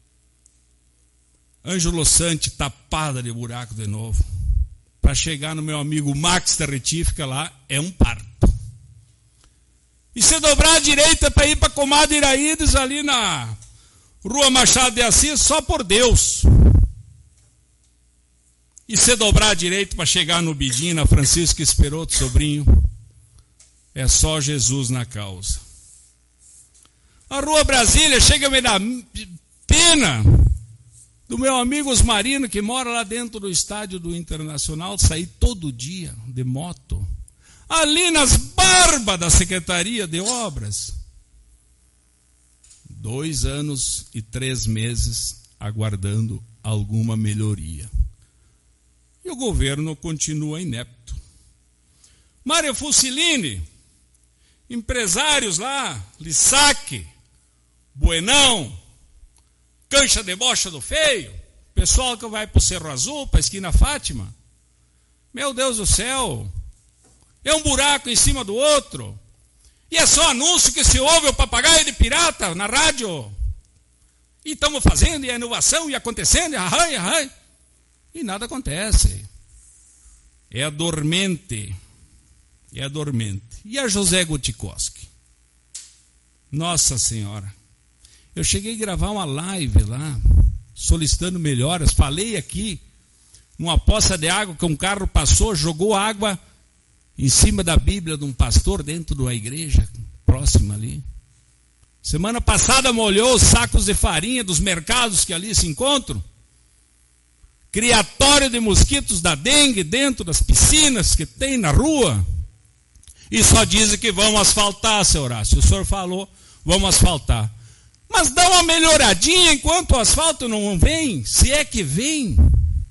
Ângelo Sante, tapada de buraco de novo. Para chegar no meu amigo Max da Retífica lá, é um parto. E se dobrar à direita para ir para Comadre Iraídes, ali na Rua Machado de Assis, só por Deus. E se dobrar à direita para chegar no Bidim, na Francisco Esperoto, sobrinho, é só Jesus na causa. A Rua Brasília, chega a me dar pena do meu amigo Osmarino, que mora lá dentro do estádio do Internacional, sair todo dia de moto. Ali nas barbas da Secretaria de Obras. 2 anos e 3 meses aguardando alguma melhoria. E o governo continua inepto. Mário Fusilini, empresários lá, Lissac, Buenão, Cancha de Bocha do Feio, pessoal que vai para o Cerro Azul, para a esquina Fátima. Meu Deus do céu, é um buraco em cima do outro. E é só anúncio que se ouve o papagaio de pirata na rádio. E estamos fazendo, e a inovação, e acontecendo, e arrai. E nada acontece. É a dormente. É a dormente. E a José Gutikoski? Nossa Senhora. Eu cheguei a gravar uma live lá, solicitando melhoras. Falei aqui, numa poça de água que um carro passou, jogou água em cima da Bíblia de um pastor dentro de uma igreja próxima ali. Semana passada molhou os sacos de farinha dos mercados que ali se encontram. Criatório de mosquitos da dengue dentro das piscinas que tem na rua. E só dizem que vão asfaltar, seu Horácio. O senhor falou, vamos asfaltar. Mas dá uma melhoradinha enquanto o asfalto não vem, se é que vem.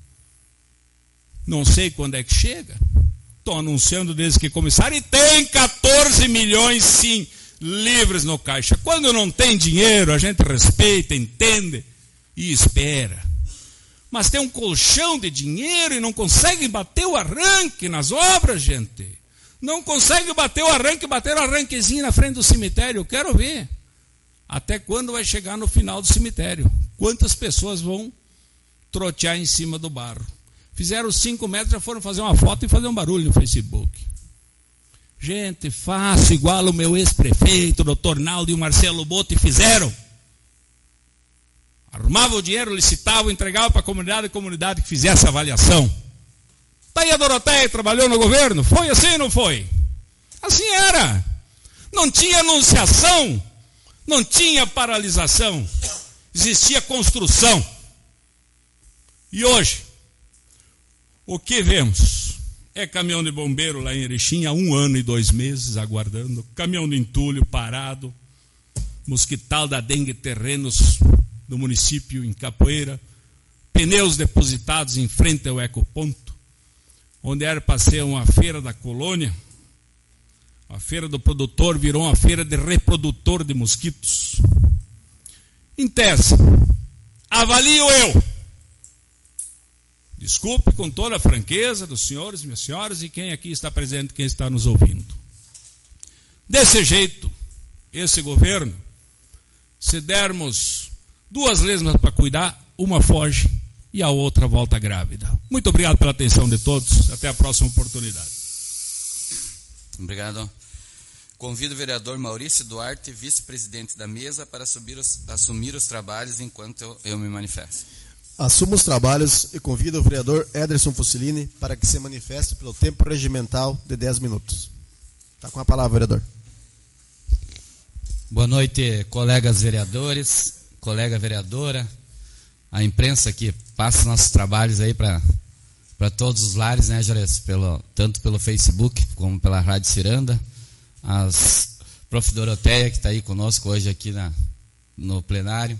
Não sei quando é que chega. Estou anunciando desde que começaram e tem 14 milhões, sim, livres no caixa. Quando não tem dinheiro, a gente respeita, entende e espera. Mas tem um colchão de dinheiro e não consegue bater o arranque nas obras, gente. Não consegue bater o arranque, bater o arranquezinho na frente do cemitério. Eu quero ver. Até quando vai chegar no final do cemitério? Quantas pessoas vão trotear em cima do barro? Fizeram 5 metros, já foram fazer uma foto e fazer um barulho no Facebook. Gente, faço igual o meu ex-prefeito, doutor Naldo e o Marcelo Boto, e fizeram. Arrumava o dinheiro, licitava, entregava para a comunidade que fizesse a avaliação. Está aí a Doroteia, trabalhou no governo. Foi assim ou não foi? Assim era. Não tinha anunciação, não tinha paralisação, existia construção. E hoje, o que vemos? É caminhão de bombeiro lá em Erechim há 1 ano e 2 meses aguardando, caminhão de entulho parado, mosquital da dengue terrenos do município em Capoeira, pneus depositados em frente ao ecoponto, onde era para ser uma feira da colônia, a feira do produtor virou uma feira de reprodutor de mosquitos. Em tese, avalio eu, desculpe com toda a franqueza dos senhores, minhas senhoras e quem aqui está presente, quem está nos ouvindo. Desse jeito, esse governo, se dermos 2 lesmas para cuidar, uma foge e a outra volta grávida. Muito obrigado pela atenção de todos. Até a próxima oportunidade. Obrigado. Convido o vereador Maurício Duarte, vice-presidente da mesa, para assumir os trabalhos enquanto eu me manifesto. Assumo os trabalhos e convido o vereador Ederson Fusilini para que se manifeste pelo tempo regimental de 10 minutos. Está com a palavra, vereador. Boa noite, colegas vereadores, colega vereadora, a imprensa que passa nossos trabalhos aí para todos os lares, né, Jores? Tanto pelo Facebook como pela Rádio Ciranda. As prof. Doroteia, que está aí conosco hoje aqui no plenário.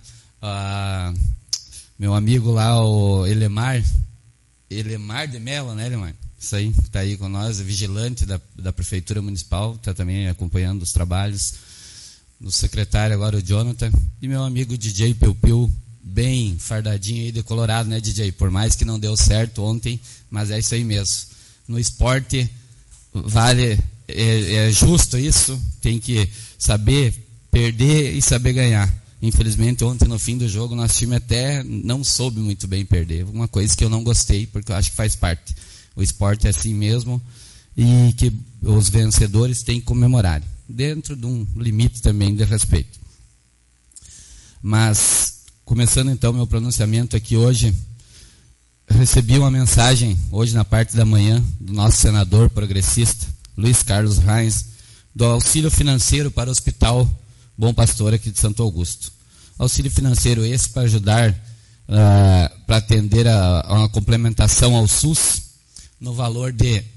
Meu amigo lá, o Elemar de Mello, né, Elemar? Isso aí, está aí com nós, vigilante da Prefeitura Municipal, está também acompanhando os trabalhos. O secretário agora, o Jonathan. E meu amigo DJ Piu Piu, bem fardadinho aí de colorado, né, DJ? Por mais que não deu certo ontem, mas é isso aí mesmo. No esporte, vale, é justo isso, tem que saber perder e saber ganhar. Infelizmente, ontem no fim do jogo, nosso time até não soube muito bem perder. Uma coisa que eu não gostei, porque eu acho que faz parte. O esporte é assim mesmo e que os vencedores têm que comemorar, dentro de um limite também de respeito. Mas, começando então meu pronunciamento aqui hoje, recebi uma mensagem, hoje na parte da manhã, do nosso senador progressista, Luiz Carlos Reins, do auxílio financeiro para o Hospital Bom Pastor aqui de Santo Augusto. Auxílio financeiro esse para ajudar, para atender a uma complementação ao SUS, no valor de R$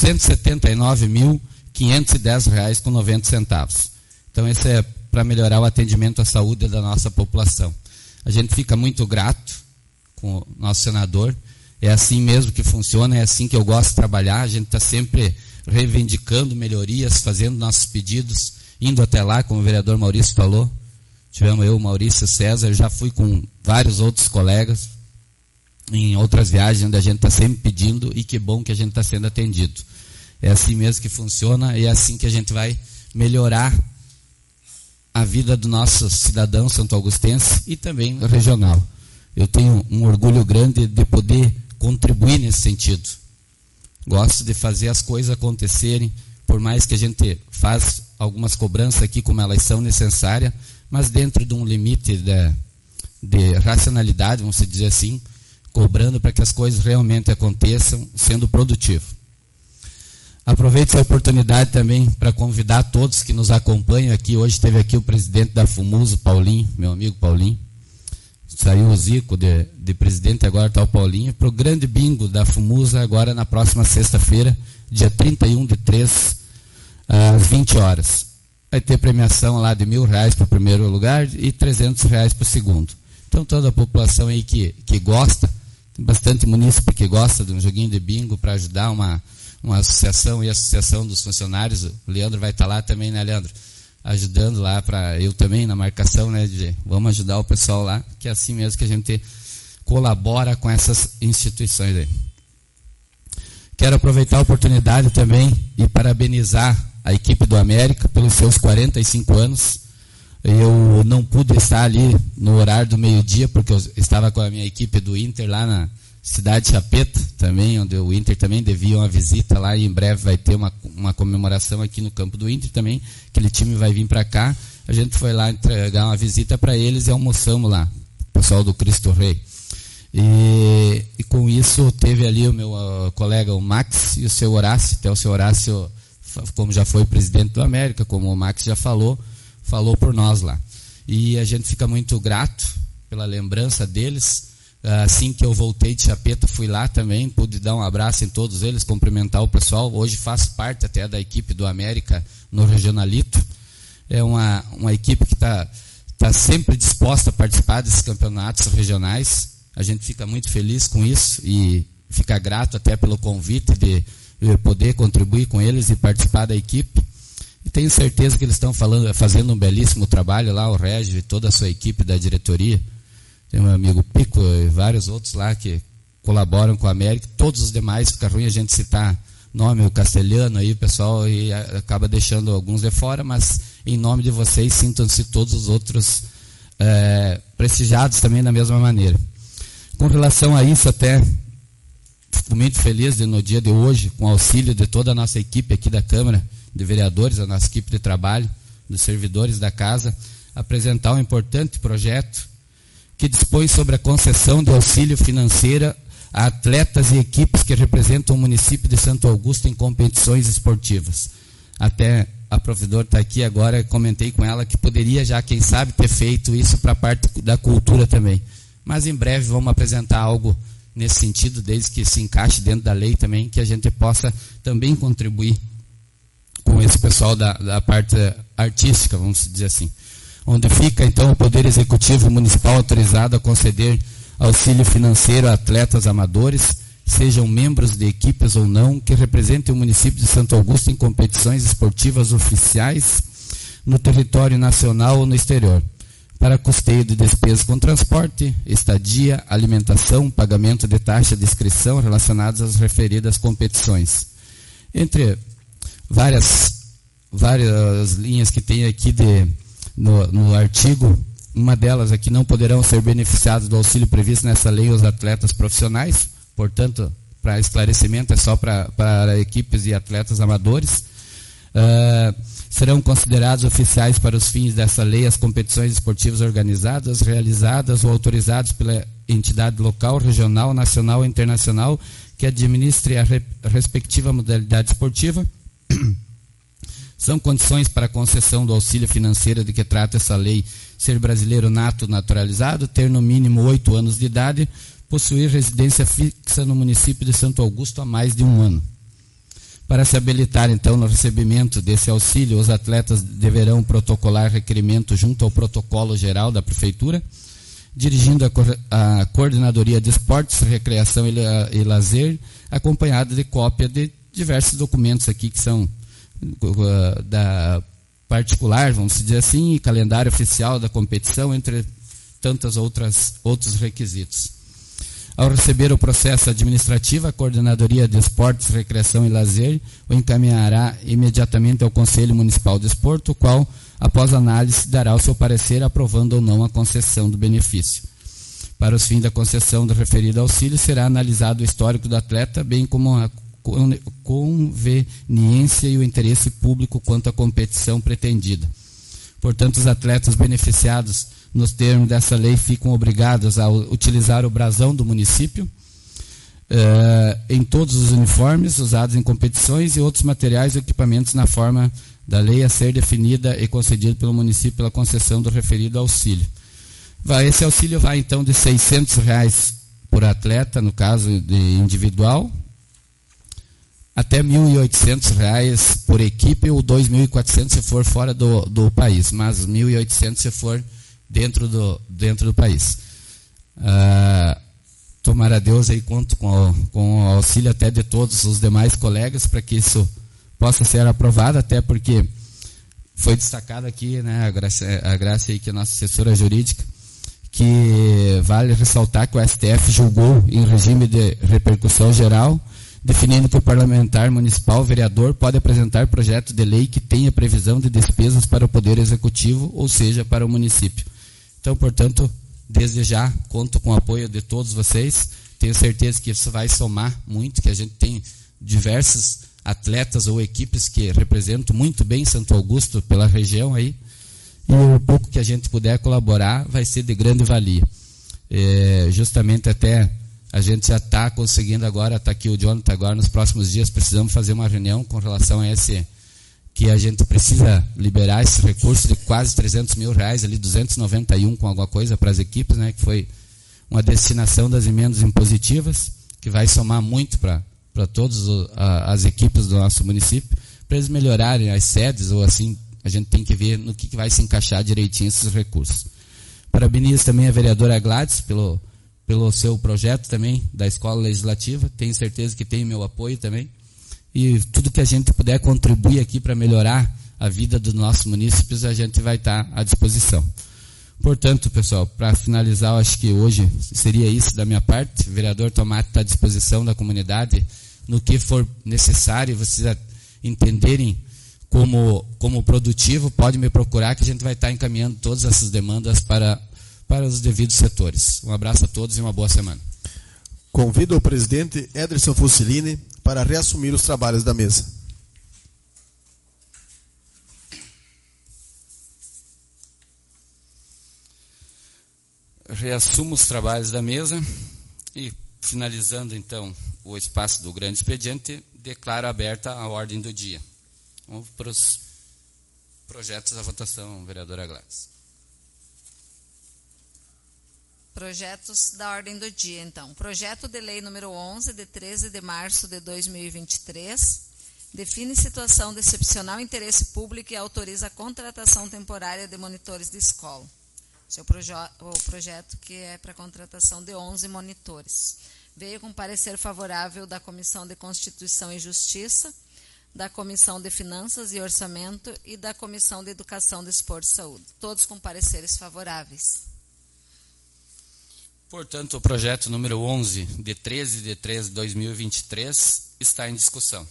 279.510,90. Então, esse é para melhorar o atendimento à saúde da nossa população. A gente fica muito grato com o nosso senador. É assim mesmo que funciona, é assim que eu gosto de trabalhar. A gente está sempre reivindicando melhorias, fazendo nossos pedidos, indo até lá, como o vereador Maurício falou. Tivemos eu, Maurício, César, já fui com vários outros colegas em outras viagens, onde a gente está sempre pedindo, e que bom que a gente está sendo atendido. É assim mesmo que funciona, e é assim que a gente vai melhorar a vida do nosso cidadão santo-augustense e também regional. Eu tenho um orgulho grande de poder contribuir nesse sentido. Gosto de fazer as coisas acontecerem, por mais que a gente faça algumas cobranças aqui, como elas são necessárias, mas dentro de um limite de racionalidade, vamos dizer assim, cobrando para que as coisas realmente aconteçam, sendo produtivo. Aproveito essa oportunidade também para convidar todos que nos acompanham aqui. Hoje teve aqui o presidente da FUMUSA, Paulinho, meu amigo Paulinho. Saiu o Zico de presidente, agora está o Paulinho. Para o grande bingo da FUMUSA, agora na próxima sexta-feira, dia 31/3, às 20 horas. Vai ter premiação lá de R$1.000 para o primeiro lugar e R$300 para o segundo. Então toda a população aí que gosta, tem bastante munícipe que gosta de um joguinho de bingo para ajudar uma associação e a associação dos funcionários. O Leandro vai estar lá também, né, Leandro? Ajudando lá, para eu também na marcação, né, vamos ajudar o pessoal lá, que é assim mesmo que a gente colabora com essas instituições aí. Quero aproveitar a oportunidade também e parabenizar a equipe do América pelos seus 45 anos. Eu não pude estar ali no horário do meio-dia, porque eu estava com a minha equipe do Inter lá na cidade de Chapeta, também, onde o Inter também devia uma visita lá, e em breve vai ter uma comemoração aqui no campo do Inter também. Aquele time vai vir para cá. A gente foi lá entregar uma visita para eles e almoçamos lá, o pessoal do Cristo Rei. E com isso teve ali o meu colega, o Max, e o seu Horácio. Até o seu Horácio, como já foi presidente do América, como o Max já falou por nós lá. E a gente fica muito grato pela lembrança deles. Assim que eu voltei de Chapeta, fui lá também, pude dar um abraço em todos eles, cumprimentar o pessoal. Hoje faço parte até da equipe do América no Regionalito. É uma equipe que está sempre disposta a participar desses campeonatos regionais. A gente fica muito feliz com isso e fica grato até pelo convite de poder contribuir com eles e participar da equipe. E tenho certeza que eles estão fazendo um belíssimo trabalho lá, o Régio e toda a sua equipe da diretoria. Tem meu amigo Pico e vários outros lá que colaboram com a América. Todos os demais, fica ruim a gente citar nome, o Castelhano aí, o pessoal, e acaba deixando alguns de fora, mas em nome de vocês, sintam-se todos os outros prestigiados também da mesma maneira. Com relação a isso, até fico muito feliz no dia de hoje, com o auxílio de toda a nossa equipe aqui da Câmara de Vereadores, a nossa equipe de trabalho, dos servidores da casa, apresentar um importante projeto que dispõe sobre a concessão de auxílio financeiro a atletas e equipes que representam o município de Santo Augusto em competições esportivas. Até a provedora está aqui agora, comentei com ela que poderia já, quem sabe, ter feito isso para a parte da cultura também. Mas em breve vamos apresentar algo nesse sentido, desde que se encaixe dentro da lei também, que a gente possa também contribuir com esse pessoal da parte artística, vamos dizer assim. Onde fica, então, o Poder Executivo Municipal autorizado a conceder auxílio financeiro a atletas amadores, sejam membros de equipes ou não, que representem o município de Santo Augusto em competições esportivas oficiais no território nacional ou no exterior, para custeio de despesas com transporte, estadia, alimentação, pagamento de taxa de inscrição relacionadas às referidas competições. Entre várias linhas que tem aqui no artigo, uma delas é que não poderão ser beneficiados do auxílio previsto nessa lei os atletas profissionais, portanto, para esclarecimento, é só para equipes e atletas amadores. Serão considerados oficiais para os fins dessa lei as competições esportivas organizadas, realizadas ou autorizadas pela entidade local, regional, nacional ou internacional que administre a respectiva modalidade esportiva. São condições para a concessão do auxílio financeiro de que trata essa lei: ser brasileiro nato naturalizado, ter no mínimo 8 anos de idade, possuir residência fixa no município de Santo Augusto há mais de 1 ano. Para se habilitar, então, no recebimento desse auxílio, os atletas deverão protocolar requerimento junto ao protocolo geral da Prefeitura, dirigindo a Coordenadoria de Esportes, Recreação e Lazer, acompanhado de cópia de diversos documentos aqui que são da particular, vamos dizer assim, e calendário oficial da competição, entre tantos outros requisitos. Ao receber o processo administrativo, a Coordenadoria de Esportes, Recreação e Lazer o encaminhará imediatamente ao Conselho Municipal de Desporto, o qual, após análise, dará o seu parecer aprovando ou não a concessão do benefício. Para os fins da concessão do referido auxílio, será analisado o histórico do atleta, bem como a conveniência e o interesse público quanto à competição pretendida. Portanto, os atletas beneficiados nos termos dessa lei ficam obrigados a utilizar o brasão do município, em todos os uniformes usados em competições e outros materiais e equipamentos na forma da lei a ser definida e concedido pelo município pela concessão do referido auxílio. Esse auxílio vai então de R$ 600 por atleta, no caso de individual, até R$ 1.800 por equipe ou R$ 2.400 se for fora do país, mas R$ 1.800 se for dentro do país. Tomara a Deus aí, conto com o auxílio até de todos os demais colegas para que isso possa ser aprovado, até porque foi destacado aqui, né, a Graça aí, que é a nossa assessora jurídica, que vale ressaltar que o STF julgou em regime de repercussão geral, definindo que o parlamentar municipal, vereador, pode apresentar projeto de lei que tenha previsão de despesas para o Poder Executivo, ou seja, para o município. Então, portanto, desde já, conto com o apoio de todos vocês. Tenho certeza que isso vai somar muito, que a gente tem diversos atletas ou equipes que representam muito bem Santo Augusto pela região aí, e o pouco que a gente puder colaborar vai ser de grande valia. Justamente até a gente já está conseguindo agora, está aqui o Jonathan agora, nos próximos dias precisamos fazer uma reunião com relação a esse, que a gente precisa liberar esse recurso de quase R$300 mil, ali 291 com alguma coisa para as equipes, né, que foi uma destinação das emendas impositivas, que vai somar muito para todas as equipes do nosso município, para eles melhorarem as sedes, ou assim, a gente tem que ver no que vai se encaixar direitinho esses recursos. Parabenizo também a vereadora Gladys pelo seu projeto também da Escola Legislativa, tenho certeza que tem meu apoio também, e tudo que a gente puder contribuir aqui para melhorar a vida dos nossos munícipes, a gente vai estar à disposição. Portanto, pessoal, para finalizar, eu acho que hoje seria isso da minha parte. O vereador Tomate está à disposição da comunidade no que for necessário, vocês entenderem como produtivo, pode me procurar que a gente vai estar encaminhando todas essas demandas para os devidos setores. Um abraço a todos e uma boa semana. Convido o presidente Ederson Fusilini para reassumir os trabalhos da mesa. Reassumo os trabalhos da mesa e, finalizando então o espaço do grande expediente, declaro aberta a ordem do dia. Vamos para os projetos da votação, vereadora Gladys. Projetos da ordem do dia, então. Projeto de lei número 11, de 13 de março de 2023, define situação de excepcional interesse público e autoriza a contratação temporária de monitores de escola. O projeto que é para contratação de 11 monitores. Veio com parecer favorável da Comissão de Constituição e Justiça, da Comissão de Finanças e Orçamento e da Comissão de Educação, Desporto e Saúde. Todos com pareceres favoráveis. Portanto, o projeto número 11, de 13 de 3 de 2023, está em discussão.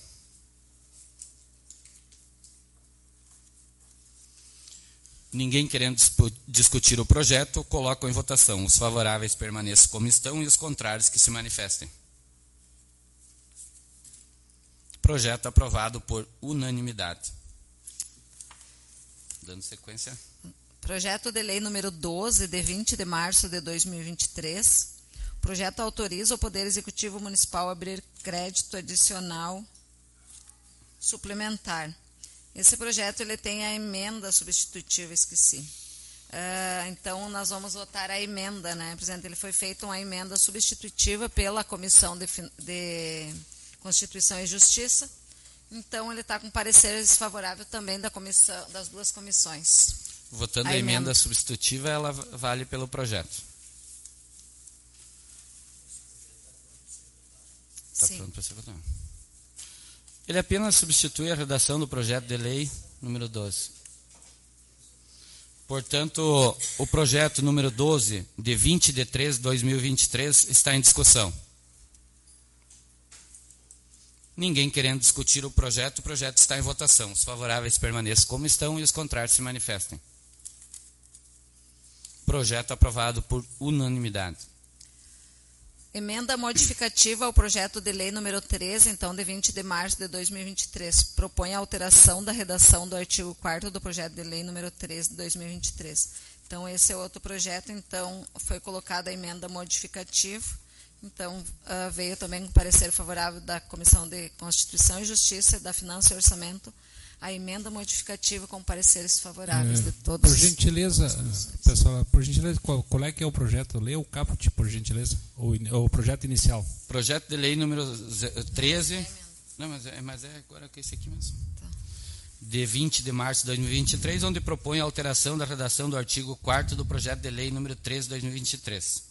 Ninguém querendo discutir o projeto, coloco em votação. Os favoráveis permaneçam como estão e os contrários que se manifestem. Projeto aprovado por unanimidade. Dando sequência. Projeto de lei número 12, de 20 de março de 2023. O projeto autoriza o Poder Executivo Municipal a abrir crédito adicional suplementar. Esse projeto ele tem a emenda substitutiva, esqueci. Então, nós vamos votar a emenda, né? Presidente, ele foi feita uma emenda substitutiva pela Comissão de Constituição e Justiça. Então, ele está com parecer desfavorável também das duas comissões. Votando a emenda substitutiva, ela vale pelo projeto. Está pronto para ser votado. Ele apenas substitui a redação do projeto de lei número 12. Portanto, o projeto número 12, de 20 de 3 de 2023, está em discussão. Ninguém querendo discutir o projeto está em votação. Os favoráveis permaneçam como estão e os contrários se manifestem. Projeto aprovado por unanimidade. Emenda modificativa ao projeto de lei número 13, então, de 20 de março de 2023. Propõe a alteração da redação do artigo 4º do projeto de lei número 13 de 2023. Então, esse é outro projeto, então, foi colocada a emenda modificativa. Então, veio também com parecer favorável da Comissão de Constituição e Justiça, da Finanças e Orçamento, a emenda modificativa com pareceres favoráveis de todos. Por gentileza, pessoal, por gentileza, qual é que é o projeto? Lê o caput, por gentileza, o projeto inicial. Projeto de lei número 13. Não, mas é agora que esse aqui mesmo. Tá. De 20 de março de 2023, onde propõe a alteração da redação do artigo 4º do projeto de lei número 13 de 2023.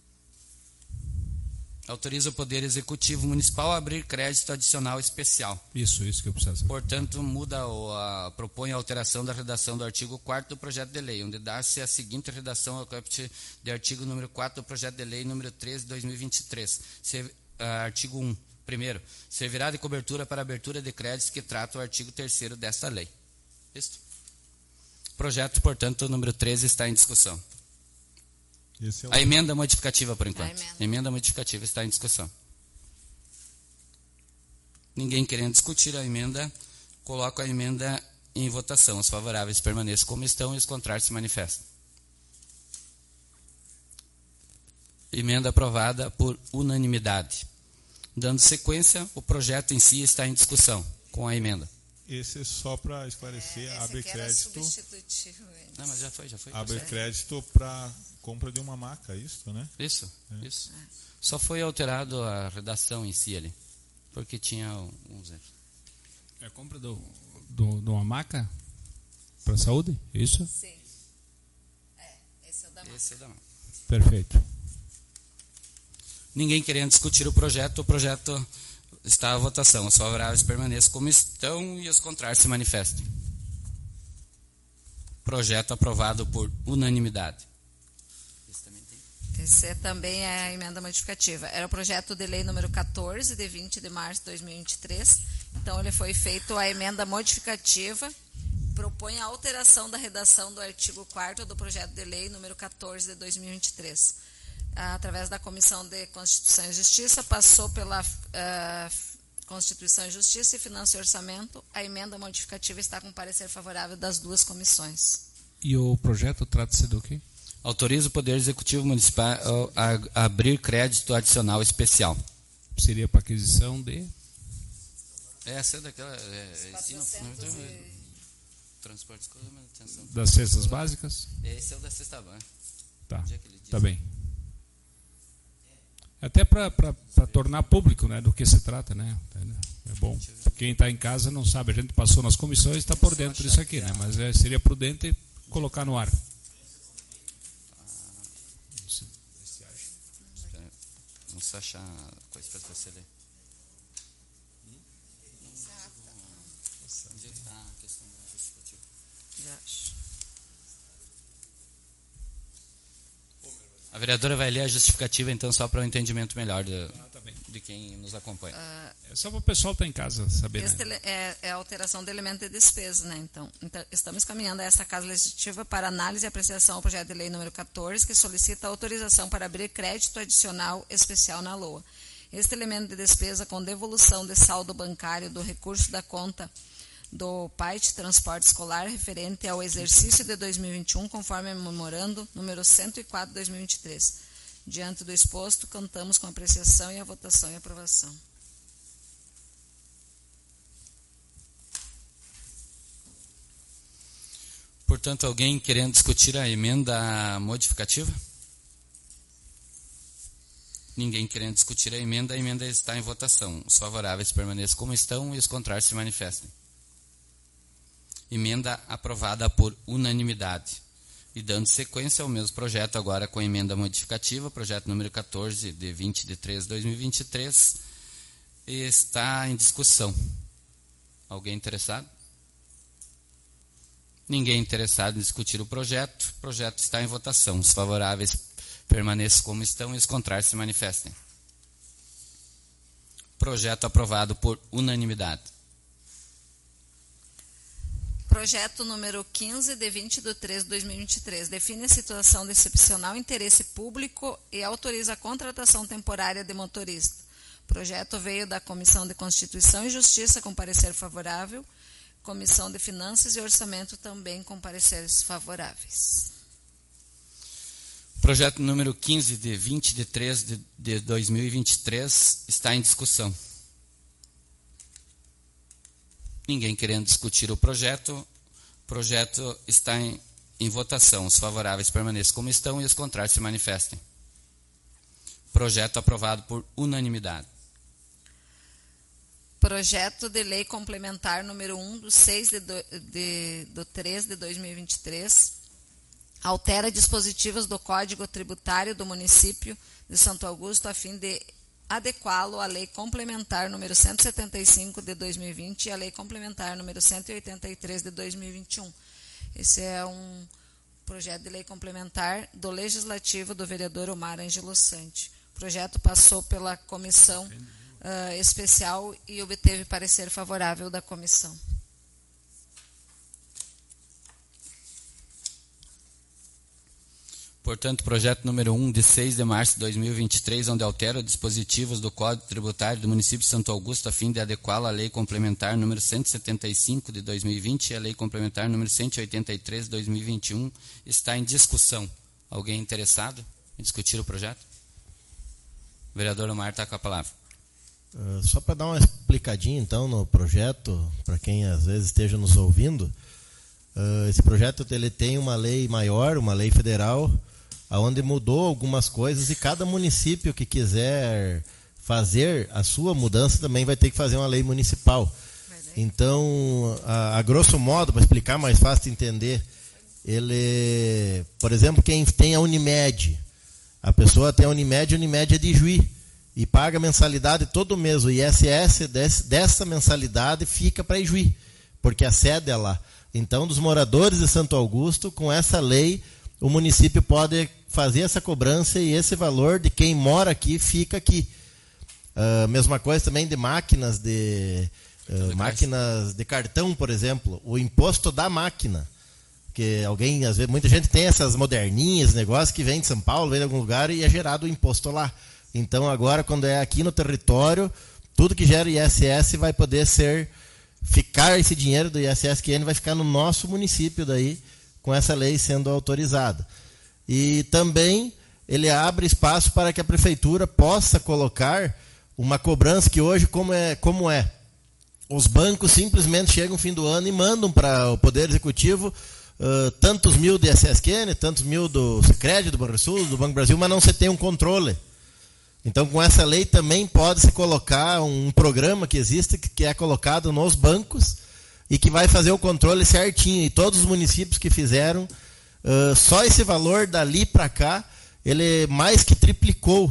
Autoriza o Poder Executivo Municipal a abrir crédito adicional especial. Isso que eu preciso saber. Portanto, propõe a alteração da redação do artigo 4º do projeto de lei, onde dá-se a seguinte redação ao caput de artigo número 4 do projeto de lei número 13 de 2023. Artigo 1. Primeiro, servirá de cobertura para abertura de créditos que trata o artigo 3º desta lei. Isto. Projeto, portanto, número 13 está em discussão. A emenda modificativa, por enquanto. A emenda modificativa está em discussão. Ninguém querendo discutir a emenda, coloco a emenda em votação. Os favoráveis permaneçam como estão e os contrários se manifestam. Emenda aprovada por unanimidade. Dando sequência, o projeto em si está em discussão com a emenda. Esse é só para esclarecer, abre crédito. Não, mas já foi. Abre crédito para compra de uma maca, isso, né? Isso. Só foi alterado a redação em si ali, porque tinha uns erros. É a compra de uma maca para a saúde, isso? Sim. Esse é o da maca. Esse é da maca. Perfeito. Ninguém querendo discutir o projeto está à votação. Os favoráveis permaneçam como estão e os contrários se manifestem. Projeto aprovado por unanimidade. Esse também é a emenda modificativa. Era o projeto de lei número 14, de 20 de março de 2023. Então, ele foi feito a emenda modificativa, propõe a alteração da redação do artigo 4º do projeto de lei número 14 de 2023. Através da Comissão de Constituição e Justiça, passou pela Constituição e Justiça e Finanças e Orçamento. A emenda modificativa está com parecer favorável das duas comissões. E o projeto trata-se do quê? Autoriza o Poder Executivo Municipal a abrir crédito adicional especial. Seria para aquisição de? Essa é daquela... Transporte escolar e manutenção. Das cestas básicas? Esse é o da cesta básica. Tá bem. Até para tornar público, né, do que se trata, né? É bom. Quem está em casa não sabe, a gente passou nas comissões e está por dentro disso aqui, né? Mas seria prudente colocar no ar. Vamos achar coisa para você ler. Onde está a questão da justificativa? Já acho. A vereadora vai ler a justificativa, então, só para um entendimento melhor de quem nos acompanha. É só para o pessoal estar em casa saber. Né? É a alteração do elemento de despesa, né? Então, estamos caminhando a esta Casa Legislativa para análise e apreciação ao projeto de lei número 14, que solicita autorização para abrir crédito adicional especial na LOA. Este elemento de despesa com devolução de saldo bancário do recurso da conta do PAIT Transporte Escolar referente ao exercício de 2021, conforme memorando número 104 de 2023. Diante do exposto, contamos com a apreciação e a votação e aprovação. Portanto, alguém querendo discutir a emenda modificativa? Ninguém querendo discutir a emenda está em votação. Os favoráveis permaneçam como estão e os contrários se manifestem. Emenda aprovada por unanimidade. E dando sequência ao mesmo projeto, agora com a emenda modificativa, projeto número 14, de 20 de 3 de 2023, está em discussão. Alguém interessado? Ninguém interessado em discutir o projeto está em votação. Os favoráveis permaneçam como estão e os contrários se manifestem. Projeto aprovado por unanimidade. Projeto número 15, de 20 de 3 de 2023, define a situação de excepcional interesse público e autoriza a contratação temporária de motorista. O projeto veio da Comissão de Constituição e Justiça com parecer favorável, Comissão de Finanças e Orçamento também com pareceres favoráveis. Projeto número 15, de 20 de 3 de 2023, está em discussão. Ninguém querendo discutir o projeto está em votação. Os favoráveis permaneçam como estão e os contrários se manifestem. Projeto aprovado por unanimidade. Projeto de lei complementar número 1 do 6 do 3 de 2023 altera dispositivos do Código Tributário do município de Santo Augusto a fim de adequá-lo à Lei Complementar número 175 de 2020 e à Lei Complementar número 183 de 2021. Esse é um projeto de lei complementar do Legislativo do vereador Omar Ângelo Sante. O projeto passou pela comissão especial e obteve parecer favorável da comissão. Portanto, projeto número 1, de 6 de março de 2023, onde altera dispositivos do Código Tributário do município de Santo Augusto a fim de adequá-lo à Lei Complementar número 175 de 2020 e à Lei Complementar número 183 de 2021, está em discussão. Alguém interessado em discutir o projeto? O vereador Omar está com a palavra. Só para dar uma explicadinha, então, no projeto, para quem às vezes esteja nos ouvindo, esse projeto ele tem uma lei maior, uma lei federal, onde mudou algumas coisas e cada município que quiser fazer a sua mudança também vai ter que fazer uma lei municipal. Então, a grosso modo, para explicar mais fácil de entender, ele, por exemplo, quem tem a Unimed, a pessoa tem a Unimed é de Juí, e paga mensalidade todo mês. O ISS dessa mensalidade fica para Ijuí, porque a sede é lá. Então, dos moradores de Santo Augusto, com essa lei, o município pode fazer essa cobrança e esse valor de quem mora aqui fica aqui. Mesma coisa também de máquinas de cartão, por exemplo. O imposto da máquina. Porque alguém, às vezes, muita gente tem essas moderninhas, negócios que vem de São Paulo, vem de algum lugar e é gerado o imposto lá. Então, agora, quando é aqui no território, tudo que gera ISS vai poder ficar esse dinheiro do ISSQN vai ficar no nosso município daí, com essa lei sendo autorizada. E também ele abre espaço para que a prefeitura possa colocar uma cobrança que hoje, como é? Os bancos simplesmente chegam no fim do ano e mandam para o Poder Executivo tantos mil do ISSQN, tantos mil do Sicredi, do Banrisul, do Banco Brasil, mas não se tem um controle. Então, com essa lei também pode-se colocar um programa que existe, que é colocado nos bancos e que vai fazer o controle certinho. E todos os municípios que fizeram, só esse valor dali para cá, ele mais que triplicou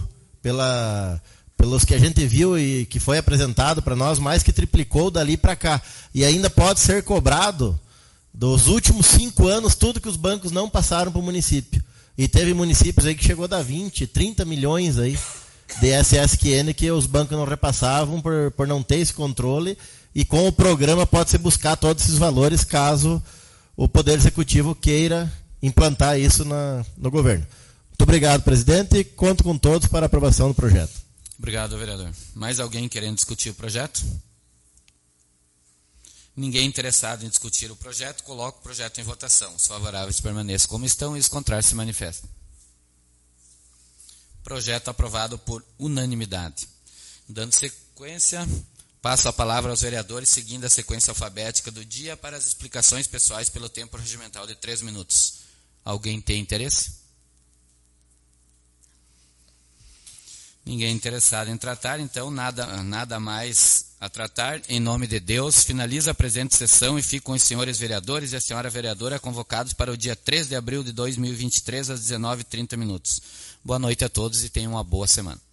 pelos que a gente viu e que foi apresentado para nós, mais que triplicou dali para cá. E ainda pode ser cobrado dos últimos 5 anos tudo que os bancos não passaram para o município. E teve municípios aí que chegou a dar 20, 30 milhões aí de ISSQN que os bancos não repassavam por não ter esse controle, e com o programa pode-se buscar todos esses valores caso o Poder Executivo queira implantar isso no governo. Muito obrigado, presidente, e conto com todos para a aprovação do projeto. Obrigado, vereador. Mais alguém querendo discutir o projeto? Ninguém interessado em discutir o projeto, coloco o projeto em votação. Os favoráveis permaneçam como estão e os contrários se manifestem. Projeto aprovado por unanimidade. Dando sequência, passo a palavra aos vereadores, seguindo a sequência alfabética do dia para as explicações pessoais pelo tempo regimental de 3 minutos. Alguém tem interesse? Ninguém interessado em tratar, então nada mais a tratar. Em nome de Deus, finaliza a presente sessão e ficam os senhores vereadores e a senhora vereadora convocados para o dia 3 de abril de 2023 às 19h30. Boa noite a todos e tenham uma boa semana.